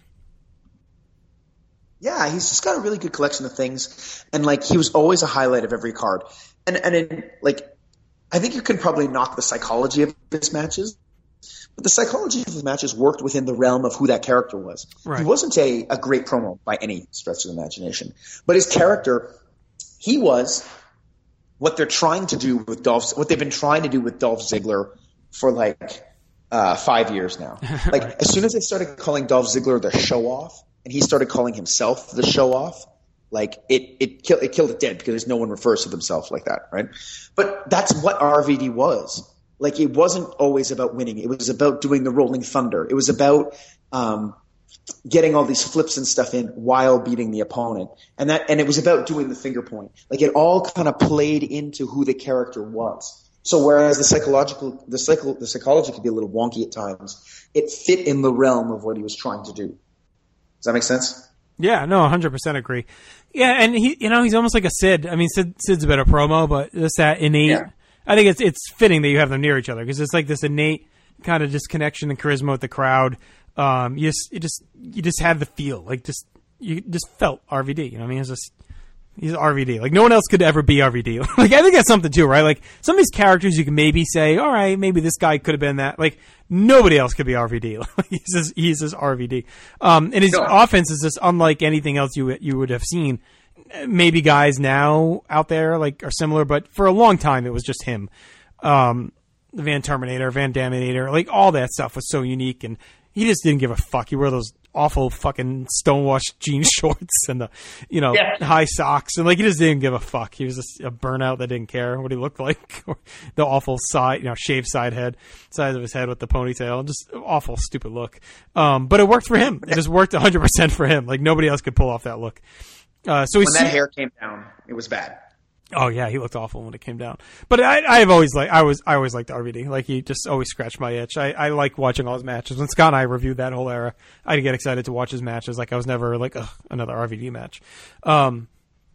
Yeah, he's just got a really good collection of things. And, like, he was always a highlight of every card. And, and in, like, I think you can probably knock the psychology of his matches. But the psychology of the matches worked within the realm of who that character was. Right. He wasn't a, a great promo by any stretch of the imagination. But his character, he was what they're trying to do with Dolph, what they've been trying to do with Dolph Ziggler for like uh, five years now. Like right. As soon as they started calling Dolph Ziggler the show off, and he started calling himself the show off, like it it, kill, it killed it dead because no one refers to themselves like that, right? But that's what R V D was. Like, it wasn't always about winning. It was about doing the Rolling Thunder. It was about um, getting all these flips and stuff in while beating the opponent. And that, and it was about doing the finger point. Like, it all kind of played into who the character was. So whereas the psychological, the psycho, the psychology could be a little wonky at times, it fit in the realm of what he was trying to do. Does that make sense? Yeah, no, one hundred percent agree. Yeah, and he, you know, he's almost like a Sid. I mean, Sid, Sid's a better promo, but just that innate. Yeah. I think it's it's fitting that you have them near each other because it's like this innate kind of just connection and charisma with the crowd. Um, you just you just you just had the feel, like just you just felt R V D. You know what I mean? It's just he's R V D. Like, no one else could ever be R V D. Like, I think that's something too, right? Like, some of these characters you can maybe say, all right, maybe this guy could have been that. Like, nobody else could be R V D. he's just he's just R V D. Um, and his no. offense is just unlike anything else you you would have seen. Maybe guys now out there like are similar, but for a long time it was just him. Um, Van Terminator, Van Daminator, like all that stuff was so unique, and he just didn't give a fuck. He wore those awful fucking stonewashed jean shorts and the, you know, yeah. high socks, and like he just didn't give a fuck. He was just a burnout that didn't care what he looked like. The awful side, you know, shaved side head, size of his head with the ponytail, just awful, stupid look. Um, but it worked for him. It just worked one hundred percent for him. Like, nobody else could pull off that look. Uh, so when that hair came down, it was bad. Oh yeah, he looked awful when it came down. But I, I've always like, I was, I always liked R V D. Like, he just always scratched my itch. I, I like watching all his matches. When Scott and I reviewed that whole era, I'd get excited to watch his matches. Like, I was never like, ugh, another R V D match. Um,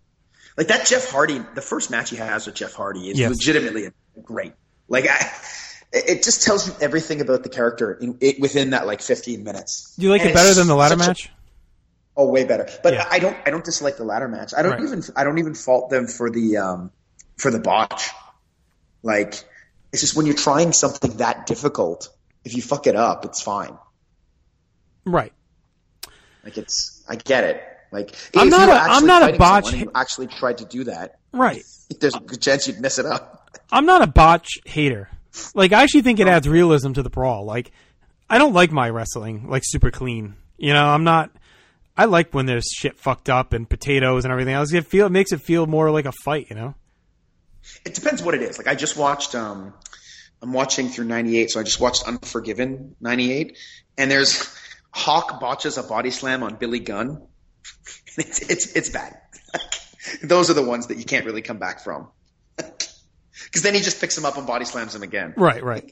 like that Jeff Hardy, the first match he has with Jeff Hardy is yes. legitimately great. Like, I, it just tells you everything about the character in, it, within that like fifteen minutes. Do you like and it better than the ladder match? A, Oh, way better. But yeah. I don't. I don't dislike the ladder match. I don't right. even. I don't even fault them for the um, for the botch. Like, It's just when you're trying something that difficult, if you fuck it up, it's fine. Right. Like it's, I get it. Like I'm if not you were a- I'm actually not a fighting botch- someone who actually tried to do that. Right. There's a good chance you'd mess it up. I'm not a botch hater. Like, I actually think it adds realism to the brawl. Like, I don't like my wrestling, like, super clean. You know, I'm not... I like when there's shit fucked up and potatoes and everything else. It, feel, it makes it feel more like a fight, you know? It depends what it is. Like, I just watched... Um, I'm watching through ninety-eight, so I just watched Unforgiven ninety-eight, and there's... Hawk botches a body slam on Billy Gunn. It's, it's, it's bad. Those are the ones that you can't really come back from. Because then he just picks him up and body slams him again. Right, right.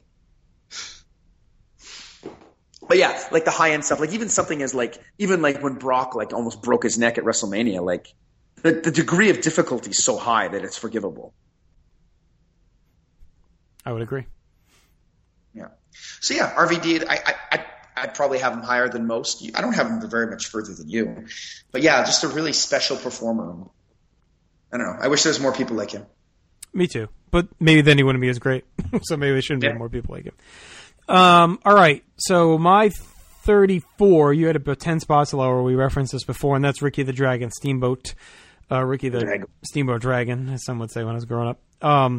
But yeah, like the high end stuff, like even something as like, even like when Brock like almost broke his neck at WrestleMania, like the, the degree of difficulty is so high that it's forgivable. I would agree. Yeah. So yeah, R V D, I, I, I, I'd probably have him higher than most. I don't have him very much further than you. But yeah, just a really special performer. I don't know. I wish there was more people like him. Me too. But maybe then he wouldn't be as great. So maybe there shouldn't Yeah. be more people like him. Um, all right. So my thirty-four, you had about ten spots lower. We referenced this before, and that's Ricky the Dragon Steamboat. Uh, Ricky the Dragon. Steamboat Dragon, as some would say when I was growing up. Um,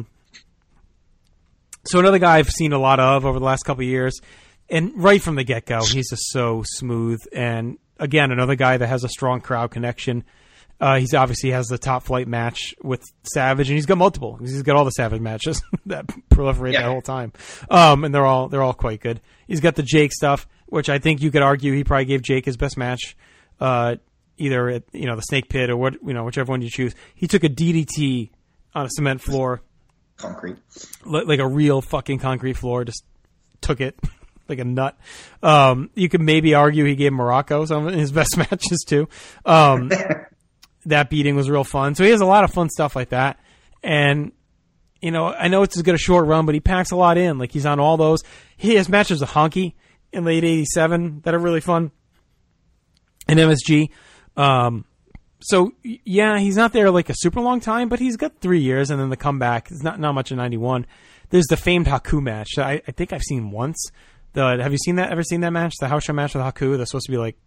so another guy I've seen a lot of over the last couple of years, and right from the get-go, he's just so smooth. And again, another guy that has a strong crowd connection. Uh, he's obviously has the top flight match with Savage, and he's got multiple. He's got all the Savage matches that proliferate Yeah. that whole time, um, and they're all they're all quite good. He's got the Jake stuff, which I think you could argue he probably gave Jake his best match, uh, either at you know the Snake Pit or what you know whichever one you choose. He took a D D T on a cement floor, Concrete. li- like a real fucking concrete floor. Just took it like a nut. Um, you could maybe argue he gave Morocco some of his best matches too. Um, that beating was real fun. So he has a lot of fun stuff like that. And, you know, I know it's got a short run, but he packs a lot in. Like, he's on all those. He has matches with Honky in late eighty-seven that are really fun. And M S G. Um, so, y- yeah, he's not there like a super long time, but he's got three years and then the comeback. It's not, not much in ninety-one. There's the famed Haku match that I, I think I've seen once. The Have you seen that? Ever seen that match? The house show match with Haku? That's supposed to be like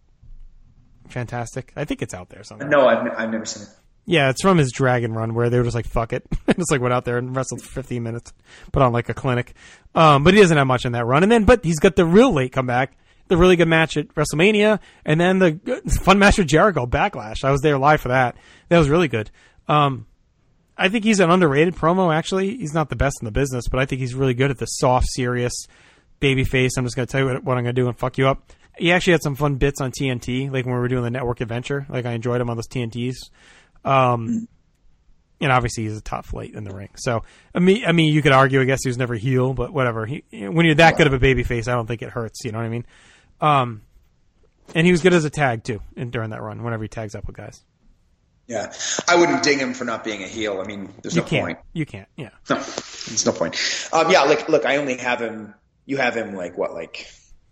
fantastic. I think it's out there somewhere. No, I've, I've never seen it. Yeah, it's from his Dragon run where they were just like, fuck it. Just like went out there and wrestled for fifteen minutes, put on like a clinic. Um, but he doesn't have much in that run. And then, but he's got the real late comeback, the really good match at WrestleMania, and then the good- fun match with Jericho, Backlash. I was there live for that. That was really good. Um, I think he's an underrated promo, actually. He's not the best in the business, but I think he's really good at the soft, serious baby face. I'm just going to tell you what, what I'm going to do and fuck you up. He actually had some fun bits on T N T, like when we were doing the Network Adventure. Like, I enjoyed him on those T N Ts. Um, and obviously he's a top flight in the ring. So, I mean, I mean, you could argue, I guess he was never heel, but whatever. He, when you're that good of a baby face, I don't think it hurts. You know what I mean? Um, and he was good as a tag too, in, during that run, whenever he tags up with guys. Yeah. I wouldn't ding him for not being a heel. I mean, there's You no can't. point. You can't. Yeah. No, there's no point. Um, yeah, like, look, I only have him, you have him like, what, like,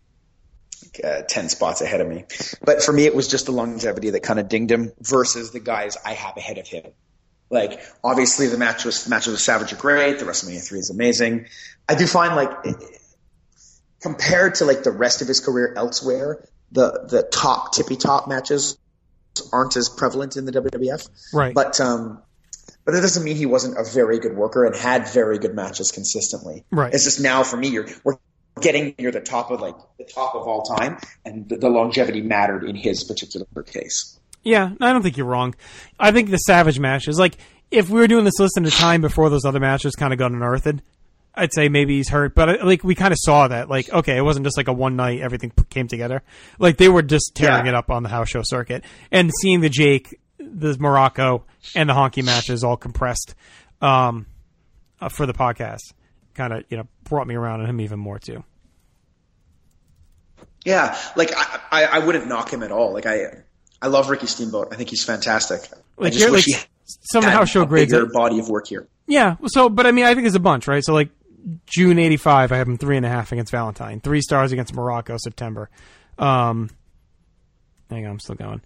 like uh, ten spots ahead of me. But for me, it was just the longevity that kind of dinged him versus the guys I have ahead of him. Like, obviously the match was, matches with Savage are great. The WrestleMania three is amazing. I do find, like, compared to, like, the rest of his career elsewhere, the, the top, tippy-top matches aren't as prevalent in the W W F. Right. But, um, but it doesn't mean he wasn't a very good worker and had very good matches consistently. Right. It's just now for me, you're, we're getting near the top of, like, the top of all time, and the, the longevity mattered in his particular case. Yeah, I don't think you're wrong. I think the Savage match is like, if we were doing this list in a time before those other matches kind of got unearthed, I'd say maybe he's hurt. But uh, like, we kind of saw that. Like, okay, it wasn't just like a one night everything p- came together. Like, they were just tearing Yeah. it up on the house show circuit. And seeing the Jake, the Morocco, and the Honky matches all compressed um, uh, for the podcast kind of, you know, brought me around on him even more too. Yeah, like, I, I, I wouldn't knock him at all. Like, I I love Ricky Steamboat. I think he's fantastic. I Like, just here, wish like, he some of the had house show a grades. bigger body of work here. Yeah, so, but I mean, I think there's a bunch, right? So, like, June eighty-five, I have him three and a half against Valentine. Three stars against Morocco, September. Um, hang on, I'm still going.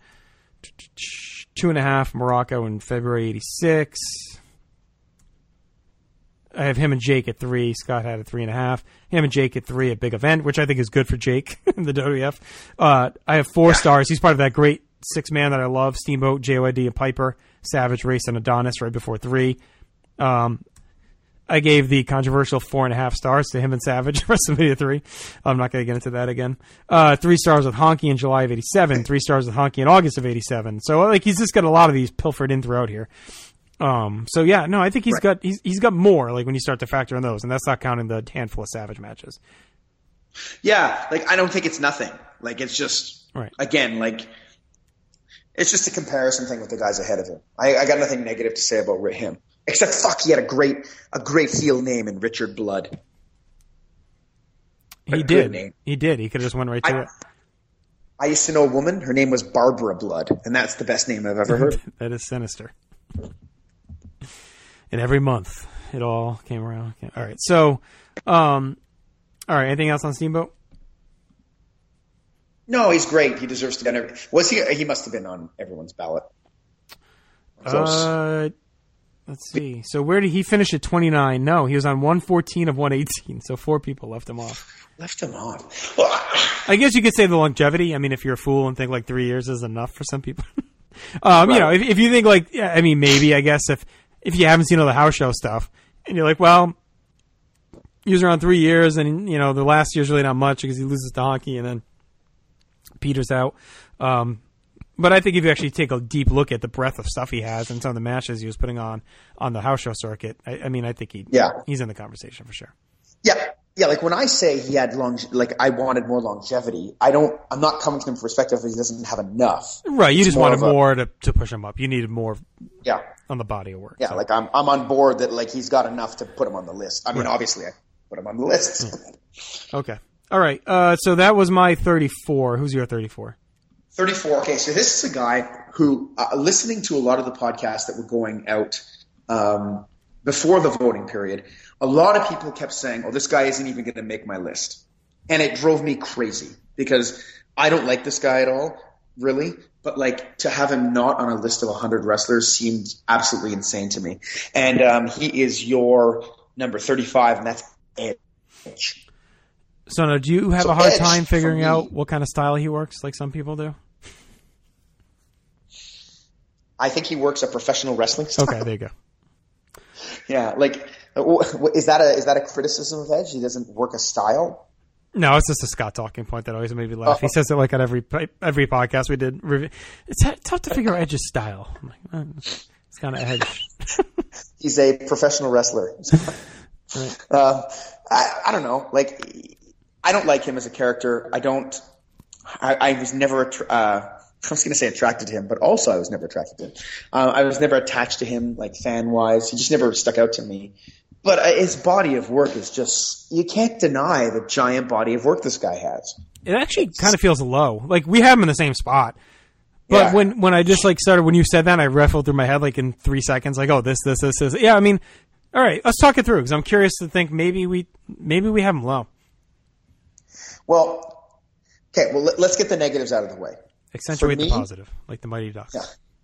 Two and a half, Morocco in February eighty-six. I have him and Jake at three. Scott had a three and a half. Him and Jake at three at Big Event, which I think is good for Jake in the W W F. Uh, I have four stars. He's part of that great six man that I love: Steamboat, J O I D, and Piper, Savage, Race, and Adonis. Right before three. Um, I gave the controversial four and a half stars to him and Savage, WrestleMania three. I'm not going to get into that again. Uh, three stars with Honky in July of eighty-seven. Three stars with Honky in August of eighty-seven. So like he's just got a lot of these pilfered in throughout here. Um, so yeah, no, I think he's right. got he's he's got more. Like when you start to factor in those, and that's not counting the handful of Savage matches. Yeah, like I don't think it's nothing. Like it's just right. Again, like it's just a comparison thing with the guys ahead of him. I, I got nothing negative to say about him. Except, fuck, he had a great, a great heel name in Richard Blood. He did. He did. He could have just went right to I, it. I used to know a woman. Her name was Barbara Blood, and that's the best name I've ever heard. That is sinister. And every month, it all came around. All right. So, um, all right. Anything else on Steamboat? No, he's great. He deserves to be on every. Was he? He must have been on everyone's ballot. Close. Uh. Let's see. So where did he finish at twenty-nine? No, he was on one fourteen of one eighteen. So four people left him off. Left him off. I guess you could say the longevity. I mean, if you're a fool and think like three years is enough for some people. um, right. You know, if, if you think like, yeah, I mean, maybe, I guess if, if you haven't seen all the house show stuff and you're like, well, he was around three years and, you know, the last year's really not much because he loses to Honky and then peters out. Um, But I think if you actually take a deep look at the breadth of stuff he has and some of the matches he was putting on on the house show circuit, I, I mean, I think he yeah. he's in the conversation for sure. Yeah, yeah. Like when I say he had long, like I wanted more longevity, I don't. I'm not coming to him from perspective that he doesn't have enough. Right. You it's just more wanted a, more to to push him up. You needed more. Yeah. On the body of work. Yeah. So. Like I'm I'm on board that like he's got enough to put him on the list. I mean, right. Obviously, I put him on the list. Yeah. Okay. All right. Uh, so that was my thirty-four. Who's your thirty-four? thirty-four. Okay, so this is a guy who, uh, listening to a lot of the podcasts that were going out um, before the voting period, a lot of people kept saying, oh, this guy isn't even going to make my list. And it drove me crazy because I don't like this guy at all, really. But, like, to have him not on a list of one hundred wrestlers seemed absolutely insane to me. And um, he is your number thirty-five, and that's Edge. So now, do you have so a hard Edge, time figuring me, out what kind of style he works, like some people do? I think he works a professional wrestling style. Okay, there you go. Yeah, like, is that a is that a criticism of Edge? He doesn't work a style? No, it's just a Scott talking point that always made me laugh. Oh. He says it like at every every podcast we did. It's tough to figure out Edge's style. I'm like, oh, it's kind of Edge. He's a professional wrestler. Right. Uh, I, I don't know. Like, I don't like him as a character. I don't. I, I was never. Uh, I was going to say attracted to him, but also I was never attracted to him. Uh, I was never attached to him, like fan wise. He just never stuck out to me. But uh, his body of work is just. You can't deny the giant body of work this guy has. It actually kind of feels low. Like we have him in the same spot. But yeah. when when I just like started when you said that, I riffled through my head like in three seconds. Like, oh, this, this, this, this. Yeah, I mean. All right, let's talk it through because I'm curious to think maybe we maybe we have him low. Well, okay. Well, let, let's get the negatives out of the way. Accentuate me, the positive, like the Mighty Ducks. Yeah.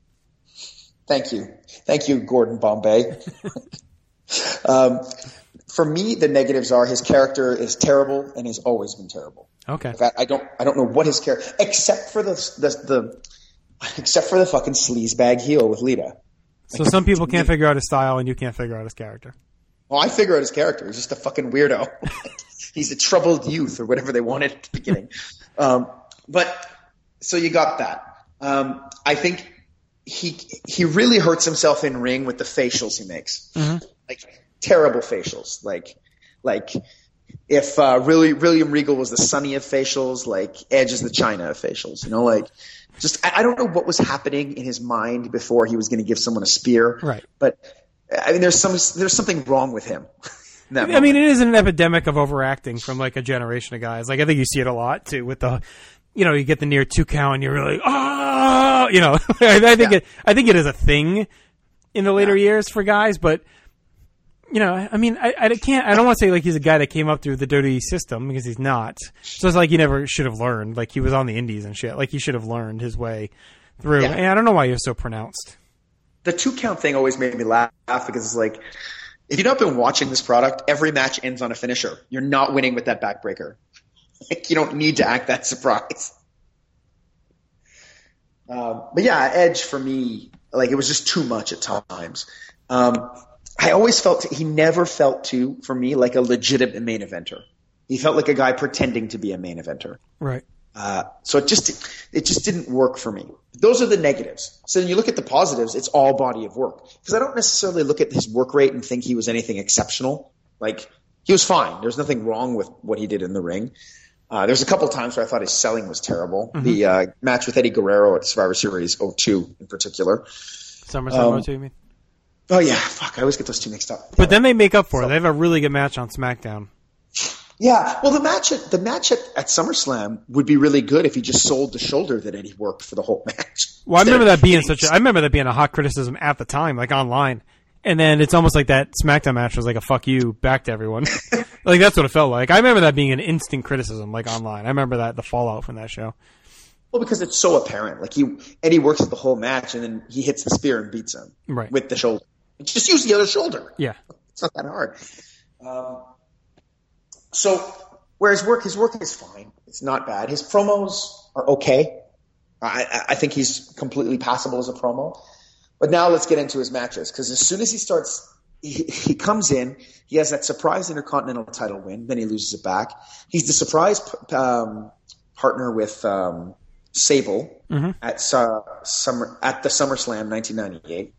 Thank you, thank you, Gordon Bombay. um, for me, the negatives are his character is terrible and has always been terrible. Okay. In fact, I don't I don't know what his character except for the the, the except for the fucking sleazebag heel with Lita. So some people can't figure out his style, and you can't figure out his character. Well, I figure out his character. He's just a fucking weirdo. He's a troubled youth, or whatever they wanted at the beginning. Um, but so you got that. Um, I think he he really hurts himself in ring with the facials he makes, mm-hmm. like terrible facials. Like like if uh, really William Regal was the Sunny of facials, like Edge is the China of facials. You know, like. Just, I don't know what was happening in his mind before he was going to give someone a spear. Right. But, I mean, there's some there's something wrong with him. in that I moment. mean, it is an epidemic of overacting from, like, a generation of guys. Like, I think you see it a lot, too, with the, you know, you get the near two count and you're really, oh, you know. I think yeah. it I think it is a thing in the later yeah. years for guys, but, you know, I mean, I, I can't, I don't want to say, like, he's a guy that came up through the W W E system, because he's not. So it's like he never should have learned. Like, he was on the indies and shit. Like, he should have learned his way through. Yeah. And I don't know why he was so pronounced. The two count thing always made me laugh, because it's like, if you've not been watching this product, every match ends on a finisher. You're not winning with that backbreaker. Like, you don't need to act that surprised. Um, but yeah, Edge for me, like it was just too much at times. Um, I always felt he never felt too for me like a legitimate main eventer. He felt like a guy pretending to be a main eventer. Right. Uh, so it just it just didn't work for me. Those are the negatives. So then you look at the positives, it's all body of work. Because I don't necessarily look at his work rate and think he was anything exceptional. Like, he was fine. There's nothing wrong with what he did in the ring. Uh, there's a couple of times where I thought his selling was terrible. Mm-hmm. The uh, match with Eddie Guerrero at Survivor Series oh two in particular. SummerSlam um, oh two, you mean? Oh, yeah. Fuck, I always get those two mixed up. But then they make up for it. They have a really good match on SmackDown. Yeah, well, the match at the match at, at SummerSlam would be really good if he just sold the shoulder that Eddie worked for the whole match. Well, I remember that being such. A, I remember that being a hot criticism at the time, like online. And then it's almost like that SmackDown match was like a fuck you back to everyone. Like, that's what it felt like. I remember that being an instant criticism, like online. I remember that the fallout from that show. Well, because it's so apparent. Like, he Eddie works the whole match, and then he hits the spear and beats him right. with the shoulder. Just use the other shoulder. Yeah, it's not that hard. Um, so, whereas work, his work is fine. It's not bad. His promos are okay. I, I think he's completely passable as a promo. But now let's get into his matches, because as soon as he starts, he, he comes in, he has that surprise Intercontinental title win, then he loses it back. He's the surprise um, partner with um, Sable mm-hmm. at uh, summer at the SummerSlam nineteen ninety-eight.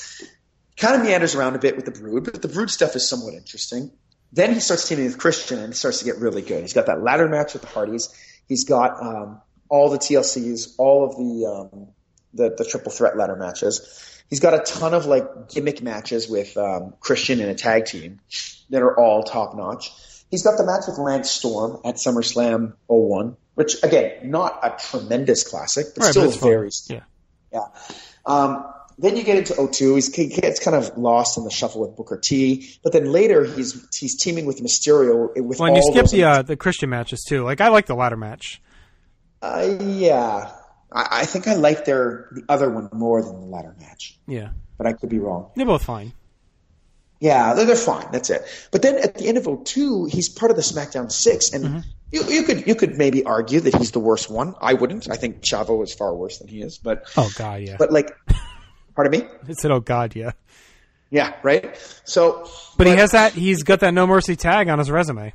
Kind of meanders around a bit with the Brood, but the Brood stuff is somewhat interesting. Then he starts teaming with Christian, and it starts to get really good. He's got that ladder match with the Hardys. He's got um, all the T L Cs, all of the, um, the the triple threat ladder matches. He's got a ton of like gimmick matches with um, Christian in a tag team that are all top notch. He's got the match with Lance Storm at SummerSlam oh one, which again, not a tremendous classic, but right, still but very yeah. Yeah. Um, then you get into oh two. He's, he gets kind of lost in the shuffle with Booker T. But then later he's he's teaming with Mysterio. With well, and you all skip those the uh, the Christian matches too. Like, I like the ladder match. Uh, yeah. I, I think I like their the other one more than the ladder match. Yeah. But I could be wrong. They're both fine. Yeah, they're, they're fine. That's it. But then at the end of oh two, he's part of the SmackDown six, and mm-hmm. you, you could you could maybe argue that he's the worst one. I wouldn't. I think Chavo is far worse than he is. But oh god, yeah. But like, pardon me. I said, oh god, yeah. Yeah, right. So, but, but he has that. He's got that No Mercy tag on his resume.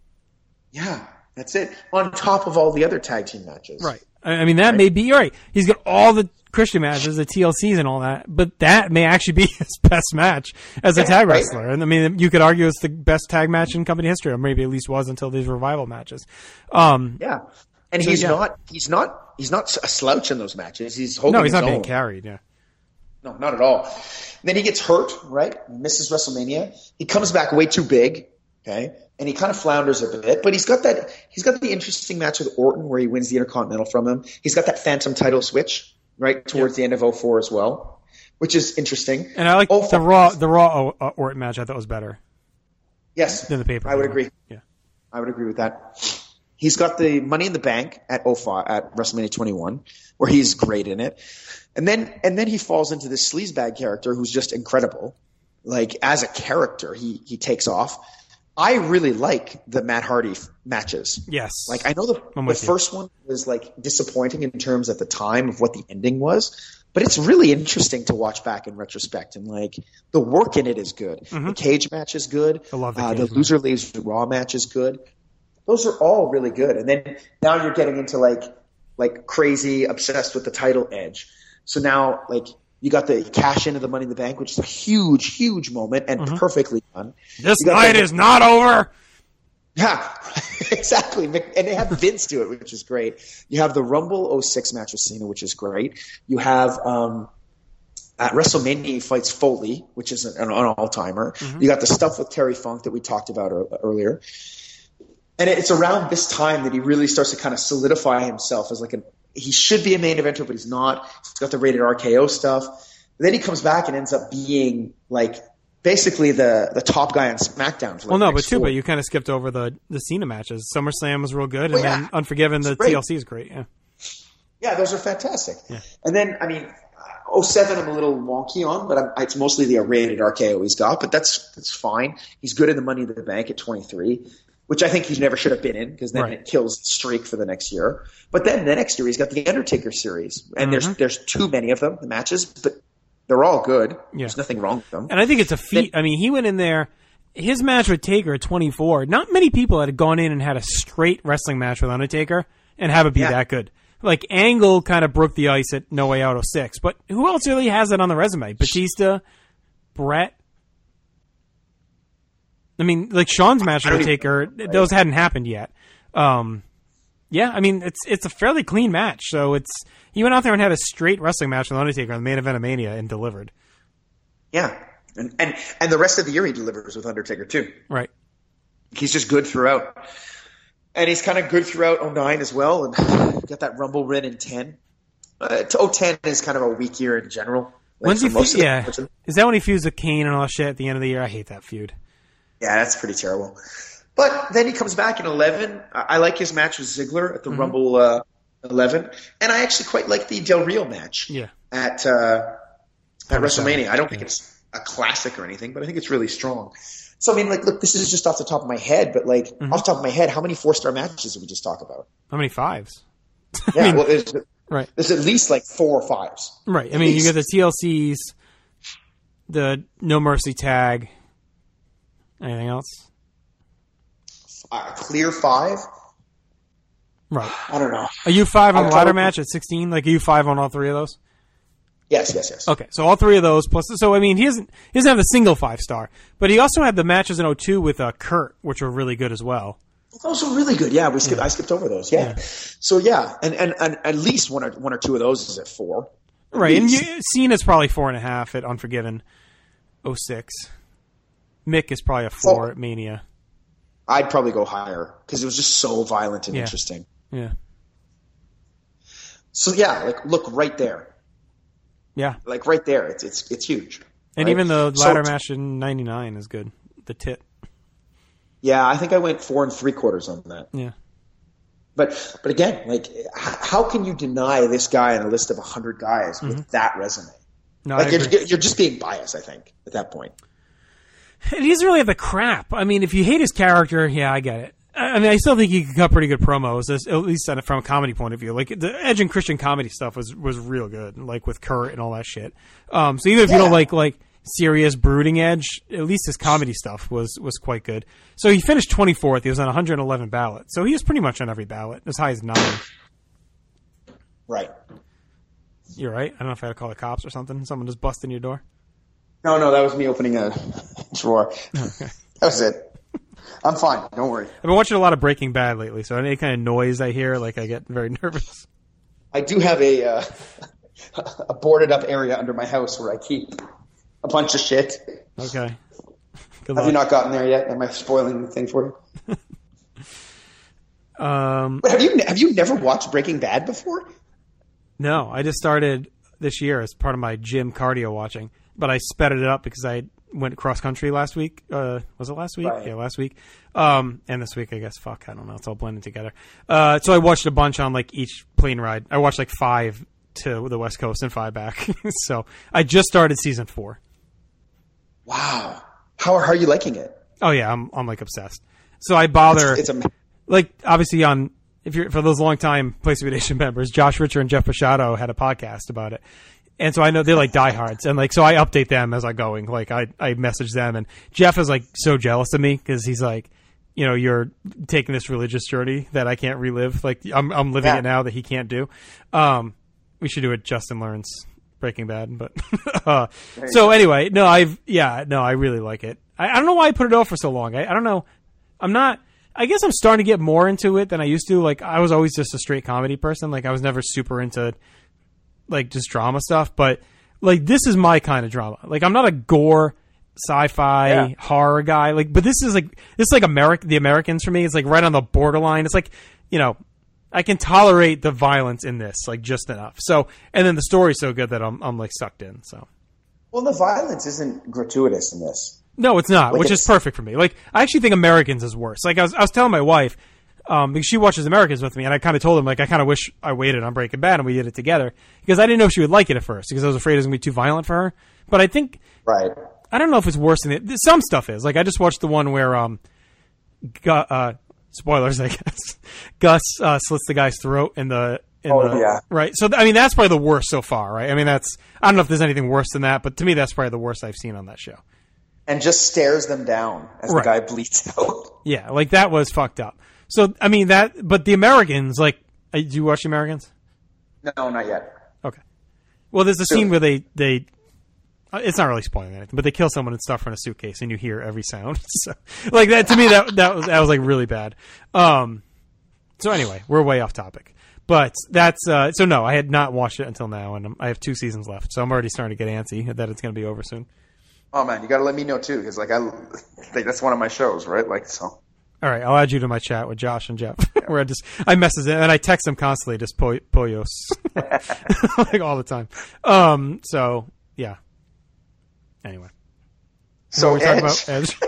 Yeah, that's it. On top of all the other tag team matches, right? I mean, that right? may be you're right. He's got all the Christian matches, the T L Cs and all that, but that may actually be his best match as a yeah, tag wrestler. Right? And I mean, you could argue it's the best tag match in company history, or maybe at least was until these revival matches. Um, yeah, and so, he's yeah. not, he's not, he's not a slouch in those matches. He's holding no, he's his not own. being carried. Yeah, no, not at all. And then he gets hurt, right? Misses WrestleMania. He comes back way too big. Okay. And he kind of flounders a bit, but he's got that, he's got the interesting match with Orton where he wins the Intercontinental from him. He's got that Phantom title switch, right, towards yep. the end of oh four as well, which is interesting. And I like oh the Raw, the Raw uh, Orton match. I thought was better. Yes. Than the paper. I would agree. Yeah. I would agree with that. He's got the Money in the Bank at oh five, at WrestleMania twenty-one, where he's great in it. And then, and then he falls into this sleazebag character who's just incredible. Like, as a character, he, he takes off. I really like the Matt Hardy f- matches. Yes. Like, I know the, the first one was like disappointing in terms at the time of what the ending was, but it's really interesting to watch back in retrospect. And like, the work in it is good. Mm-hmm. The cage match is good. I love the uh, cage The match. Loser Leaves the Raw match is good. Those are all really good. And then now you're getting into like, like crazy obsessed with the title Edge. So now like, you got the cash into the Money in the Bank, which is a huge, huge moment and mm-hmm. perfectly done. This night the, is not over. Yeah, exactly. And they have Vince do it, which is great. You have the Rumble oh six match with Cena, which is great. You have um, at WrestleMania he fights Foley, which is an, an all-timer. Mm-hmm. You got the stuff with Terry Funk that we talked about earlier. And it's around this time that he really starts to kind of solidify himself as like an he should be a main eventer, but he's not. He's got the rated R K O stuff. Then he comes back and ends up being like basically the, the top guy on SmackDown. For like well, no, but too, four. but you kind of skipped over the, the Cena matches. SummerSlam was real good, and well, yeah. then Unforgiven, the T L C is great. Yeah, yeah, those are fantastic. Yeah. And then, I mean, oh seven I'm a little wonky on, but I'm, it's mostly the rated R K O he's got, but that's that's fine. He's good in the Money in the Bank at twenty-three, which I think he never should have been in because then right. it kills the streak for the next year. But then the next year he's got the Undertaker series, and mm-hmm. there's there's too many of them, the matches, but they're all good. Yeah. There's nothing wrong with them. And I think it's a feat. Then, I mean, he went in there, his match with Taker at twenty-four, not many people had gone in and had a straight wrestling match with Undertaker and have it be yeah. that good. Like, Angle kind of broke the ice at No Way Out oh six, but who else really has it on the resume? Batista, Brett. I mean, like, Shawn's match with Undertaker, those hadn't happened yet. Um, yeah, I mean, it's it's a fairly clean match. So it's he went out there and had a straight wrestling match with Undertaker on the main event of Mania and delivered. Yeah, and and, and the rest of the year he delivers with Undertaker, too. Right. He's just good throughout. And he's kind of good throughout oh nine as well, and got that Rumble win in ten. Uh, oh ten is kind of a weak year in general. Like When's he fe- yeah. Is that when he feuds with Kane and all that shit at the end of the year? I hate that feud. Yeah, that's pretty terrible. But then he comes back in eleven. I, I like his match with Ziggler at the mm-hmm. Rumble uh, eleven, and I actually quite like the Del Rio match yeah. at uh, at WrestleMania. I don't think yeah. it's a classic or anything, but I think it's really strong. So, I mean, like, look, this is just off the top of my head, but, like, mm-hmm. off the top of my head, how many four-star matches did we just talk about? How many fives? Yeah, I mean, well, there's, right. there's at least, like, four or fives. Right. I mean, you get the T L Cs, the No Mercy tag. Anything else? A clear five? Right. I don't know. Are you five on the ladder match at sixteen? Like, are you five on all three of those? Yes, yes, yes. Okay, so all three of those plus. So I mean, he doesn't he doesn't have a single five star, but he also had the matches in oh two with uh, Kurt, which were really good as well. Those were really good. Yeah, we skipped. Yeah. I skipped over those. Yeah. yeah. So yeah, and, and and at least one or one or two of those is at four. At right, least. And you, Cena's probably four and a half at Unforgiven. oh six. Mick is probably a four oh, at Mania. I'd probably go higher because it was just so violent and yeah. interesting. Yeah. So yeah, like look right there. Yeah, like right there, it's it's it's huge. And right? even the ladder so, match in ninety-nine is good. The tit. Yeah, I think I went four and three quarters on that. Yeah. But but again, like, how can you deny this guy on a list of a hundred guys mm-hmm. with that resume? No, like you're, you're just being biased, I think, at that point. He doesn't really have the crap. I mean, if you hate his character, yeah, I get it. I mean, I still think he could cut pretty good promos, at least from a comedy point of view. Like, the Edge and Christian comedy stuff was, was real good, like with Kurt and all that shit. Um, so even if yeah. you don't like, like, serious, brooding Edge, at least his comedy stuff was, was quite good. So he finished twenty-fourth. He was on one hundred eleven ballots. So he was pretty much on every ballot, as high as nine. Right. You're right. I don't know if I had to call the cops or something. Someone just busted in your door. No, no, that was me opening a drawer. Okay. That was it. I'm fine. Don't worry. I've been watching a lot of Breaking Bad lately, so any kind of noise I hear, like, I get very nervous. I do have a uh, a boarded up area under my house where I keep a bunch of shit. Okay. Good have luck. You not gotten there yet? Am I spoiling the thing for you? um, but have you have you never watched Breaking Bad before? No, I just started this year as part of my gym cardio watching, but I sped it up because I went cross country last week. Uh, was it last week? Right. Yeah, last week. Um, and this week, I guess. Fuck, I don't know. It's all blending together. Uh, so I watched a bunch on like each plane ride. I watched like five to the West Coast and five back. So I just started season four. Wow. How, how are you liking it? Oh yeah, I'm I'm like obsessed. So I bother it's, it's a... like obviously on if you're for those long time Place to Be Nation members, Josh Richer and Jeff Pachado had a podcast about it. And so I know they're like diehards, and like so I update them as I'm going. Like I, I message them, and Jeff is like so jealous of me because he's like, you know, you're taking this religious journey that I can't relive. Like I'm I'm living yeah. it now that he can't do. Um, we should do it. Justin Lawrence Breaking Bad, but uh, so anyway, no, I've yeah, no, I really like it. I, I don't know why I put it off for so long. I, I don't know. I'm not. I guess I'm starting to get more into it than I used to. Like I was always just a straight comedy person. Like I was never super into like just drama stuff, but like this is my kind of drama. Like I'm not a gore sci-fi yeah. horror guy. Like, but this is like this is like American. The Americans for me, it's like right on the borderline. It's like, you know, I can tolerate the violence in this like just enough. So, and then the story's so good that I'm I'm like sucked in. So, well, the violence isn't gratuitous in this. No, it's not, like which it's, is perfect for me. Like I actually think Americans is worse. Like I was I was telling my wife, Um, because she watches Americans with me, and I kind of told him, like, I kind of wish I waited on Breaking Bad and we did it together, because I didn't know she would like it at first, because I was afraid it was going to be too violent for her. But I think, Right. I don't know if it's worse than it. Some stuff is. Like, I just watched the one where, um, Gu- uh, spoilers, I guess, Gus uh, slits the guy's throat in the, in Oh, the, yeah. right? So, I mean, that's probably the worst so far, right? I mean, that's, I don't know if there's anything worse than that, but to me, that's probably the worst I've seen on that show. And just stares them down as Right. the guy bleeds out. Yeah, like, that was fucked up. So, I mean, that, but the Americans, like, uh, do you watch the Americans? No, not yet. Okay. Well, there's a Sure. scene where they, they, uh, it's not really spoiling anything, but they kill someone and stuff her in a suitcase, and you hear every sound. So, like, that, to me, that, that was, that was, like, really bad. Um, so anyway, we're way off topic. But that's, uh, so no, I had not watched it until now, and I'm, I have two seasons left, so I'm already starting to get antsy that it's going to be over soon. Oh man, you got to let me know too, because like I, like that's one of my shows, right? Like so. All right, I'll add you to my chat with Josh and Jeff, where I just I message them and I text them constantly, just po- Poyos, like all the time. Um, so yeah. Anyway, So we're talking Edge. about Edge.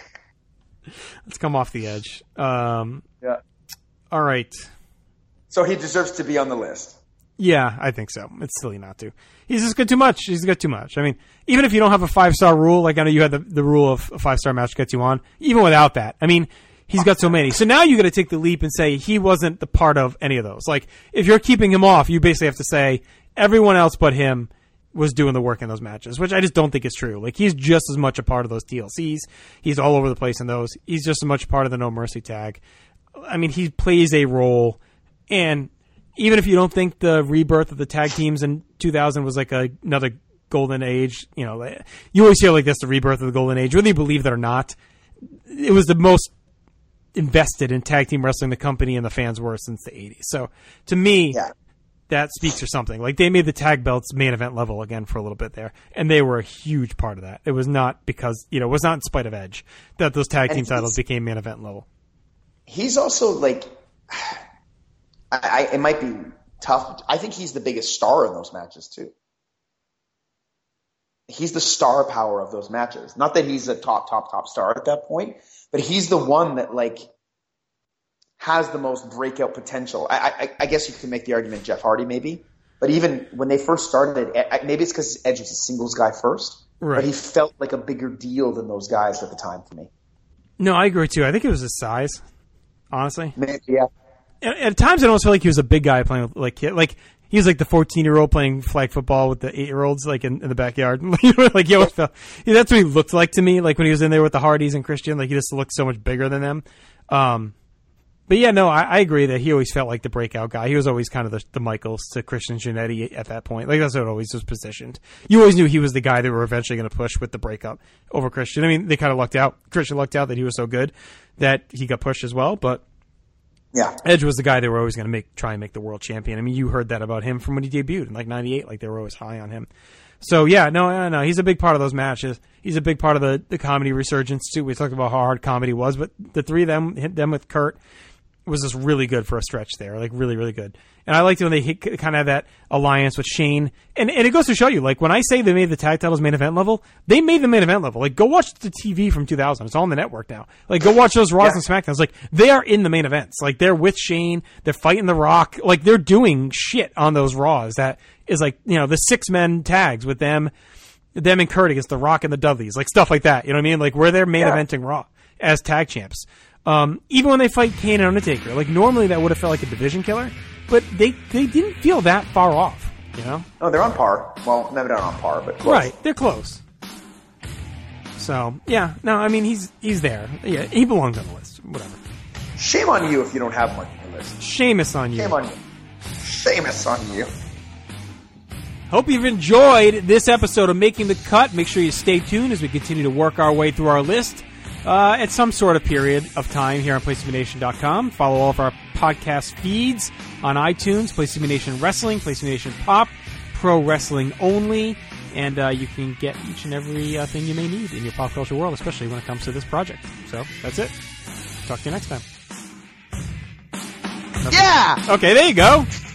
Let's come off the edge. Um, Yeah. all right. So he deserves to be on the list. Yeah, I think so. It's silly not to. He's just got too much. He's got too much. I mean, even if you don't have a five-star rule, like I know you had the, the rule of a five-star match gets you on, even without that, I mean, he's got so many. So now you got to take the leap and say he wasn't the part of any of those. Like, if you're keeping him off, you basically have to say everyone else but him was doing the work in those matches, which I just don't think is true. Like, he's just as much a part of those D L Cs. He's all over the place in those. He's just as much a part of the No Mercy tag. I mean, he plays a role, and even if you don't think the rebirth of the tag teams in two thousand was like a, another golden age, you know, you always hear like that's the rebirth of the golden age, whether you believe that or not. It was the most invested in tag team wrestling the company and the fans were since the eighties. So to me, Yeah. that speaks for something. Like, they made the tag belts main event level again for a little bit there, and they were a huge part of that. It was not because, you know, it was not in spite of Edge that those tag And team he's- titles became main event level. He's also like, I, I it might be tough. I think he's the biggest star in those matches too. He's the star power of those matches. Not that he's a top, top, top star at that point, but he's the one that like has the most breakout potential. I, I, I guess you can make the argument Jeff Hardy maybe, but even when they first started, maybe it's because Edge was a singles guy first, Right. but he felt like a bigger deal than those guys at the time for me. No, I agree too. I think it was his size, honestly. Maybe, yeah. At, at times, I almost feel like he was a big guy playing with like kid. Like, he was like the fourteen-year-old playing flag football with the eight-year-olds, like in, in the backyard. Like, he always felt, yeah, that's what he looked like to me. Like, when he was in there with the Hardys and Christian, like, he just looked so much bigger than them. Um, but yeah, no, I, I agree that he always felt like the breakout guy. He was always kind of the, the Michaels to Christian Jannetty at that point. Like, that's how it always was positioned. You always knew he was the guy they were eventually going to push with the breakup over Christian. I mean, they kind of lucked out. Christian lucked out that he was so good that he got pushed as well, but Yeah. Edge was the guy they were always going to make, try and make the world champion. I mean, you heard that about him from when he debuted in like ninety-eight. Like, they were always high on him. So yeah, no, no, no, he's a big part of those matches. He's a big part of the, the comedy resurgence too. We talked about how hard comedy was, but the three of them, hit them with Kurt, was just really good for a stretch there. Like, really, really good. And I liked it when they hit, kind of had that alliance with Shane. And, and it goes to show you, like, when I say they made the tag titles main event level, they made the main event level. Like, go watch the T V from two thousand. It's all on the network now. Like, go watch those Raws Yeah. and SmackDowns. Like, they are in the main events. Like, they're with Shane. They're fighting The Rock. Like, they're doing shit on those Raws that is like, you know, the six men tags with them, them and Kurt against The Rock and the Dudleys. Like, stuff like that. You know what I mean? Like, where they're main Yeah. eventing Raw as tag champs. Um, even when they fight Kane and Undertaker, like, normally that would have felt like a division killer, but they, they didn't feel that far off, you know? No, they're on par. Well, maybe not on par, but close. Right, they're close. So, yeah, no, I mean, he's he's there. Yeah, he belongs on the list. Whatever. Shame on you if you don't have one on your list. Seamus on you. Shame on you. Seamus on you. Hope you've enjoyed this episode of Making the Cut. Make sure you stay tuned as we continue to work our way through our list uh, at some sort of period of time here on place to be nation dot com. Follow all of our podcast feeds on iTunes, Place to Be Nation Wrestling, Place to Be Nation Pop, Pro Wrestling Only, and uh, you can get each and every uh, thing you may need in your pop culture world, especially when it comes to this project. So, that's it. Talk to you next time. Yeah! Okay, there you go.